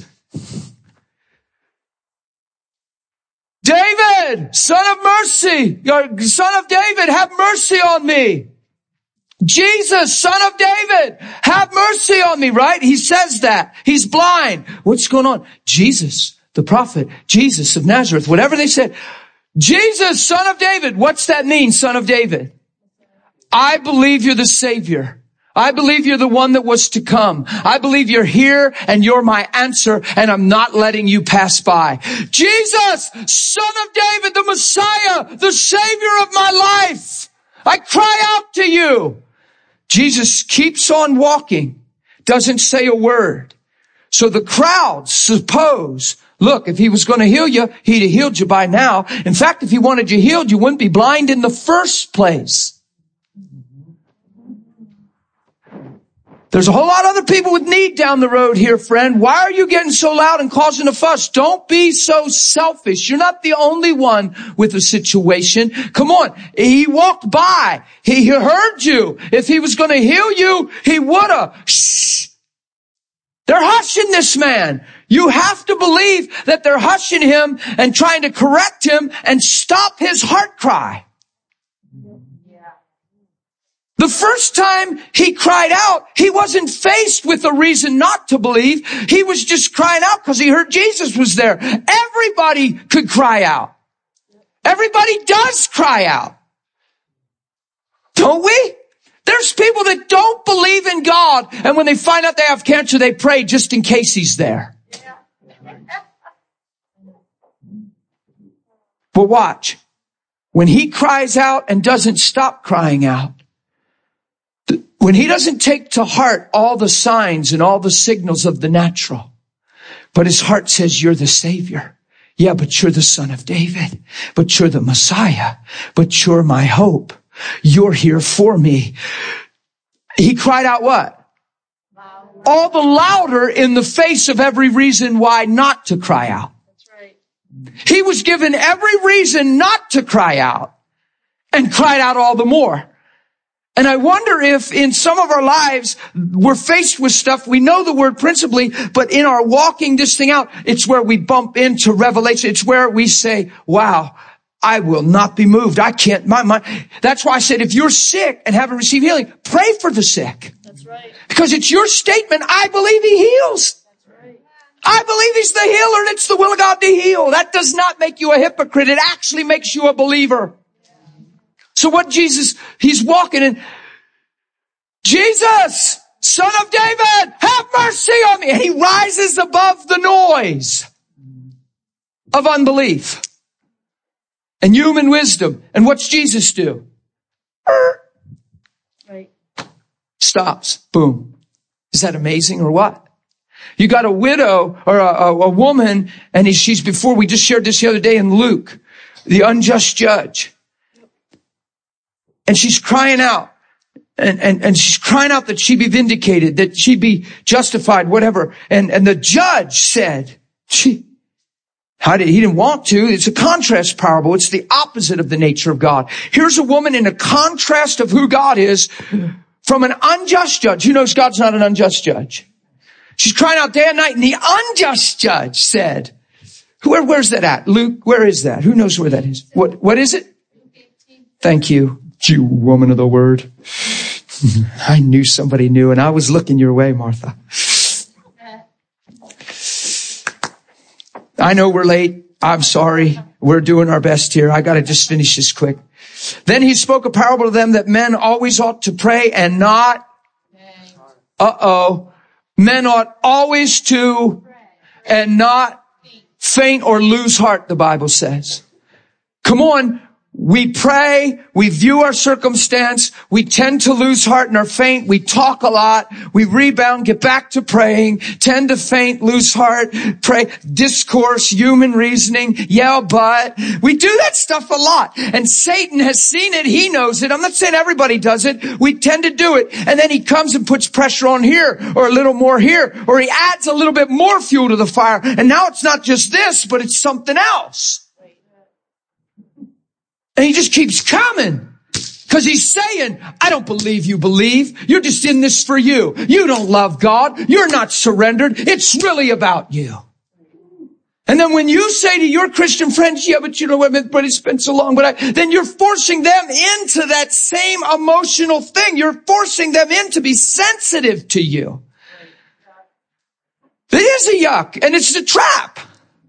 David, son of mercy, son of David, have mercy on me. Jesus, son of David, have mercy on me, right? He says that. He's blind. What's going on? Jesus, the prophet, Jesus of Nazareth, whatever they said. Jesus, son of David. What's that mean, son of David? I believe you're the Savior. I believe you're the one that was to come. I believe you're here and you're my answer and I'm not letting you pass by. Jesus, son of David, the Messiah, the Savior of my life. I cry out to you. Jesus keeps on walking, doesn't say a word. So the crowd suppose Look, if he was going to heal you, he'd have healed you by now. In fact, if he wanted you healed, you wouldn't be blind in the first place. There's a whole lot of other people with need down the road here, friend. Why are you getting so loud and causing a fuss? Don't be so selfish. You're not the only one with a situation. Come on. He walked by. He heard you. If he was going to heal you, he would have. Shh. They're hushing this man. You have to believe that they're hushing him and trying to correct him and stop his heart cry. The first time he cried out, he wasn't faced with a reason not to believe. He was just crying out because he heard Jesus was there. Everybody could cry out. Everybody does cry out. Don't we? There's people that don't believe in God, and when they find out they have cancer, they pray just in case he's there. But watch. When he cries out and doesn't stop crying out, when he doesn't take to heart all the signs and all the signals of the natural, but his heart says, you're the Savior. Yeah, but you're the Son of David. But you're the Messiah. But you're my hope. You're here for me. He cried out what? All the louder in the face of every reason why not to cry out. That's right. He was given every reason not to cry out and cried out all the more. And I wonder if in some of our lives, we're faced with stuff. We know the word principally, but in our walking this thing out, it's where we bump into revelation. It's where we say, wow, I will not be moved. I can't, my, my, that's why I said, if you're sick and haven't received healing, pray for the sick. That's right. Because it's your statement, I believe he heals. That's right. I believe he's the healer and it's the will of God to heal. That does not make you a hypocrite. It actually makes you a believer. So what Jesus, he's walking in, Jesus, Son of David, have mercy on me. And he rises above the noise of unbelief and human wisdom. And what's Jesus do? Right. Stops. Boom. Is that amazing or what? You got a widow or a, a, a woman, and she's before, we just shared this the other day in Luke, the unjust judge. And she's crying out, and, and, and she's crying out that she be vindicated, that she be justified, whatever. And, and the judge said, she, how did, he didn't want to. It's a contrast parable. It's the opposite of the nature of God. Here's a woman in a contrast of who God is from an unjust judge. Who knows God's not an unjust judge? She's crying out day and night, and the unjust judge said, where, where's that at? Luke, where is that? Who knows where that is? What, what is it? Thank you. You woman of the word. I knew somebody knew, and I was looking your way, Martha. I know we're late. I'm sorry. We're doing our best here. I got to just finish this quick. Then he spoke a parable to them that men always ought to pray and not. Uh-oh. Men ought always to and not faint or lose heart, the Bible says. Come on. We pray, we view our circumstance, we tend to lose heart and are faint, we talk a lot, we rebound, get back to praying, tend to faint, lose heart, pray, discourse, human reasoning, yeah, but we do that stuff a lot. And Satan has seen it, he knows it. I'm not saying everybody does it. We tend to do it. And then he comes and puts pressure on here, or a little more here, or he adds a little bit more fuel to the fire. And now it's not just this, but it's something else. And he just keeps coming because he's saying, I don't believe you believe. You're just in this for you. You don't love God. You're not surrendered. It's really about you. And then when you say to your Christian friends, yeah, but you know what, but it's been so long, but I, then you're forcing them into that same emotional thing. You're forcing them in to be sensitive to you. It is a yuck, and it's a trap.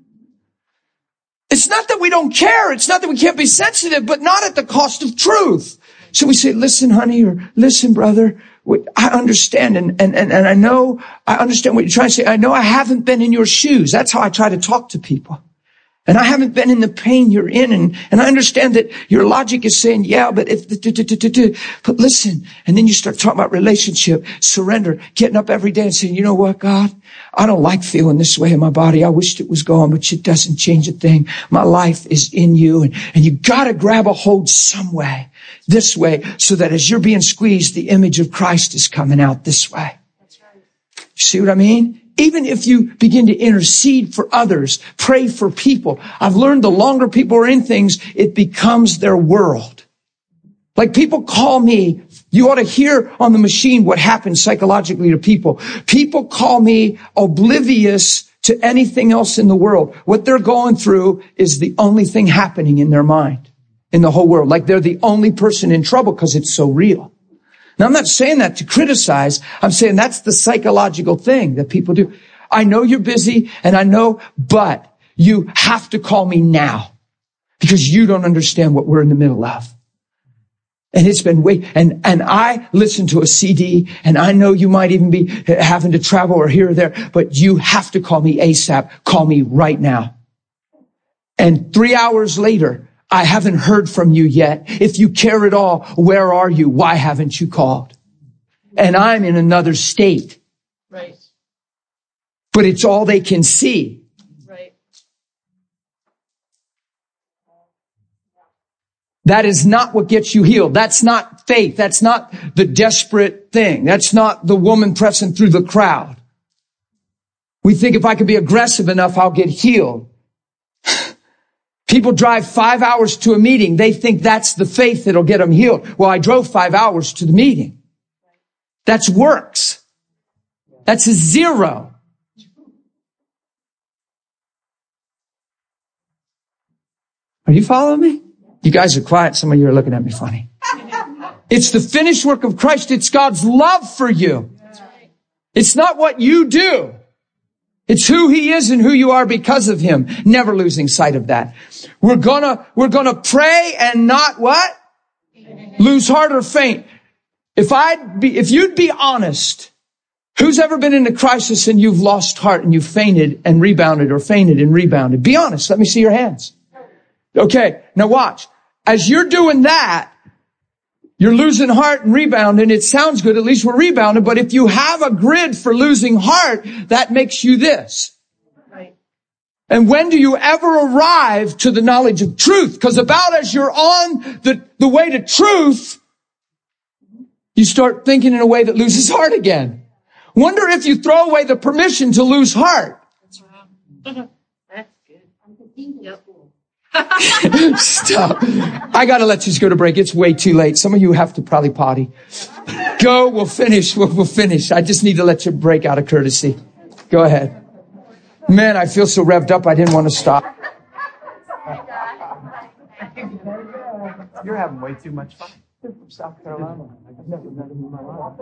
It's not that we don't care. It's not that we can't be sensitive, but not at the cost of truth. So we say, listen, honey, or listen, brother, I understand. And, and, and, and I know, I understand what you're trying to say. I know I haven't been in your shoes. That's how I try to talk to people. And I haven't been in the pain you're in. And, and I understand that your logic is saying, yeah, but if, but listen. And then you start talking about relationship, surrender, getting up every day and saying, you know what, God, I don't like feeling this way in my body. I wished it was gone, but it doesn't change a thing. My life is in you. And, and you gotta grab a hold some way, this way, so that as you're being squeezed, the image of Christ is coming out this way. That's right. You see what I mean? Even if you begin to intercede for others, pray for people. I've learned the longer people are in things, it becomes their world. Like people call me, you ought to hear on the machine what happens psychologically to people. People call me oblivious to anything else in the world. What they're going through is the only thing happening in their mind, in the whole world. Like they're the only person in trouble because it's so real. Now, I'm not saying that to criticize. I'm saying that's the psychological thing that people do. I know you're busy and I know, but you have to call me now because you don't understand what we're in the middle of. And it's been way, and, and I listen to a C D and I know you might even be having to travel or here or there, but you have to call me ASAP. Call me right now. And three hours later, I haven't heard from you yet. If you care at all, where are you? Why haven't you called? And I'm in another state. Right. But it's all they can see. Right. That is not what gets you healed. That's not faith. That's not the desperate thing. That's not the woman pressing through the crowd. We think if I can be aggressive enough, I'll get healed. People drive five hours to a meeting. They think that's the faith that'll get them healed. Well, I drove five hours to the meeting. That's works. That's a zero. Are you following me? You guys are quiet. Some of you are looking at me funny. It's the finished work of Christ. It's God's love for you. It's not what you do. It's who he is and who you are because of him. Never losing sight of that. We're gonna, we're gonna pray and not what? Lose heart or faint. If I'd be, if you'd be honest, who's ever been in a crisis and you've lost heart and you've fainted and rebounded or fainted and rebounded? Be honest. Let me see your hands. Okay. Now watch. As you're doing that, you're losing heart and rebounding. It sounds good. At least we're rebounding. But if you have a grid for losing heart, that makes you this. Right. And when do you ever arrive to the knowledge of truth? Because about as you're on the, the way to truth, you start thinking in a way that loses heart again. Wonder if you throw away the permission to lose heart. That's right. That's good. Yep. Stop. I gotta let you go to break. It's way too late. Some of you have to probably potty. Go. We'll finish. We'll, we'll finish. I just need to let you break out of courtesy. Go ahead. Man, I feel so revved up. I didn't want to stop. You're having way too much fun. They're from South Carolina. I've never met them in my life.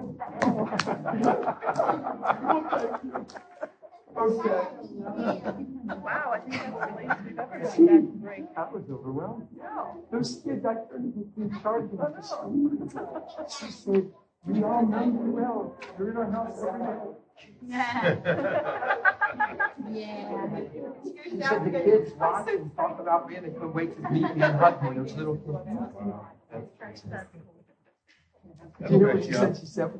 Okay. Wow, I think that's the latest we've ever done that break. That was overwhelming. Those kids, I turned in charge of them to school. She said, we all know you well. You're in our house every day. Yeah. She said the kids watch and talk about me and they couldn't wait to meet me and hug me. Those little kids. Do you know what she said? She said,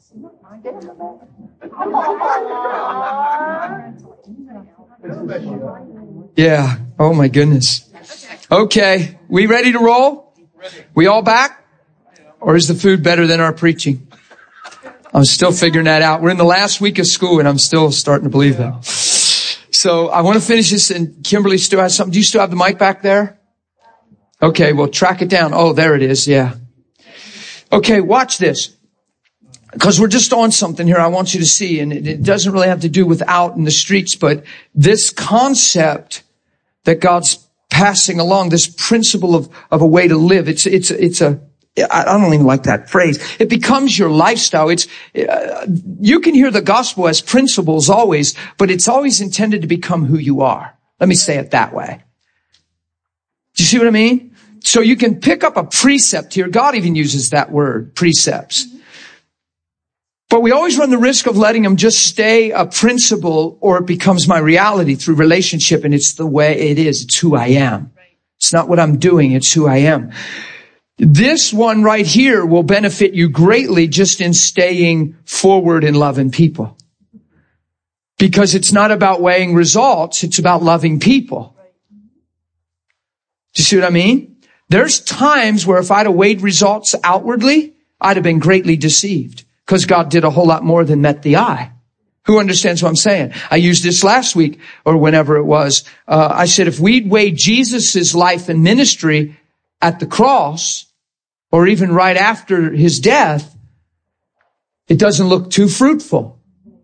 yeah. Oh my goodness. Okay. We ready to roll? We all back? Or is the food better than our preaching? I'm still figuring that out. We're in the last week of school and I'm still starting to believe that. So I want to finish this, and Kimberly still has something. Do you still have the mic back there? Okay. Well, track it down. Oh, there it is. Yeah. Okay. Watch this. Because we're just on something here I want you to see, and it, it doesn't really have to do with out in the streets, but this concept that God's passing along, this principle of, of a way to live, it's, it's, it's a, I don't even like that phrase. It becomes your lifestyle. It's, uh, you can hear the gospel as principles always, but it's always intended to become who you are. Let me say it that way. Do you see what I mean? So you can pick up a precept here. God even uses that word, precepts. But we always run the risk of letting them just stay a principle, or it becomes my reality through relationship, and it's the way it is. It's who I am. It's not what I'm doing. It's who I am. This one right here will benefit you greatly just in staying forward in loving people. Because it's not about weighing results. It's about loving people. Do you see what I mean? There's times where if I'd have weighed results outwardly, I'd have been greatly deceived. Because God did a whole lot more than met the eye. Who understands what I'm saying? I used this last week, or whenever it was. Uh, I said, if we'd weighed Jesus' life and ministry at the cross, or even right after his death, it doesn't look too fruitful.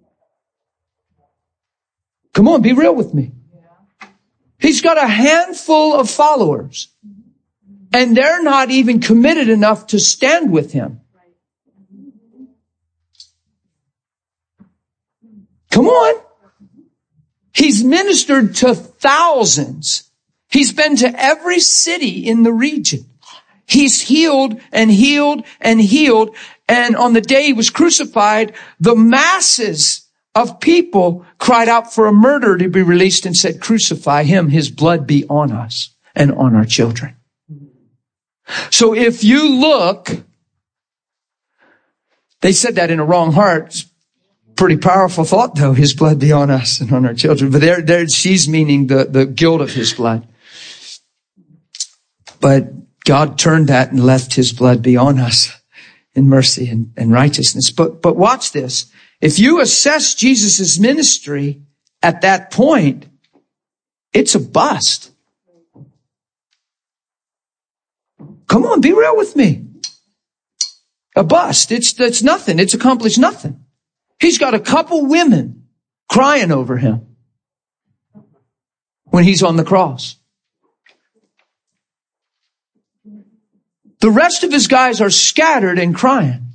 Come on, be real with me. He's got a handful of followers, and they're not even committed enough to stand with him. Come on. He's ministered to thousands. He's been to every city in the region. He's healed and healed and healed. And on the day he was crucified, the masses of people cried out for a murderer to be released and said, crucify him. His blood be on us and on our children. So if you look, they said that in a wrong heart. Pretty powerful thought, though. His blood be on us and on our children. But there, there, she's meaning the, the guilt of his blood. But God turned that and left his blood be on us in mercy and, and righteousness. But, but watch this. If you assess Jesus' ministry at that point, it's a bust. Come on, be real with me. A bust. It's, it's nothing. It's accomplished nothing. He's got a couple women crying over him when he's on the cross. The rest of his guys are scattered and crying.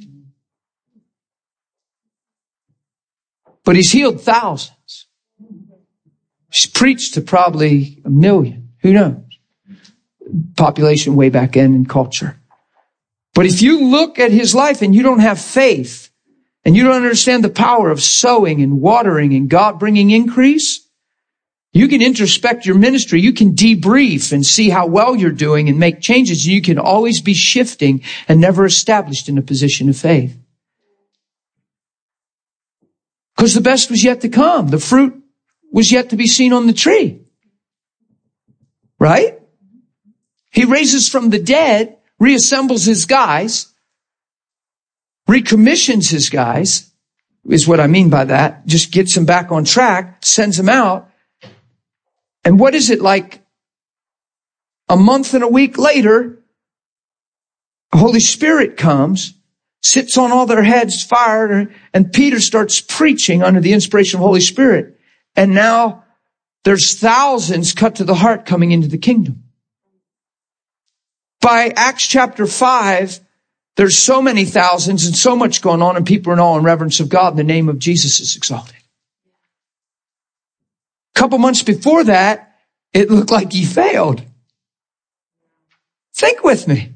But he's healed thousands. He's preached to probably a million. Who knows? Population way back in in culture. But if you look at his life and you don't have faith, and you don't understand the power of sowing and watering and God bringing increase, you can introspect your ministry. You can debrief and see how well you're doing and make changes. You can always be shifting and never established in a position of faith. Because the best was yet to come. The fruit was yet to be seen on the tree. Right? He raises from the dead, reassembles his guys, recommissions his guys, is what I mean by that. Just gets them back on track, sends them out. And what is it like a month and a week later, the Holy Spirit comes, sits on all their heads, fire, and Peter starts preaching under the inspiration of the Holy Spirit. And now there's thousands cut to the heart coming into the kingdom. By Acts chapter five, there's so many thousands and so much going on, and people are in awe and reverence of God, and the name of Jesus is exalted. A couple months before that, it looked like he failed. Think with me.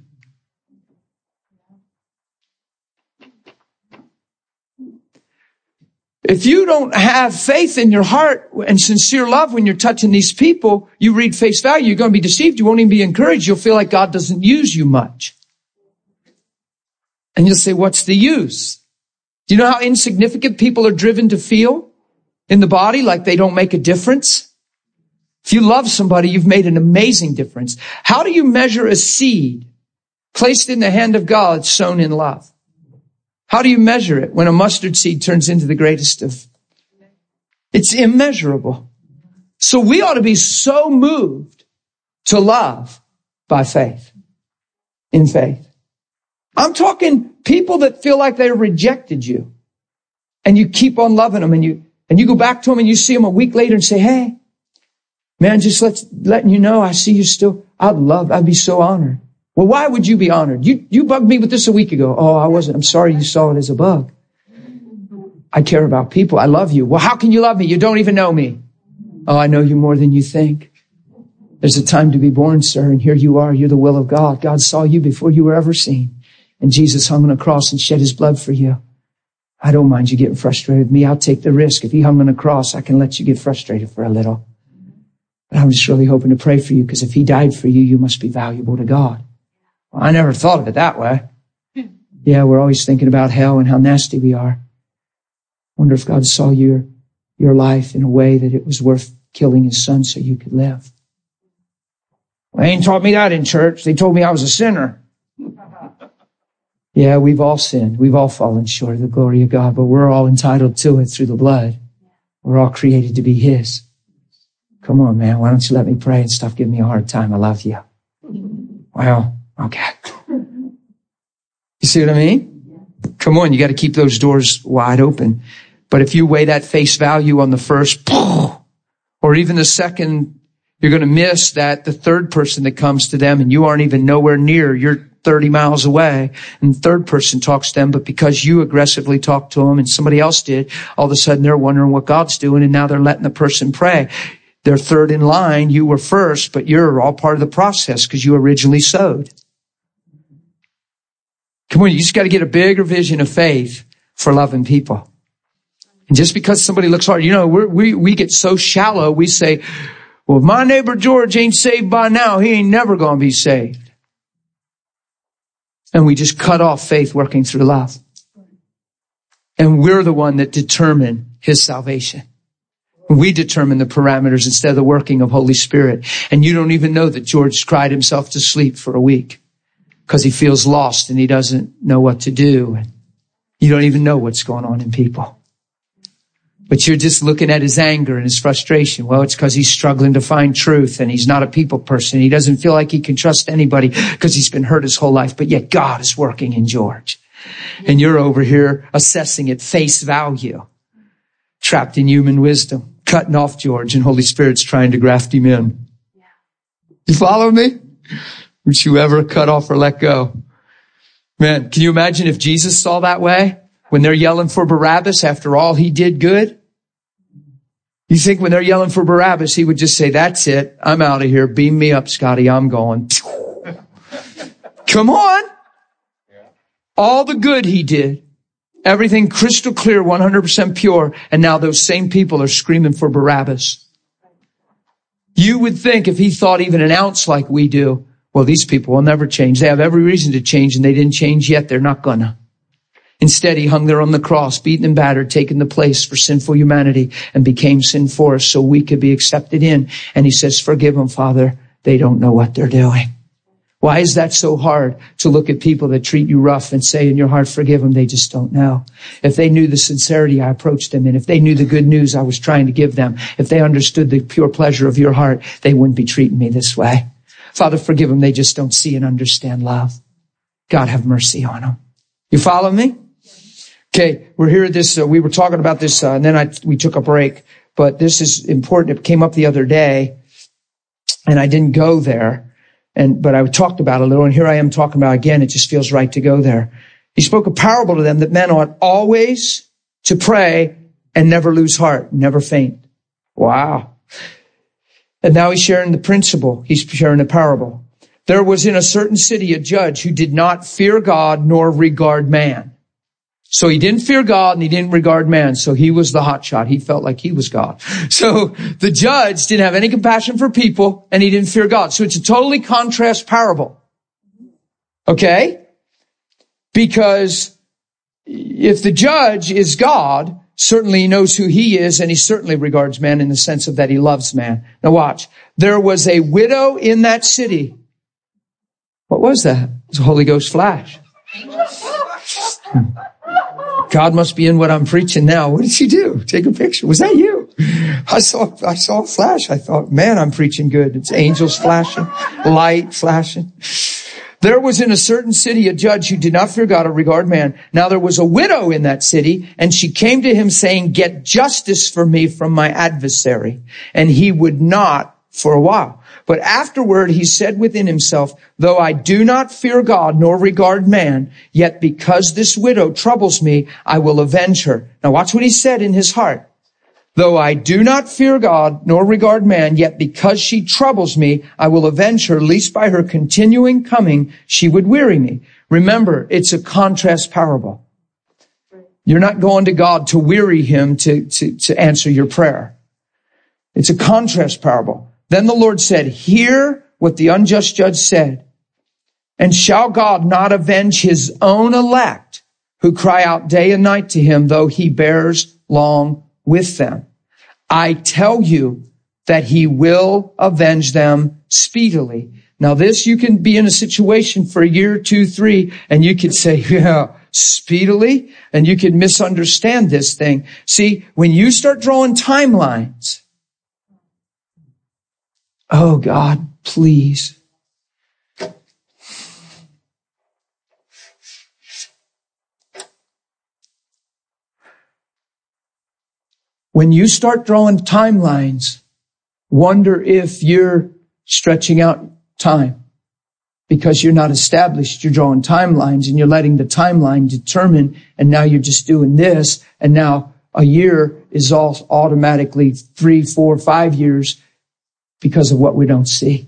If you don't have faith in your heart and sincere love when you're touching these people, you read face value, you're going to be deceived. You won't even be encouraged. You'll feel like God doesn't use you much. And you'll say, what's the use? Do you know how insignificant people are driven to feel in the body, like they don't make a difference? If you love somebody, you've made an amazing difference. How do you measure a seed placed in the hand of God sown in love? How do you measure it when a mustard seed turns into the greatest of? It's immeasurable. So we ought to be so moved to love by faith, in faith. I'm talking people that feel like they rejected you, and you keep on loving them, and you and you go back to them and you see them a week later and say, hey, man, just let's letting you know I see you still. I'd love, I'd be so honored. Well, why would you be honored? You you bugged me with this a week ago. Oh, I wasn't. I'm sorry you saw it as a bug. I care about people. I love you. Well, how can you love me? You don't even know me. Oh, I know you more than you think. There's a time to be born, sir, and here you are. You're the will of God. God saw you before you were ever seen. And Jesus hung on a cross and shed his blood for you. I don't mind you getting frustrated with me. I'll take the risk. If he hung on a cross, I can let you get frustrated for a little. But I'm just really hoping to pray for you, because if he died for you, you must be valuable to God. Well, I never thought of it that way. Yeah, we're always thinking about hell and how nasty we are. Wonder if God saw your, your life in a way that it was worth killing his son so you could live. Well, they ain't taught me that in church. They told me I was a sinner. Yeah, we've all sinned. We've all fallen short of the glory of God, but we're all entitled to it through the blood. We're all created to be his. Come on, man. Why don't you let me pray and stop giving me a hard time? I love you. Well, okay. You see what I mean? Come on, you got to keep those doors wide open. But if you weigh that face value on the first, or even the second, you're going to miss that the third person that comes to them and you aren't even nowhere near, you're thirty miles away, and the third person talks to them, but because you aggressively talked to them and somebody else did, all of a sudden they're wondering what God's doing, and now they're letting the person pray. They're third in line, you were first, but you're all part of the process because you originally sowed. Come on, you just got to get a bigger vision of faith for loving people. And just because somebody looks hard, you know, we're, we we get so shallow, we say, well, if my neighbor George ain't saved by now, he ain't never going to be saved. And we just cut off faith working through love. And we're the one that determine his salvation. We determine the parameters instead of the working of Holy Spirit. And you don't even know that George cried himself to sleep for a week because he feels lost and he doesn't know what to do. And you don't even know what's going on in people. But you're just looking at his anger and his frustration. Well, it's because he's struggling to find truth and he's not a people person. He doesn't feel like he can trust anybody because he's been hurt his whole life. But yet God is working in George. And you're over here assessing at face value, trapped in human wisdom, cutting off George, and Holy Spirit's trying to graft him in. You follow me? Would you ever cut off or let go? Man, can you imagine if Jesus saw that way? When they're yelling for Barabbas after all he did good? You think when they're yelling for Barabbas, he would just say, that's it. I'm out of here. Beam me up, Scotty. I'm going. Come on. All the good he did. Everything crystal clear, one hundred percent pure. And now those same people are screaming for Barabbas. You would think if he thought even an ounce like we do, well, these people will never change. They have every reason to change and they didn't change yet. They're not gonna. Instead, he hung there on the cross, beaten and battered, taking the place for sinful humanity and became sin for us so we could be accepted in. And he says, forgive them, Father. They don't know what they're doing. Why is that so hard to look at people that treat you rough and say in your heart, forgive them? They just don't know. If they knew the sincerity I approached them in, if they knew the good news I was trying to give them, if they understood the pure pleasure of your heart, they wouldn't be treating me this way. Father, forgive them. They just don't see and understand love. God, have mercy on them. You follow me? Okay, we're here at this, uh, we were talking about this, uh, and then I, we took a break, but this is important. It came up the other day, and I didn't go there, and, but I talked about it a little, and here I am talking about it again. It just feels right to go there. He spoke a parable to them that men ought always to pray and never lose heart, never faint. Wow. And now he's sharing the principle. He's sharing a parable. There was in a certain city a judge who did not fear God nor regard man. So he didn't fear God and he didn't regard man. So he was the hotshot. He felt like he was God. So the judge didn't have any compassion for people and he didn't fear God. So it's a totally contrast parable. Okay? Because if the judge is God, certainly he knows who he is and he certainly regards man in the sense of that he loves man. Now watch. There was a widow in that city. What was that? It was a Holy Ghost flash. God must be in what I'm preaching now. What did you do? Take a picture. Was that you? I saw, I saw a flash. I thought, man, I'm preaching good. It's angels flashing, light flashing. There was in a certain city a judge who did not fear God or regard man. Now there was a widow in that city, and she came to him saying, get justice for me from my adversary. And he would not for a while. But afterward he said within himself, though I do not fear God nor regard man, yet because this widow troubles me, I will avenge her. Now watch what he said in his heart. Though I do not fear God nor regard man, yet because she troubles me, I will avenge her, lest by her continuing coming she would weary me. Remember, it's a contrast parable. You're not going to God to weary him to, to, to answer your prayer. It's a contrast parable. Then the Lord said, hear what the unjust judge said. And shall God not avenge his own elect who cry out day and night to him, though he bears long with them? I tell you that he will avenge them speedily. Now this, you can be in a situation for a year, two, three, and you could say, yeah, speedily, and you could misunderstand this thing. See, when you start drawing timelines, oh God, please. When you start drawing timelines, wonder if you're stretching out time because you're not established. You're drawing timelines and you're letting the timeline determine, and now you're just doing this, and now a year is all automatically three, four, five years because of what we don't see.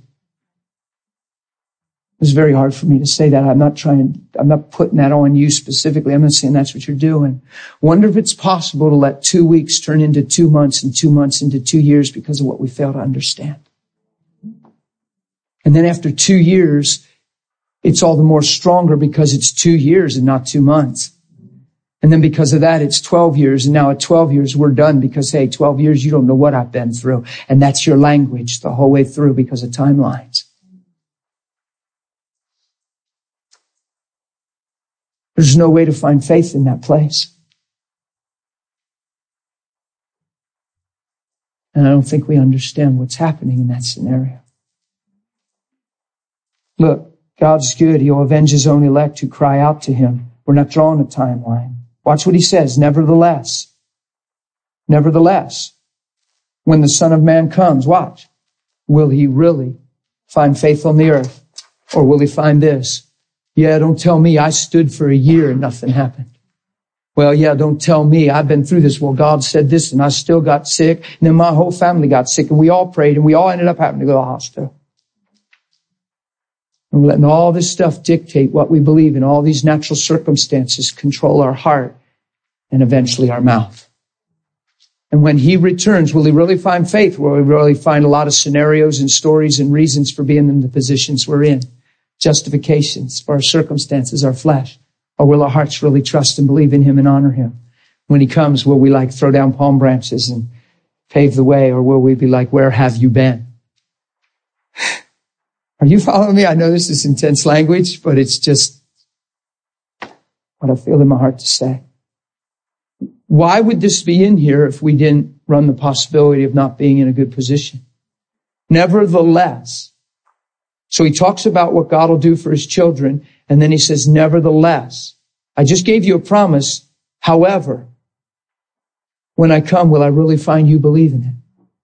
It's very hard for me to say that. I'm not trying, I'm not putting that on you specifically. I'm not saying that's what you're doing. Wonder if it's possible to let two weeks turn into two months and two months into two years because of what we fail to understand. And then after two years, it's all the more stronger because it's two years and not two months. And then because of that, it's twelve years. And now at twelve years, we're done because, hey, twelve years, you don't know what I've been through. And that's your language the whole way through because of timelines. There's no way to find faith in that place. And I don't think we understand what's happening in that scenario. Look, God's good. He'll avenge his own elect who cry out to him. We're not drawing a timeline. Watch what he says. Nevertheless, nevertheless, when the Son of Man comes, watch, will he really find faith on the earth? Or will he find this? Yeah, don't tell me I stood for a year and nothing happened. Well, yeah, don't tell me I've been through this. Well, God said this and I still got sick. And then my whole family got sick and we all prayed and we all ended up having to go to the hospital. And we're letting all this stuff dictate what we believe in. All these natural circumstances control our heart and eventually our mouth. And when he returns, will he really find faith? Will he really find a lot of scenarios and stories and reasons for being in the positions we're in? Justifications for our circumstances, our flesh? Or will our hearts really trust and believe in him and honor him? When he comes, will we like throw down palm branches and pave the way? Or will we be like, where have you been? Are you following me? I know this is intense language, but it's just what I feel in my heart to say. Why would this be in here if we didn't run the possibility of not being in a good position? Nevertheless. So he talks about what God will do for his children, and then he says, nevertheless. I just gave you a promise. However, when I come, will I really find you believing it?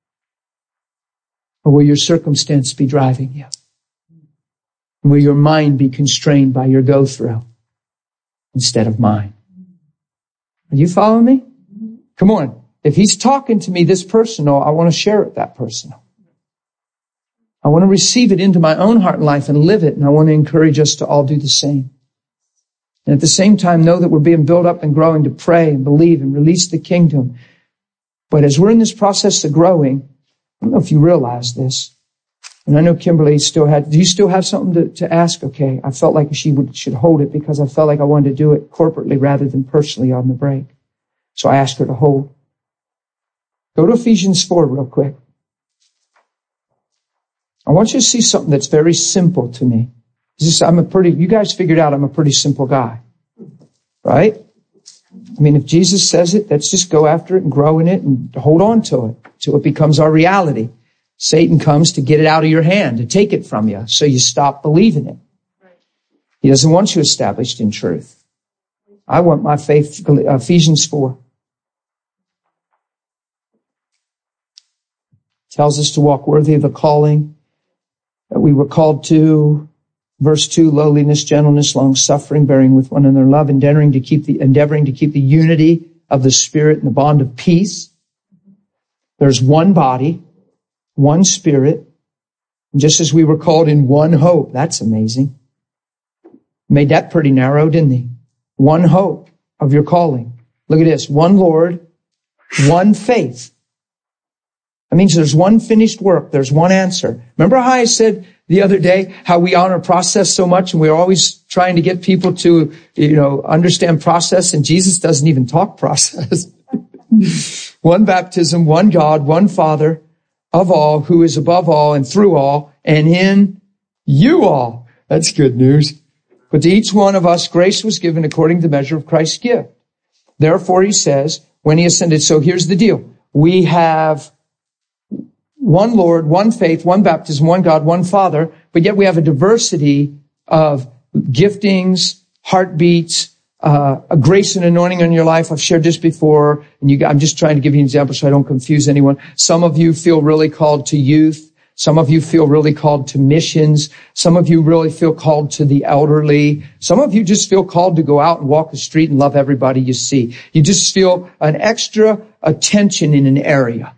Or will your circumstance be driving you? Will your mind be constrained by your go-through instead of mine? Are you following me? Come on. If he's talking to me this personal, I want to share it that personal. I want to receive it into my own heart and life and live it, and I want to encourage us to all do the same. And at the same time, know that we're being built up and growing to pray and believe and release the kingdom. But as we're in this process of growing, I don't know if you realize this, and I know Kimberly still had, do you still have something to, to ask? Okay, I felt like she would, should hold it because I felt like I wanted to do it corporately rather than personally on the break. So I asked her to hold. Go to Ephesians four real quick. I want you to see something that's very simple to me. This, I'm a pretty, you guys figured out I'm a pretty simple guy, right? I mean, if Jesus says it, let's just go after it and grow in it and hold on to it till it becomes our reality. Satan comes to get it out of your hand, to take it from you, so you stop believing it. He doesn't want you established in truth. I want my faith, Ephesians four. Tells us to walk worthy of the calling that we were called to. Verse two, lowliness, gentleness, long suffering, bearing with one another, love, endeavoring to keep the, endeavoring to keep the unity of the Spirit and the bond of peace. There's one body, one Spirit, and just as we were called in one hope. That's amazing. Made that pretty narrow, didn't he? One hope of your calling. Look at this. One Lord, one faith. That means there's one finished work. There's one answer. Remember how I said the other day how we honor process so much and we're always trying to get people to, you know, understand process, and Jesus doesn't even talk process. One baptism, one God, one Father of all, who is above all and through all and in you all. That's good news. But to each one of us, grace was given according to the measure of Christ's gift. Therefore, he says, when he ascended, so here's the deal. We have one Lord, one faith, one baptism, one God, one Father, but yet we have a diversity of giftings, heartbeats, uh, a grace and anointing on your life. I've shared this before, and you, I'm just trying to give you an example so I don't confuse anyone. Some of you feel really called to youth. Some of you feel really called to missions. Some of you really feel called to the elderly. Some of you just feel called to go out and walk the street and love everybody you see. You just feel an extra attention in an area.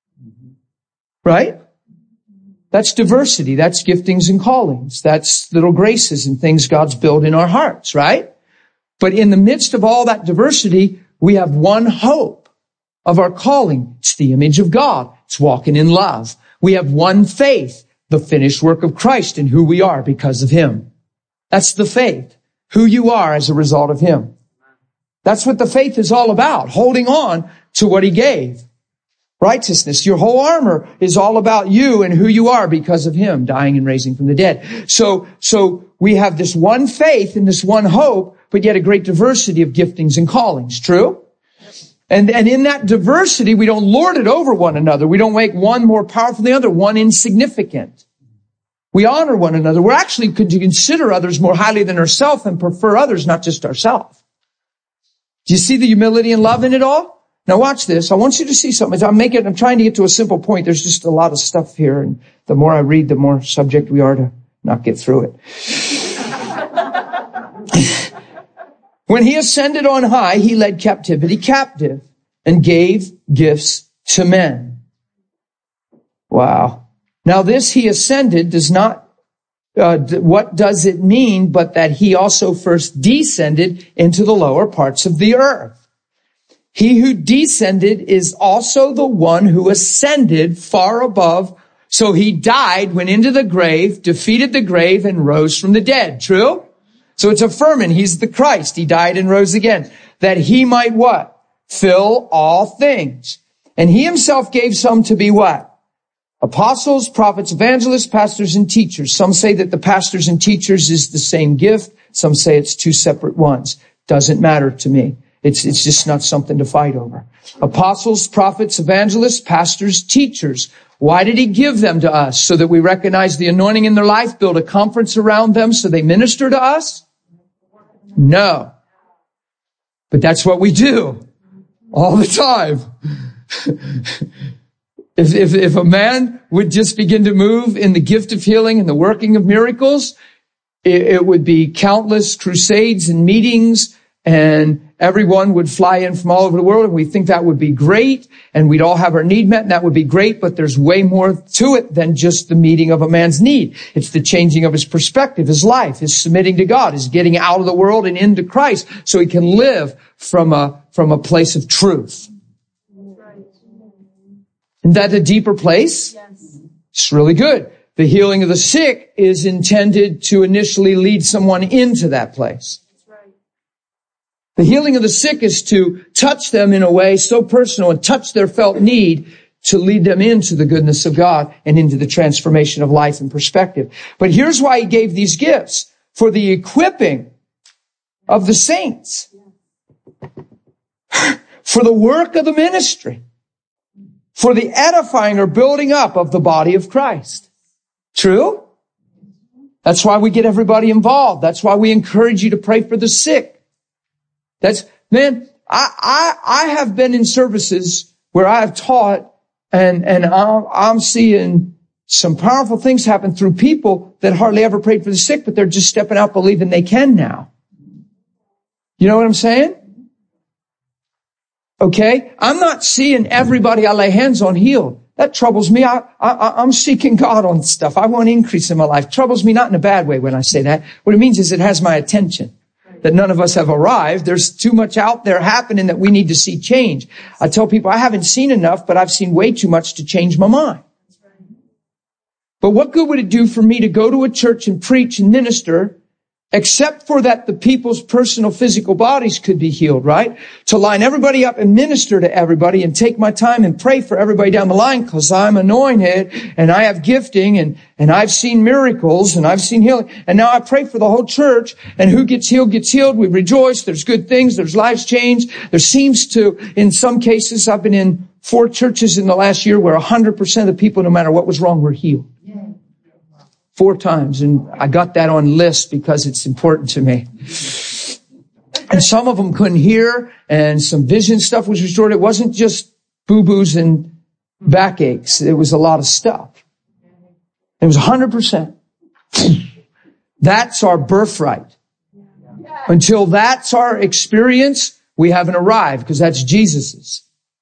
Right? That's diversity. That's giftings and callings. That's little graces and things God's built in our hearts, right? But in the midst of all that diversity, we have one hope of our calling. It's the image of God. It's walking in love. We have one faith, the finished work of Christ and who we are because of him. That's the faith, who you are as a result of him. That's what the faith is all about, holding on to what he gave. Righteousness, your whole armor is all about you and who you are because of him, dying and raising from the dead. So, so we have this one faith and this one hope, but yet a great diversity of giftings and callings. True? And, and in that diversity, we don't lord it over one another. We don't make one more powerful than the other, one insignificant. We honor one another. We're actually to consider others more highly than ourselves and prefer others, not just ourselves. Do you see the humility and love in it all? Now watch this. I want you to see something. I'm making, I'm trying to get to a simple point. There's just a lot of stuff here, and the more I read, the more subject we are to not get through it. When he ascended on high, he led captivity captive and gave gifts to men. Wow. Now this he ascended does not, uh, what does it mean but that he also first descended into the lower parts of the earth? He who descended is also the one who ascended far above. So he died, went into the grave, defeated the grave, and rose from the dead. True? So it's affirming he's the Christ. He died and rose again. That he might what? Fill all things. And he himself gave some to be what? Apostles, prophets, evangelists, pastors, and teachers. Some say that the pastors and teachers is the same gift. Some say it's two separate ones. Doesn't matter to me. It's, it's just not something to fight over. Apostles, prophets, evangelists, pastors, teachers. Why did he give them to us? So that we recognize the anointing in their life, build a conference around them so they minister to us? No. But that's what we do all the time. if, if, if a man would just begin to move in the gift of healing and the working of miracles, it, it would be countless crusades and meetings, and everyone would fly in from all over the world, and we think that would be great, and we'd all have our need met, and that would be great, but there's way more to it than just the meeting of a man's need. It's the changing of his perspective, his life, his submitting to God, his getting out of the world and into Christ so he can live from a, from a place of truth. Isn't that a deeper place? Yes. It's really good. The healing of the sick is intended to initially lead someone into that place. The healing of the sick is to touch them in a way so personal and touch their felt need to lead them into the goodness of God and into the transformation of life and perspective. But here's why he gave these gifts: for the equipping of the saints, for the work of the ministry, for the edifying or building up of the body of Christ. True? That's why we get everybody involved. That's why we encourage you to pray for the sick. That's, man, I, I, I have been in services where I have taught, and, and I'm, I'm seeing some powerful things happen through people that hardly ever prayed for the sick, but they're just stepping out believing they can now. You know what I'm saying? Okay? I'm not seeing everybody I lay hands on healed. That troubles me. I, I, I'm seeking God on stuff. I want increase in my life. Troubles me not in a bad way when I say that. What it means is it has my attention. that none of us have arrived. There's too much out there happening that we need to see change. I tell people I haven't seen enough, but I've seen way too much to change my mind. But what good would it do for me to go to a church and preach and minister, except for that the people's personal physical bodies could be healed, right? To line everybody up and minister to everybody and take my time and pray for everybody down the line because I'm anointed and I have gifting and, and I've seen miracles and I've seen healing. And now I pray for the whole church, and who gets healed gets healed. We rejoice. There's good things. There's lives changed. There seems to, in some cases, I've been in four churches in the last year where one hundred percent of the people, no matter what was wrong, were healed. Four times. And I got that on list because it's important to me. And some of them couldn't hear, and some vision stuff was restored. It wasn't just boo-boos and backaches. It was a lot of stuff. It was one hundred percent. That's our birthright. Until that's our experience, we haven't arrived, because that's Jesus's.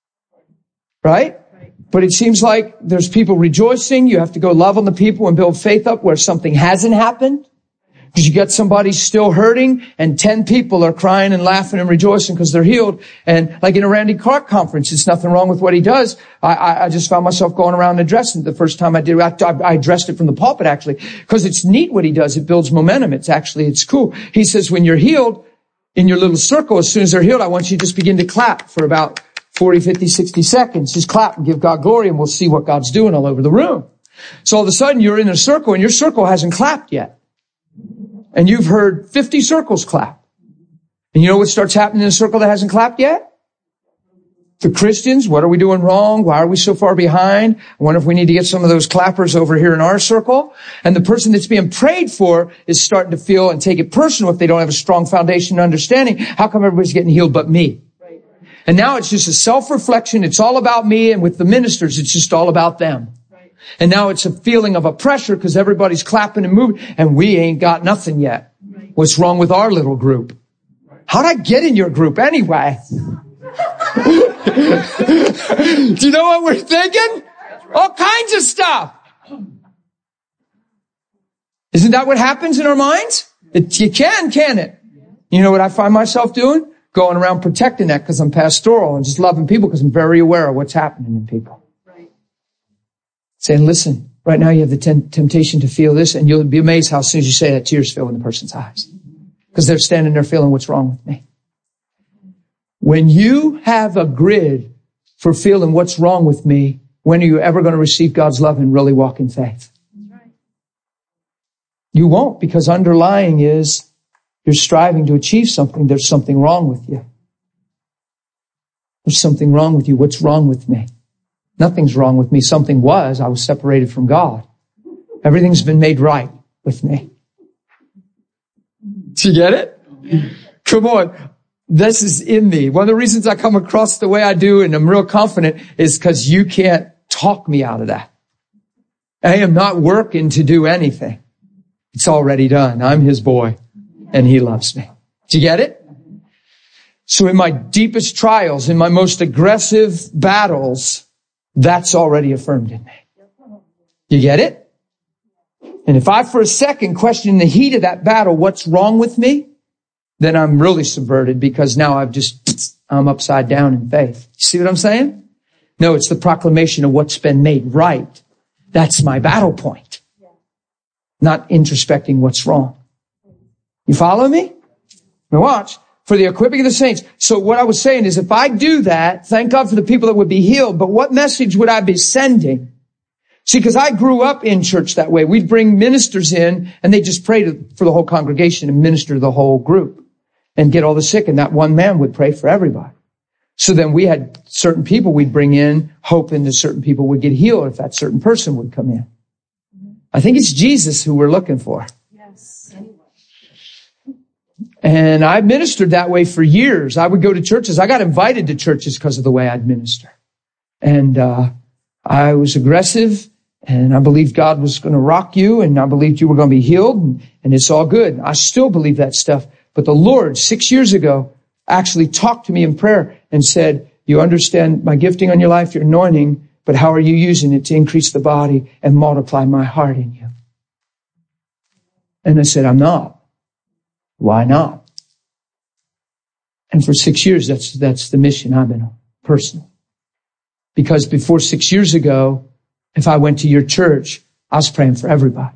Right? But it seems like there's people rejoicing. You have to go love on the people and build faith up where something hasn't happened. Because you got somebody still hurting, and ten people are crying and laughing and rejoicing because they're healed. And like in a Randy Clark conference, it's nothing wrong with what he does. I, I, I just found myself going around and addressing it. The first time I did, I, I addressed it from the pulpit, actually, because it's neat what he does. It builds momentum. It's actually, it's cool. He says, when you're healed in your little circle, as soon as they're healed, I want you to just begin to clap for about forty, fifty, sixty seconds. Just clap and give God glory, and we'll see what God's doing all over the room. So all of a sudden you're in a circle, and your circle hasn't clapped yet. And you've heard fifty circles clap. And you know what starts happening in a circle that hasn't clapped yet? The Christians, what are we doing wrong? Why are we so far behind? I wonder if we need to get some of those clappers over here in our circle. And the person that's being prayed for is starting to feel and take it personal if they don't have a strong foundation and understanding. How come everybody's getting healed but me? And now it's just a self-reflection. It's all about me. And with the ministers, it's just all about them. Right. And now it's a feeling of a pressure because everybody's clapping and moving, and we ain't got nothing yet. Right. What's wrong with our little group? Right. How'd I get in your group anyway? Do you know what we're thinking? All kinds of stuff. Isn't that what happens in our minds? It, you can, can it? You know what I find myself doing? Going around protecting that because I'm pastoral, and just loving people because I'm very aware of what's happening in people. Right. Saying, listen, right now you have the ten- temptation to feel this, and you'll be amazed how as soon as you say that, tears fill in the person's eyes. Because they're standing there feeling, what's wrong with me? When you have a grid for feeling what's wrong with me, when are you ever going to receive God's love and really walk in faith? Right. You won't, because underlying is you're striving to achieve something. There's something wrong with you. There's something wrong with you. What's wrong with me? Nothing's wrong with me. Something was. I was separated from God. Everything's been made right with me. Do you get it? Come on. This is in me. One of the reasons I come across the way I do, and I'm real confident, is because you can't talk me out of that. I am not working to do anything. It's already done. I'm his boy. And he loves me. Do you get it? So in my deepest trials, in my most aggressive battles, that's already affirmed in me. You get it? And if I for a second question in the heat of that battle, what's wrong with me? Then I'm really subverted, because now I've just, I'm upside down in faith. You see what I'm saying? No, it's the proclamation of what's been made right. That's my battle point. Not introspecting what's wrong. You follow me? Now watch. For the equipping of the saints. So what I was saying is, if I do that, thank God for the people that would be healed, but what message would I be sending? See, because I grew up in church that way. We'd bring ministers in, and they just pray to, for the whole congregation and minister to the whole group and get all the sick, and that one man would pray for everybody. So then we had certain people we'd bring in, hoping that certain people would get healed if that certain person would come in. I think it's Jesus who we're looking for. And I ministered that way for years. I would go to churches. I got invited to churches because of the way I'd minister. And uh I was aggressive, and I believed God was going to rock you, and I believed you were going to be healed, and, and it's all good. I still believe that stuff. But the Lord, six years ago, actually talked to me in prayer and said, you understand my gifting on your life, your anointing, but how are you using it to increase the body and multiply my heart in you? And I said, I'm not. Why not? And for six years, that's, that's the mission I've been on, personally. Because before six years ago, if I went to your church, I was praying for everybody.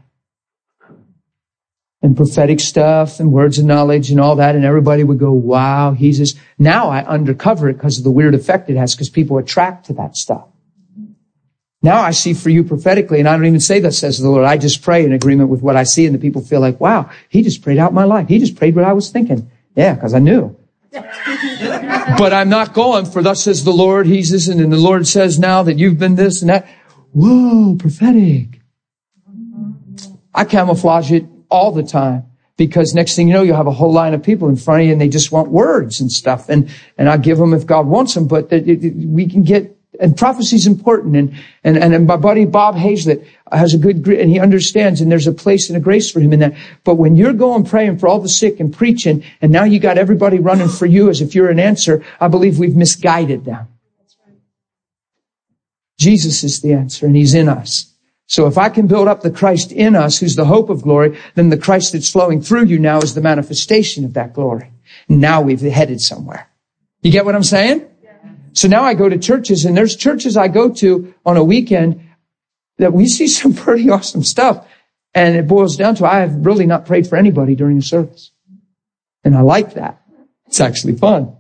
And prophetic stuff and words of knowledge and all that. And everybody would go, wow, he's this. Now I undercover it because of the weird effect it has, because people attract to that stuff. Now I see for you prophetically, and I don't even say that says the Lord. I just pray in agreement with what I see, and the people feel like, wow, he just prayed out my life. He just prayed what I was thinking. Yeah, because I knew. But I'm not going for thus says the Lord, he's this, and the Lord says now that you've been this and that. Whoa, prophetic. I camouflage it all the time, because next thing you know, you'll have a whole line of people in front of you and they just want words and stuff. And, and I give them if God wants them, but it, it, we can get, and prophecy is important. And, and, and my buddy Bob Hazlett has a good grit, and he understands, and there's a place and a grace for him in that. But when you're going praying for all the sick and preaching, and now you got everybody running for you as if you're an answer, I believe we've misguided them. Jesus is the answer, and he's in us. So if I can build up the Christ in us, who's the hope of glory, then the Christ that's flowing through you now is the manifestation of that glory. Now we've headed somewhere. You get what I'm saying? Yeah. So now I go to churches, and there's churches I go to on a weekend that we see some pretty awesome stuff. And it boils down to, I have really not prayed for anybody during the service. And I like that. It's actually fun.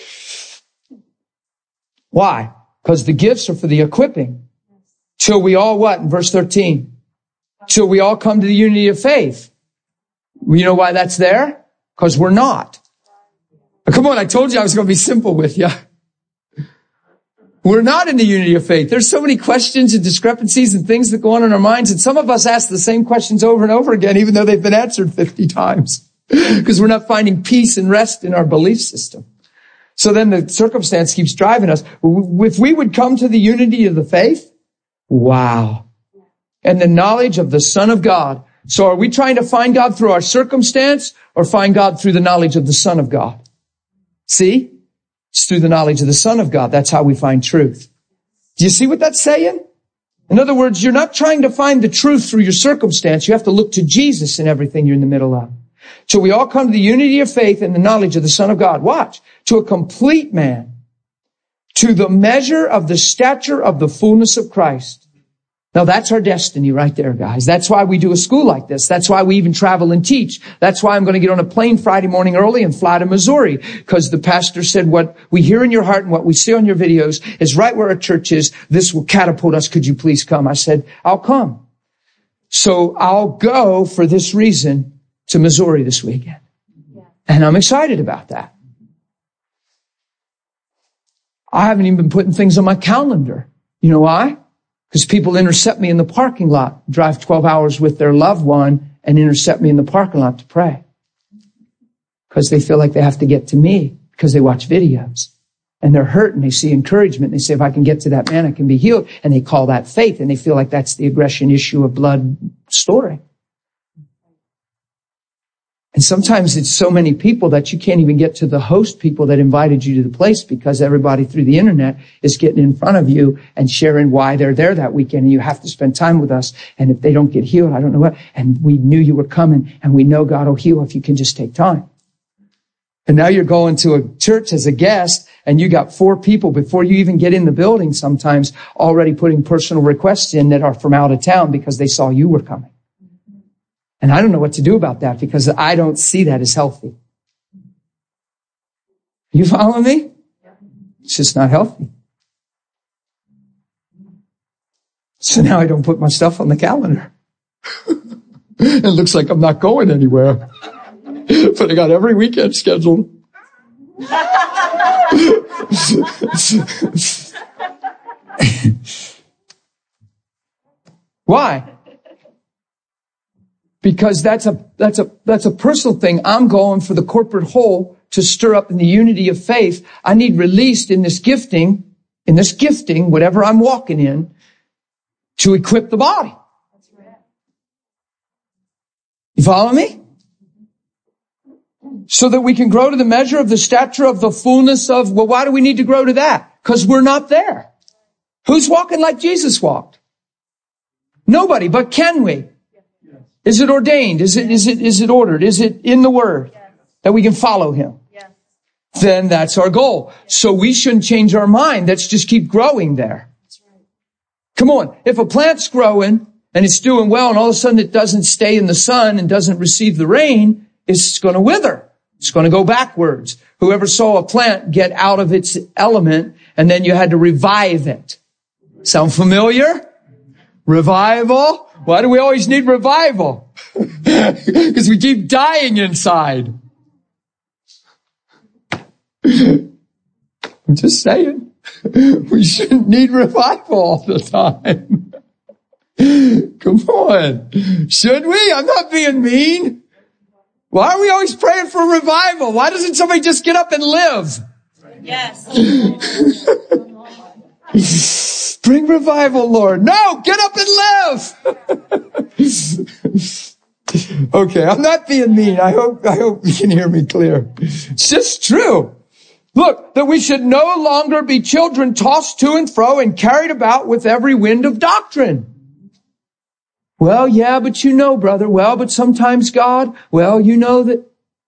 Why? Because the gifts are for the equipping. Till we all what? In verse thirteen. Till we all come to the unity of faith. You know why that's there? Because we're not. Come on, I told you I was going to be simple with you. We're not in the unity of faith. There's so many questions and discrepancies and things that go on in our minds. And some of us ask the same questions over and over again, even though they've been answered fifty times. Because we're not finding peace and rest in our belief system. So then the circumstance keeps driving us. If we would come to the unity of the faith, wow. And the knowledge of the Son of God. So are we trying to find God through our circumstance, or find God through the knowledge of the Son of God? See? It's through the knowledge of the Son of God. That's how we find truth. Do you see what that's saying? In other words, you're not trying to find the truth through your circumstance. You have to look to Jesus in everything you're in the middle of. So we all come to the unity of faith and the knowledge of the Son of God. Watch. To a complete man. To the measure of the stature of the fullness of Christ. Now that's our destiny right there, guys. That's why we do a school like this. That's why we even travel and teach. That's why I'm going to get on a plane Friday morning early and fly to Missouri. Because the pastor said, what we hear in your heart and what we see on your videos is right where our church is. This will catapult us. Could you please come? I said, I'll come. So I'll go for this reason to Missouri this weekend. And I'm excited about that. I haven't even been putting things on my calendar. You know why? Because people intercept me in the parking lot, drive twelve hours with their loved one, and intercept me in the parking lot to pray. Because they feel like they have to get to me, because they watch videos. And they're hurt, and they see encouragement. And they say, if I can get to that man, I can be healed. And they call that faith, and they feel like that's the aggression issue of blood story. And sometimes it's so many people that you can't even get to the host people that invited you to the place, because everybody through the internet is getting in front of you and sharing why they're there that weekend, and you have to spend time with us. And if they don't get healed, I don't know what. And we knew you were coming, and we know God will heal if you can just take time. And now you're going to a church as a guest, and you got four people before you even get in the building sometimes already putting personal requests in that are from out of town because they saw you were coming. And I don't know what to do about that, because I don't see that as healthy. You follow me? It's just not healthy. So now I don't put my stuff on the calendar. It looks like I'm not going anywhere. But I got every weekend scheduled. Why? Because that's a, that's a, that's a personal thing. I'm going for the corporate whole to stir up in the unity of faith. I need released in this gifting, in this gifting, whatever I'm walking in, to equip the body. You follow me? So that we can grow to the measure of the stature of the fullness of, well, why do we need to grow to that? Because we're not there. Who's walking like Jesus walked? Nobody, but can we? Is it ordained? Is it, is it, is it ordered? Is it in the Word that we can follow Him? then that's our goal. So we shouldn't change our mind. Let's just keep growing there. Come on. If a plant's growing and it's doing well and all of a sudden it doesn't stay in the sun and doesn't receive the rain, it's going to wither. It's going to go backwards. Whoever saw a plant get out of its element and then you had to revive it. Sound familiar? Revival? Why do we always need revival? Because we keep dying inside. I'm just saying. We shouldn't need revival all the time. Come on. Should we? I'm not being mean. Why are we always praying for revival? Why doesn't somebody just get up and live? Yes. Bring revival, Lord. No, get up and live. Okay, I'm not being mean. I hope, I hope you can hear me clear. It's just true. Look, that we should no longer be children tossed to and fro and carried about with every wind of doctrine. Well, yeah, but you know, brother. Well, but sometimes God, well, you know that.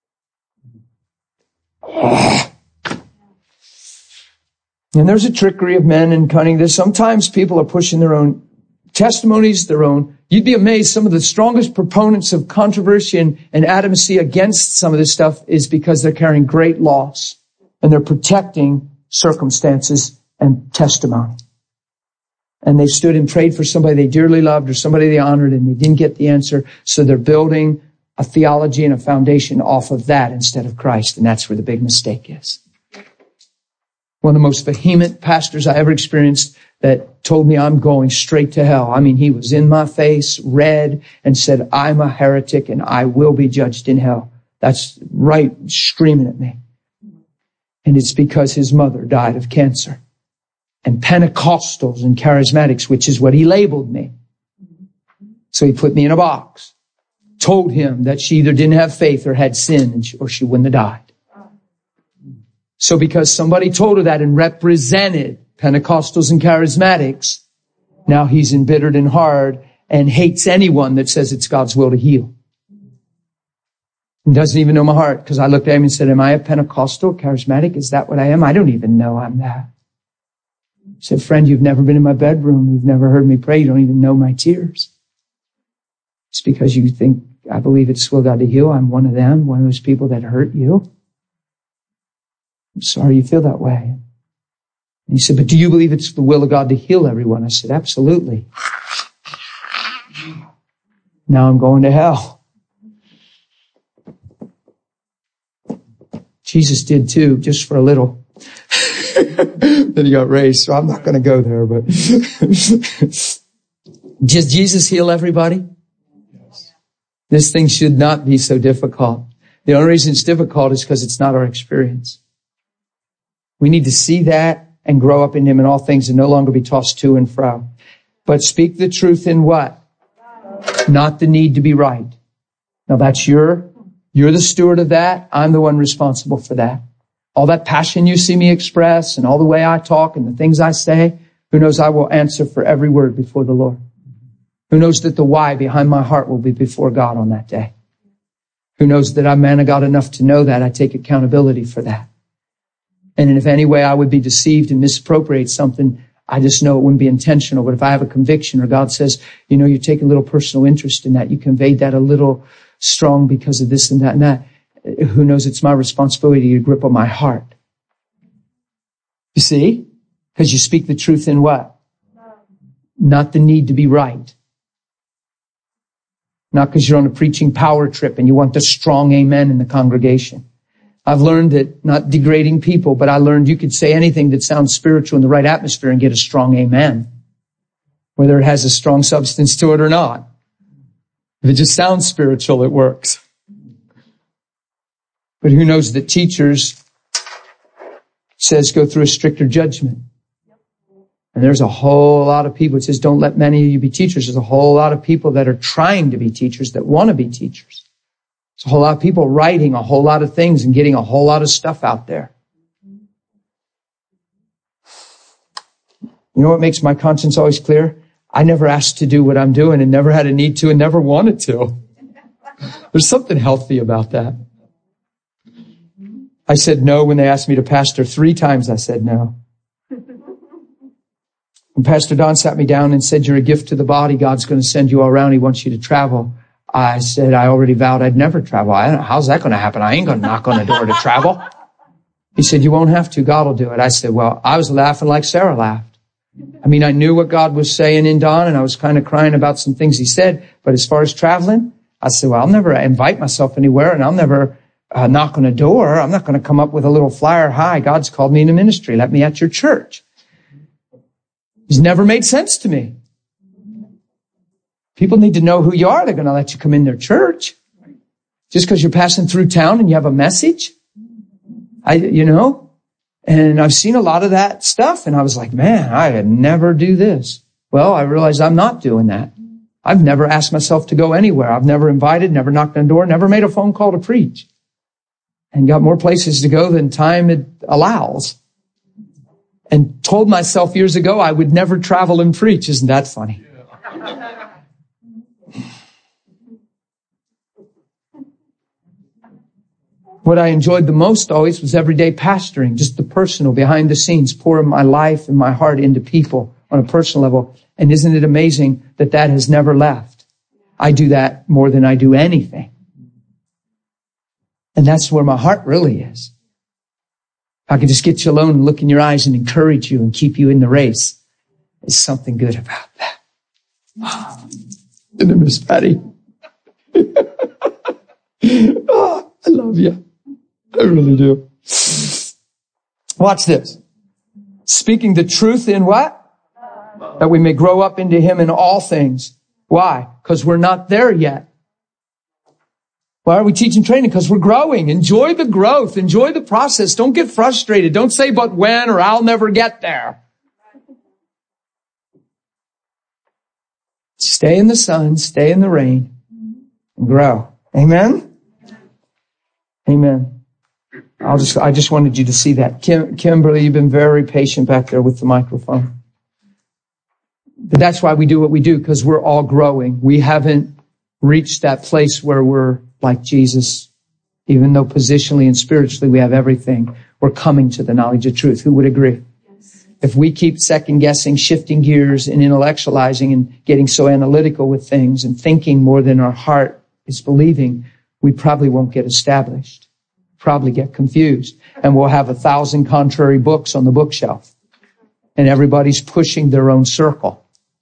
And there's a trickery of men and cunning. There's sometimes people are pushing their own testimonies, their own. You'd be amazed. Some of the strongest proponents of controversy and, and adamacy against some of this stuff is because they're carrying great loss and they're protecting circumstances and testimony. And they stood and prayed for somebody they dearly loved or somebody they honored and they didn't get the answer. So they're building a theology and a foundation off of that instead of Christ. And that's where the big mistake is. One of the most vehement pastors I ever experienced that told me I'm going straight to hell. I mean, he was in my face, red, and said, I'm a heretic and I will be judged in hell. That's right, screaming at me. And it's because his mother died of cancer. And Pentecostals and charismatics, which is what he labeled me. So he put me in a box. Told him that she either didn't have faith or had sin or she wouldn't have died. So because somebody told her that and represented Pentecostals and charismatics, now he's embittered and hard and hates anyone that says it's God's will to heal. He doesn't even know my heart because I looked at him and said, am I a Pentecostal, charismatic? Is that what I am? I don't even know I'm that. I said, friend, you've never been in my bedroom. You've never heard me pray. You don't even know my tears. It's because you think I believe it's will God to heal. I'm one of them, one of those people that hurt you. I'm sorry you feel that way. And he said, but do you believe it's the will of God to heal everyone? I said, absolutely. Now I'm going to hell. Jesus did too, just for a little. Then he got raised, so I'm not going to go there, but does Jesus heal everybody? Yes. This thing should not be so difficult. The only reason it's difficult is because it's not our experience. We need to see that and grow up in him in all things and no longer be tossed to and fro. But speak the truth in what? Not the need to be right. Now that's your, you're the steward of that. I'm the one responsible for that. All that passion you see me express and all the way I talk and the things I say, who knows I will answer for every word before the Lord. Who knows that the why behind my heart will be before God on that day. Who knows that I'm man of God enough to know that I take accountability for that. And if any way I would be deceived and misappropriate something, I just know it wouldn't be intentional. But if I have a conviction or God says, you know, you're taking a little personal interest in that, you conveyed that a little strong because of this and that and that, who knows it's my responsibility to grip on my heart. You see? Because you speak the truth in what? Not the need to be right. Not because you're on a preaching power trip and you want the strong amen in the congregation. I've learned that, not degrading people, but I learned you could say anything that sounds spiritual in the right atmosphere and get a strong amen. Whether it has a strong substance to it or not. If it just sounds spiritual, it works. But who knows that teachers says go through a stricter judgment. And there's a whole lot of people. It says don't let many of you be teachers. There's a whole lot of people that are trying to be teachers that want to be teachers. There's a whole lot of people writing a whole lot of things and getting a whole lot of stuff out there. You know what makes my conscience always clear? I never asked to do what I'm doing and never had a need to and never wanted to. There's something healthy about that. I said no when they asked me to pastor. Three times I said no. When Pastor Don sat me down and said, you're a gift to the body. God's going to send you all around. He wants you to travel. I said, I already vowed I'd never travel. I don't know. How's that going to happen? I ain't going to knock on the door to travel. He said, you won't have to. God will do it. I said, well, I was laughing like Sarah laughed. I mean, I knew what God was saying in Don, and I was kind of crying about some things he said. But as far as traveling, I said, well, I'll never invite myself anywhere, and I'll never uh, knock on a door. I'm not going to come up with a little flyer. Hi, God's called me into ministry. Let me at your church. It's never made sense to me. People need to know who you are. They're going to let you come in their church. Just because you're passing through town and you have a message. I, you know, and I've seen a lot of that stuff. And I was like, man, I would never do this. Well, I realized I'm not doing that. I've never asked myself to go anywhere. I've never invited, never knocked on a door, never made a phone call to preach. And got more places to go than time it allows. And told myself years ago I would never travel and preach. Isn't that funny? What I enjoyed the most always was everyday pastoring, just the personal, behind the scenes, pouring my life and my heart into people on a personal level. And isn't it amazing that that has never left? I do that more than I do anything. And that's where my heart really is. If I could just get you alone and look in your eyes and encourage you and keep you in the race, there's something good about that. Oh, isn't it, Miss Patty? Oh, I love you. I really do. Watch this. Speaking the truth in what? That we may grow up into Him in all things. Why? Because we're not there yet. Why are we teaching training? Because we're growing. Enjoy the growth. Enjoy the process. Don't get frustrated. Don't say, but when, or I'll never get there. Stay in the sun, stay in the rain, and grow. Amen? Amen. I'll just, I just wanted you to see that. Kim, Kimberly, you've been very patient back there with the microphone. But that's why we do what we do, because we're all growing. We haven't reached that place where we're like Jesus. Even though positionally and spiritually we have everything, we're coming to the knowledge of truth. Who would agree? Yes. If we keep second guessing, shifting gears and intellectualizing and getting so analytical with things and thinking more than our heart is believing, we probably won't get established. Probably get confused. And we'll have a thousand contrary books on the bookshelf. And everybody's pushing their own circle.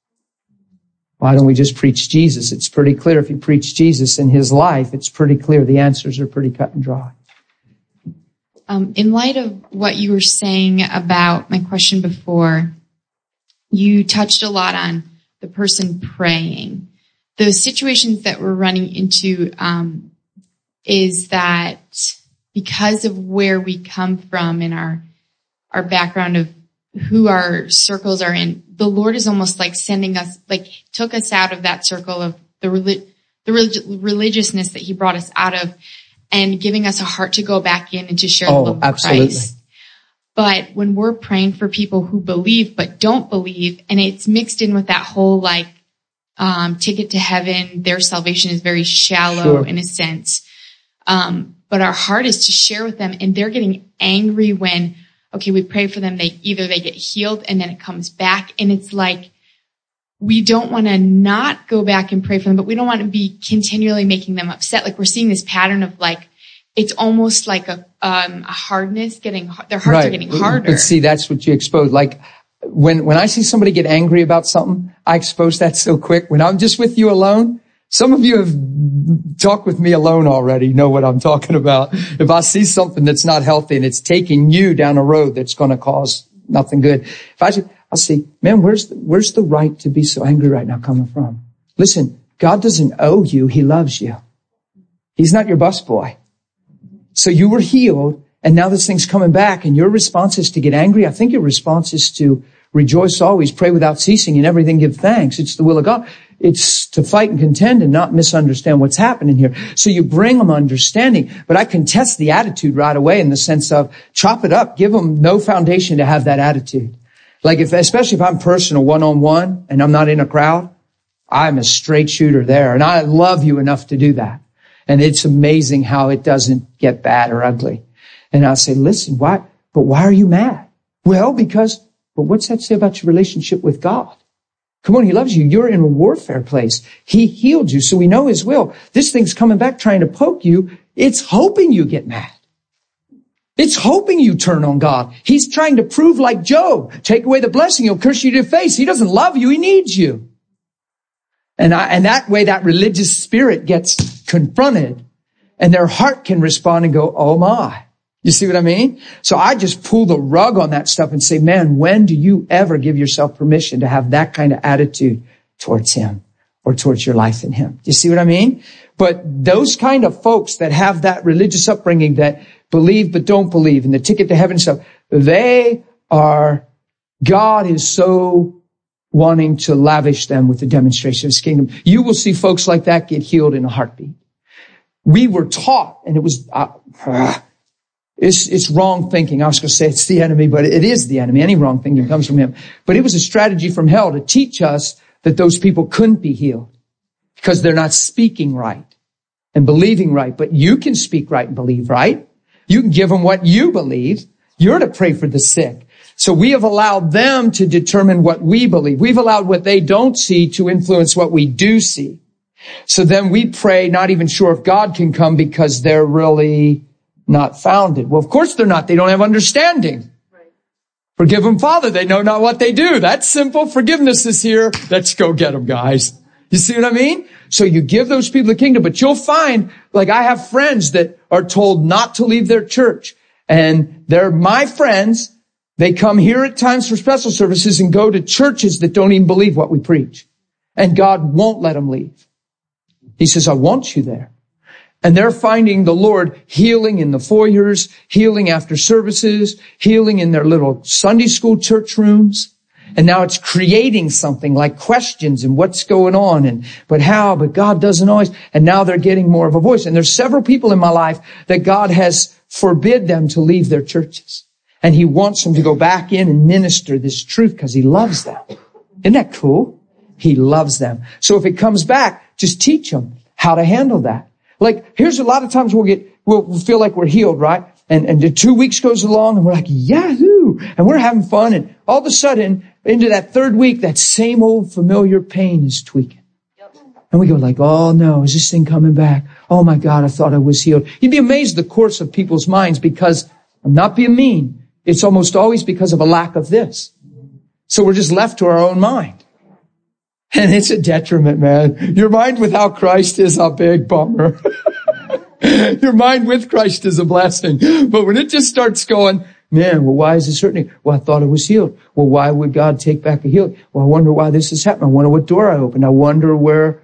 Why don't we just preach Jesus? It's pretty clear. If you preach Jesus in His life, it's pretty clear. The answers are pretty cut and dry. Um, in light of what you were saying about my question before, you touched a lot on the person praying. The situations that we're running into um, is that because of where we come from in our our background of who our circles are in, the Lord is almost like sending us, like took us out of that circle of the relig- the relig- religiousness that He brought us out of, and giving us a heart to go back in and to share oh, the love of absolutely. Christ. But when we're praying for people who believe but don't believe, and it's mixed in with that whole like um, ticket to heaven, their salvation is very shallow Sure. in a sense. Um, but our heart is to share with them, and they're getting angry when, okay, we pray for them. They either they get healed and then it comes back. And it's like, we don't want to not go back and pray for them, but we don't want to be continually making them upset. Like we're seeing this pattern of like, it's almost like a, um, a hardness getting, their hearts right. are getting harder. But see, that's what you expose. Like when, when I see somebody get angry about something, I expose that so quick. When I'm just with you alone, some of you have talked with me alone already, know what I'm talking about. If I see something that's not healthy and it's taking you down a road that's going to cause nothing good, if I see, I'll see, man, where's the, where's the right to be so angry right now coming from? Listen, God doesn't owe you. He loves you. He's not your busboy. So you were healed, and now this thing's coming back, and your response is to get angry. I think your response is to rejoice always, pray without ceasing, and everything give thanks. It's the will of God. It's to fight and contend and not misunderstand what's happening here. So you bring them understanding, but I contest the attitude right away in the sense of chop it up, give them no foundation to have that attitude. Like if, especially if I'm personal one-on-one and I'm not in a crowd, I'm a straight shooter there, and I love you enough to do that. And it's amazing how it doesn't get bad or ugly. And I say, listen, why, but why are you mad? Well, because, but what's that say about your relationship with God? Come on, he loves you. You're in a warfare place. He healed you, so we know his will. This thing's coming back trying to poke you. It's hoping you get mad. It's hoping you turn on God. He's trying to prove like Job. Take away the blessing, he'll curse you to your face. He doesn't love you, he needs you. And I, and that way that religious spirit gets confronted and their heart can respond and go, oh my. You see what I mean? So I just pull the rug on that stuff and say, man, when do you ever give yourself permission to have that kind of attitude towards him or towards your life in him? You see what I mean? But those kind of folks that have that religious upbringing that believe but don't believe and the ticket to heaven stuff, they are, God is so wanting to lavish them with the demonstration of his kingdom. You will see folks like that get healed in a heartbeat. We were taught, and it was, uh, uh, It's, it's wrong thinking. I was going to say it's the enemy, but it is the enemy. Any wrong thinking comes from him. But it was a strategy from hell to teach us that those people couldn't be healed because they're not speaking right and believing right. But you can speak right and believe right. You can give them what you believe. You're to pray for the sick. So we have allowed them to determine what we believe. We've allowed what they don't see to influence what we do see. So then we pray, not even sure if God can come because they're really not founded. Well, of course they're not. They don't have understanding. Right. Forgive them, Father. They know not what they do. That's simple. Forgiveness is here. Let's go get them, guys. You see what I mean? So you give those people the kingdom, but you'll find, like I have friends that are told not to leave their church. And they're my friends. They come here at times for special services and go to churches that don't even believe what we preach. And God won't let them leave. He says, I want you there. And they're finding the Lord healing in the foyers, healing after services, healing in their little Sunday school church rooms. And now it's creating something like questions and what's going on and, but how, but God doesn't always. And now they're getting more of a voice. And there's several people in my life that God has forbid them to leave their churches. And he wants them to go back in and minister this truth because he loves them. Isn't that cool? He loves them. So if it comes back, just teach them how to handle that. Like, here's a lot of times we'll get, we'll feel like we're healed, right? And, and the two weeks goes along and we're like, yahoo! And we're having fun. And all of a sudden, into that third week, that same old familiar pain is tweaking. And we go like, oh no, is this thing coming back? Oh my God, I thought I was healed. You'd be amazed the course of people's minds because I'm not being mean. It's almost always because of a lack of this. So we're just left to our own mind. And it's a detriment, man. Your mind without Christ is a big bummer. Your mind with Christ is a blessing. But when it just starts going, man, well, why is this hurting? Well, I thought it was healed. Well, why would God take back a healing? Well, I wonder why this is happening. I wonder what door I opened. I wonder where.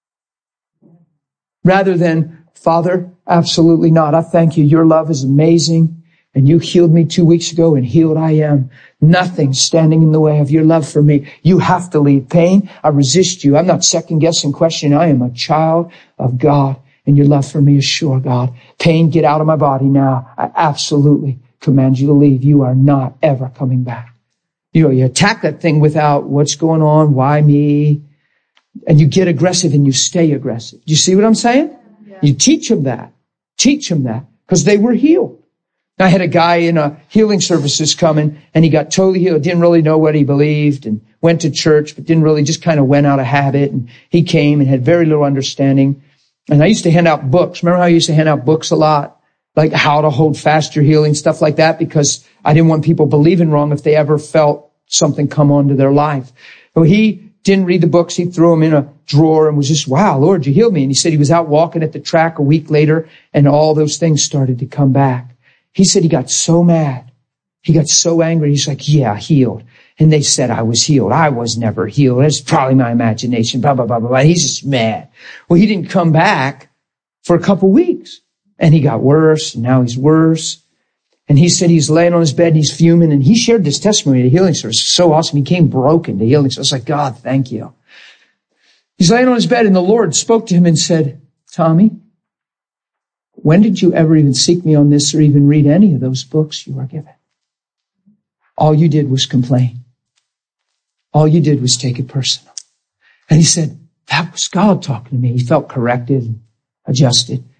Rather than, Father, absolutely not. I thank you. Your love is amazing. And you healed me two weeks ago, and healed I am. Nothing standing in the way of your love for me. You have to leave. Pain, I resist you. I'm not second-guessing, questioning. I am a child of God, and your love for me is sure, God. Pain, get out of my body now. I absolutely command you to leave. You are not ever coming back. You know, you attack that thing without what's going on, why me? And you get aggressive and you stay aggressive. Do you see what I'm saying? Yeah. You teach them that. Teach them that, because they were healed. I had a guy in a healing services coming and he got totally healed. Didn't really know what he believed and went to church, but didn't really, just kind of went out of habit. And he came and had very little understanding. And I used to hand out books. Remember how I used to hand out books a lot? Like how to hold fast your healing, stuff like that, because I didn't want people believing wrong if they ever felt something come onto their life. So he didn't read the books. He threw them in a drawer and was just, wow, Lord, you healed me. And he said he was out walking at the track a week later and all those things started to come back. He said he got so mad. He got so angry. He's like, yeah, healed. And they said I was healed. I was never healed. It's probably my imagination, blah, blah, blah, blah, blah. He's just mad. Well, he didn't come back for a couple weeks. And he got worse. And now he's worse. And he said he's laying on his bed and he's fuming. And he shared this testimony at a healing service. So awesome. He came broken to healing service. I was like, God, thank you. He's laying on his bed and the Lord spoke to him and said, Tommy, when did you ever even seek me on this or even read any of those books you were given? All you did was complain. All you did was take it personal. And he said, that was God talking to me. He felt corrected and adjusted.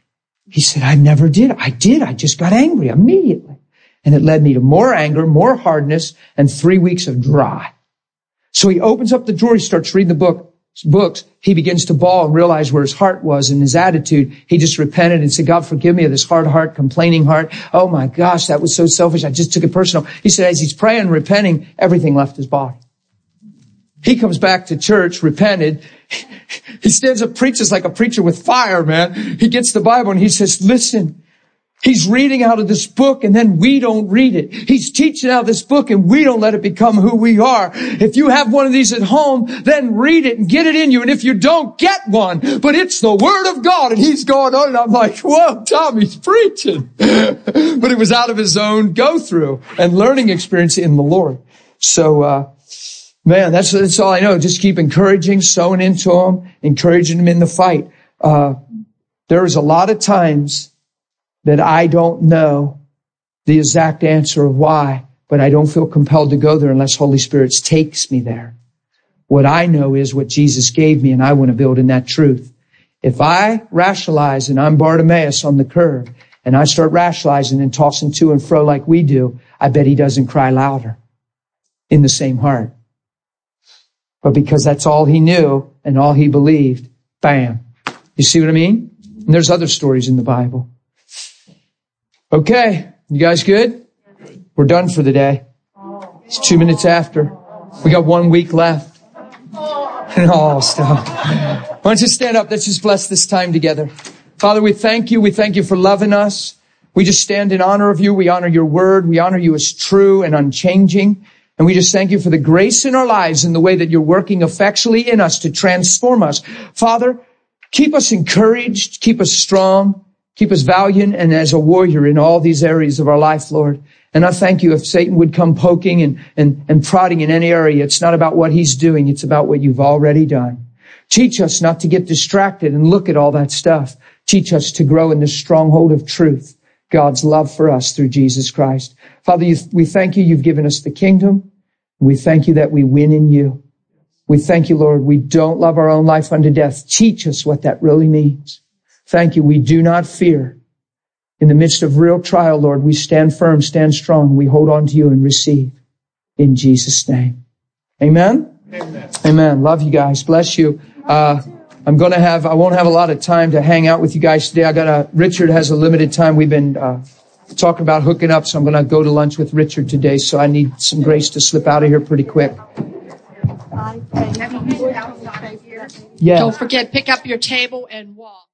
He said, I never did. I did. I just got angry immediately. And it led me to more anger, more hardness, and three weeks of dry. So he opens up the drawer. He starts reading the book, books. He begins to bawl and realize where his heart was and his attitude. He just repented and said, God, forgive me of this hard heart, complaining heart. Oh my gosh, that was so selfish. I just took it personal. He said, as he's praying and repenting, everything left his body. He comes back to church, repented. He stands up, preaches like a preacher with fire, man. He gets the Bible and he says, listen, he's reading out of this book and then we don't read it. He's teaching out of this book and we don't let it become who we are. If you have one of these at home, then read it and get it in you. And if you don't, get one. But it's the Word of God. And he's going on and I'm like, whoa, Tommy's preaching. But it was out of his own go through and learning experience in the Lord. So, uh, man, that's, that's all I know. Just keep encouraging, sowing into them, encouraging them in the fight. Uh, there is a lot of times that I don't know the exact answer of why, but I don't feel compelled to go there unless Holy Spirit takes me there. What I know is what Jesus gave me, and I want to build in that truth. If I rationalize and I'm Bartimaeus on the curb, and I start rationalizing and tossing to and fro like we do, I bet he doesn't cry louder in the same heart. But because that's all he knew and all he believed, bam. You see what I mean? And there's other stories in the Bible. Okay, you guys good? We're done for the day. It's two minutes after. We got one week left. Oh, stop. Why don't you stand up? Let's just bless this time together. Father, we thank you. We thank you for loving us. We just stand in honor of you. We honor your word. We honor you as true and unchanging. And we just thank you for the grace in our lives and the way that you're working effectually in us to transform us. Father, keep us encouraged. Keep us strong. Keep us valiant and as a warrior in all these areas of our life, Lord. And I thank you if Satan would come poking and, and, and prodding in any area. It's not about what he's doing. It's about what you've already done. Teach us not to get distracted and look at all that stuff. Teach us to grow in the stronghold of truth, God's love for us through Jesus Christ. Father, you, we thank you. You've given us the kingdom. We thank you that we win in you. We thank you, Lord. We don't love our own life unto death. Teach us what that really means. Thank you. We do not fear. In the midst of real trial, Lord, we stand firm, stand strong. We hold on to you and receive. In Jesus' name. Amen? Amen. Amen. Love you guys. Bless you. Uh, I'm going to have, I won't have a lot of time to hang out with you guys today. I got a, Richard has a limited time. We've been, uh, talking about hooking up, so I'm going to go to lunch with Richard today. So I need some grace to slip out of here pretty quick. Yeah. Don't forget, pick up your table and walk.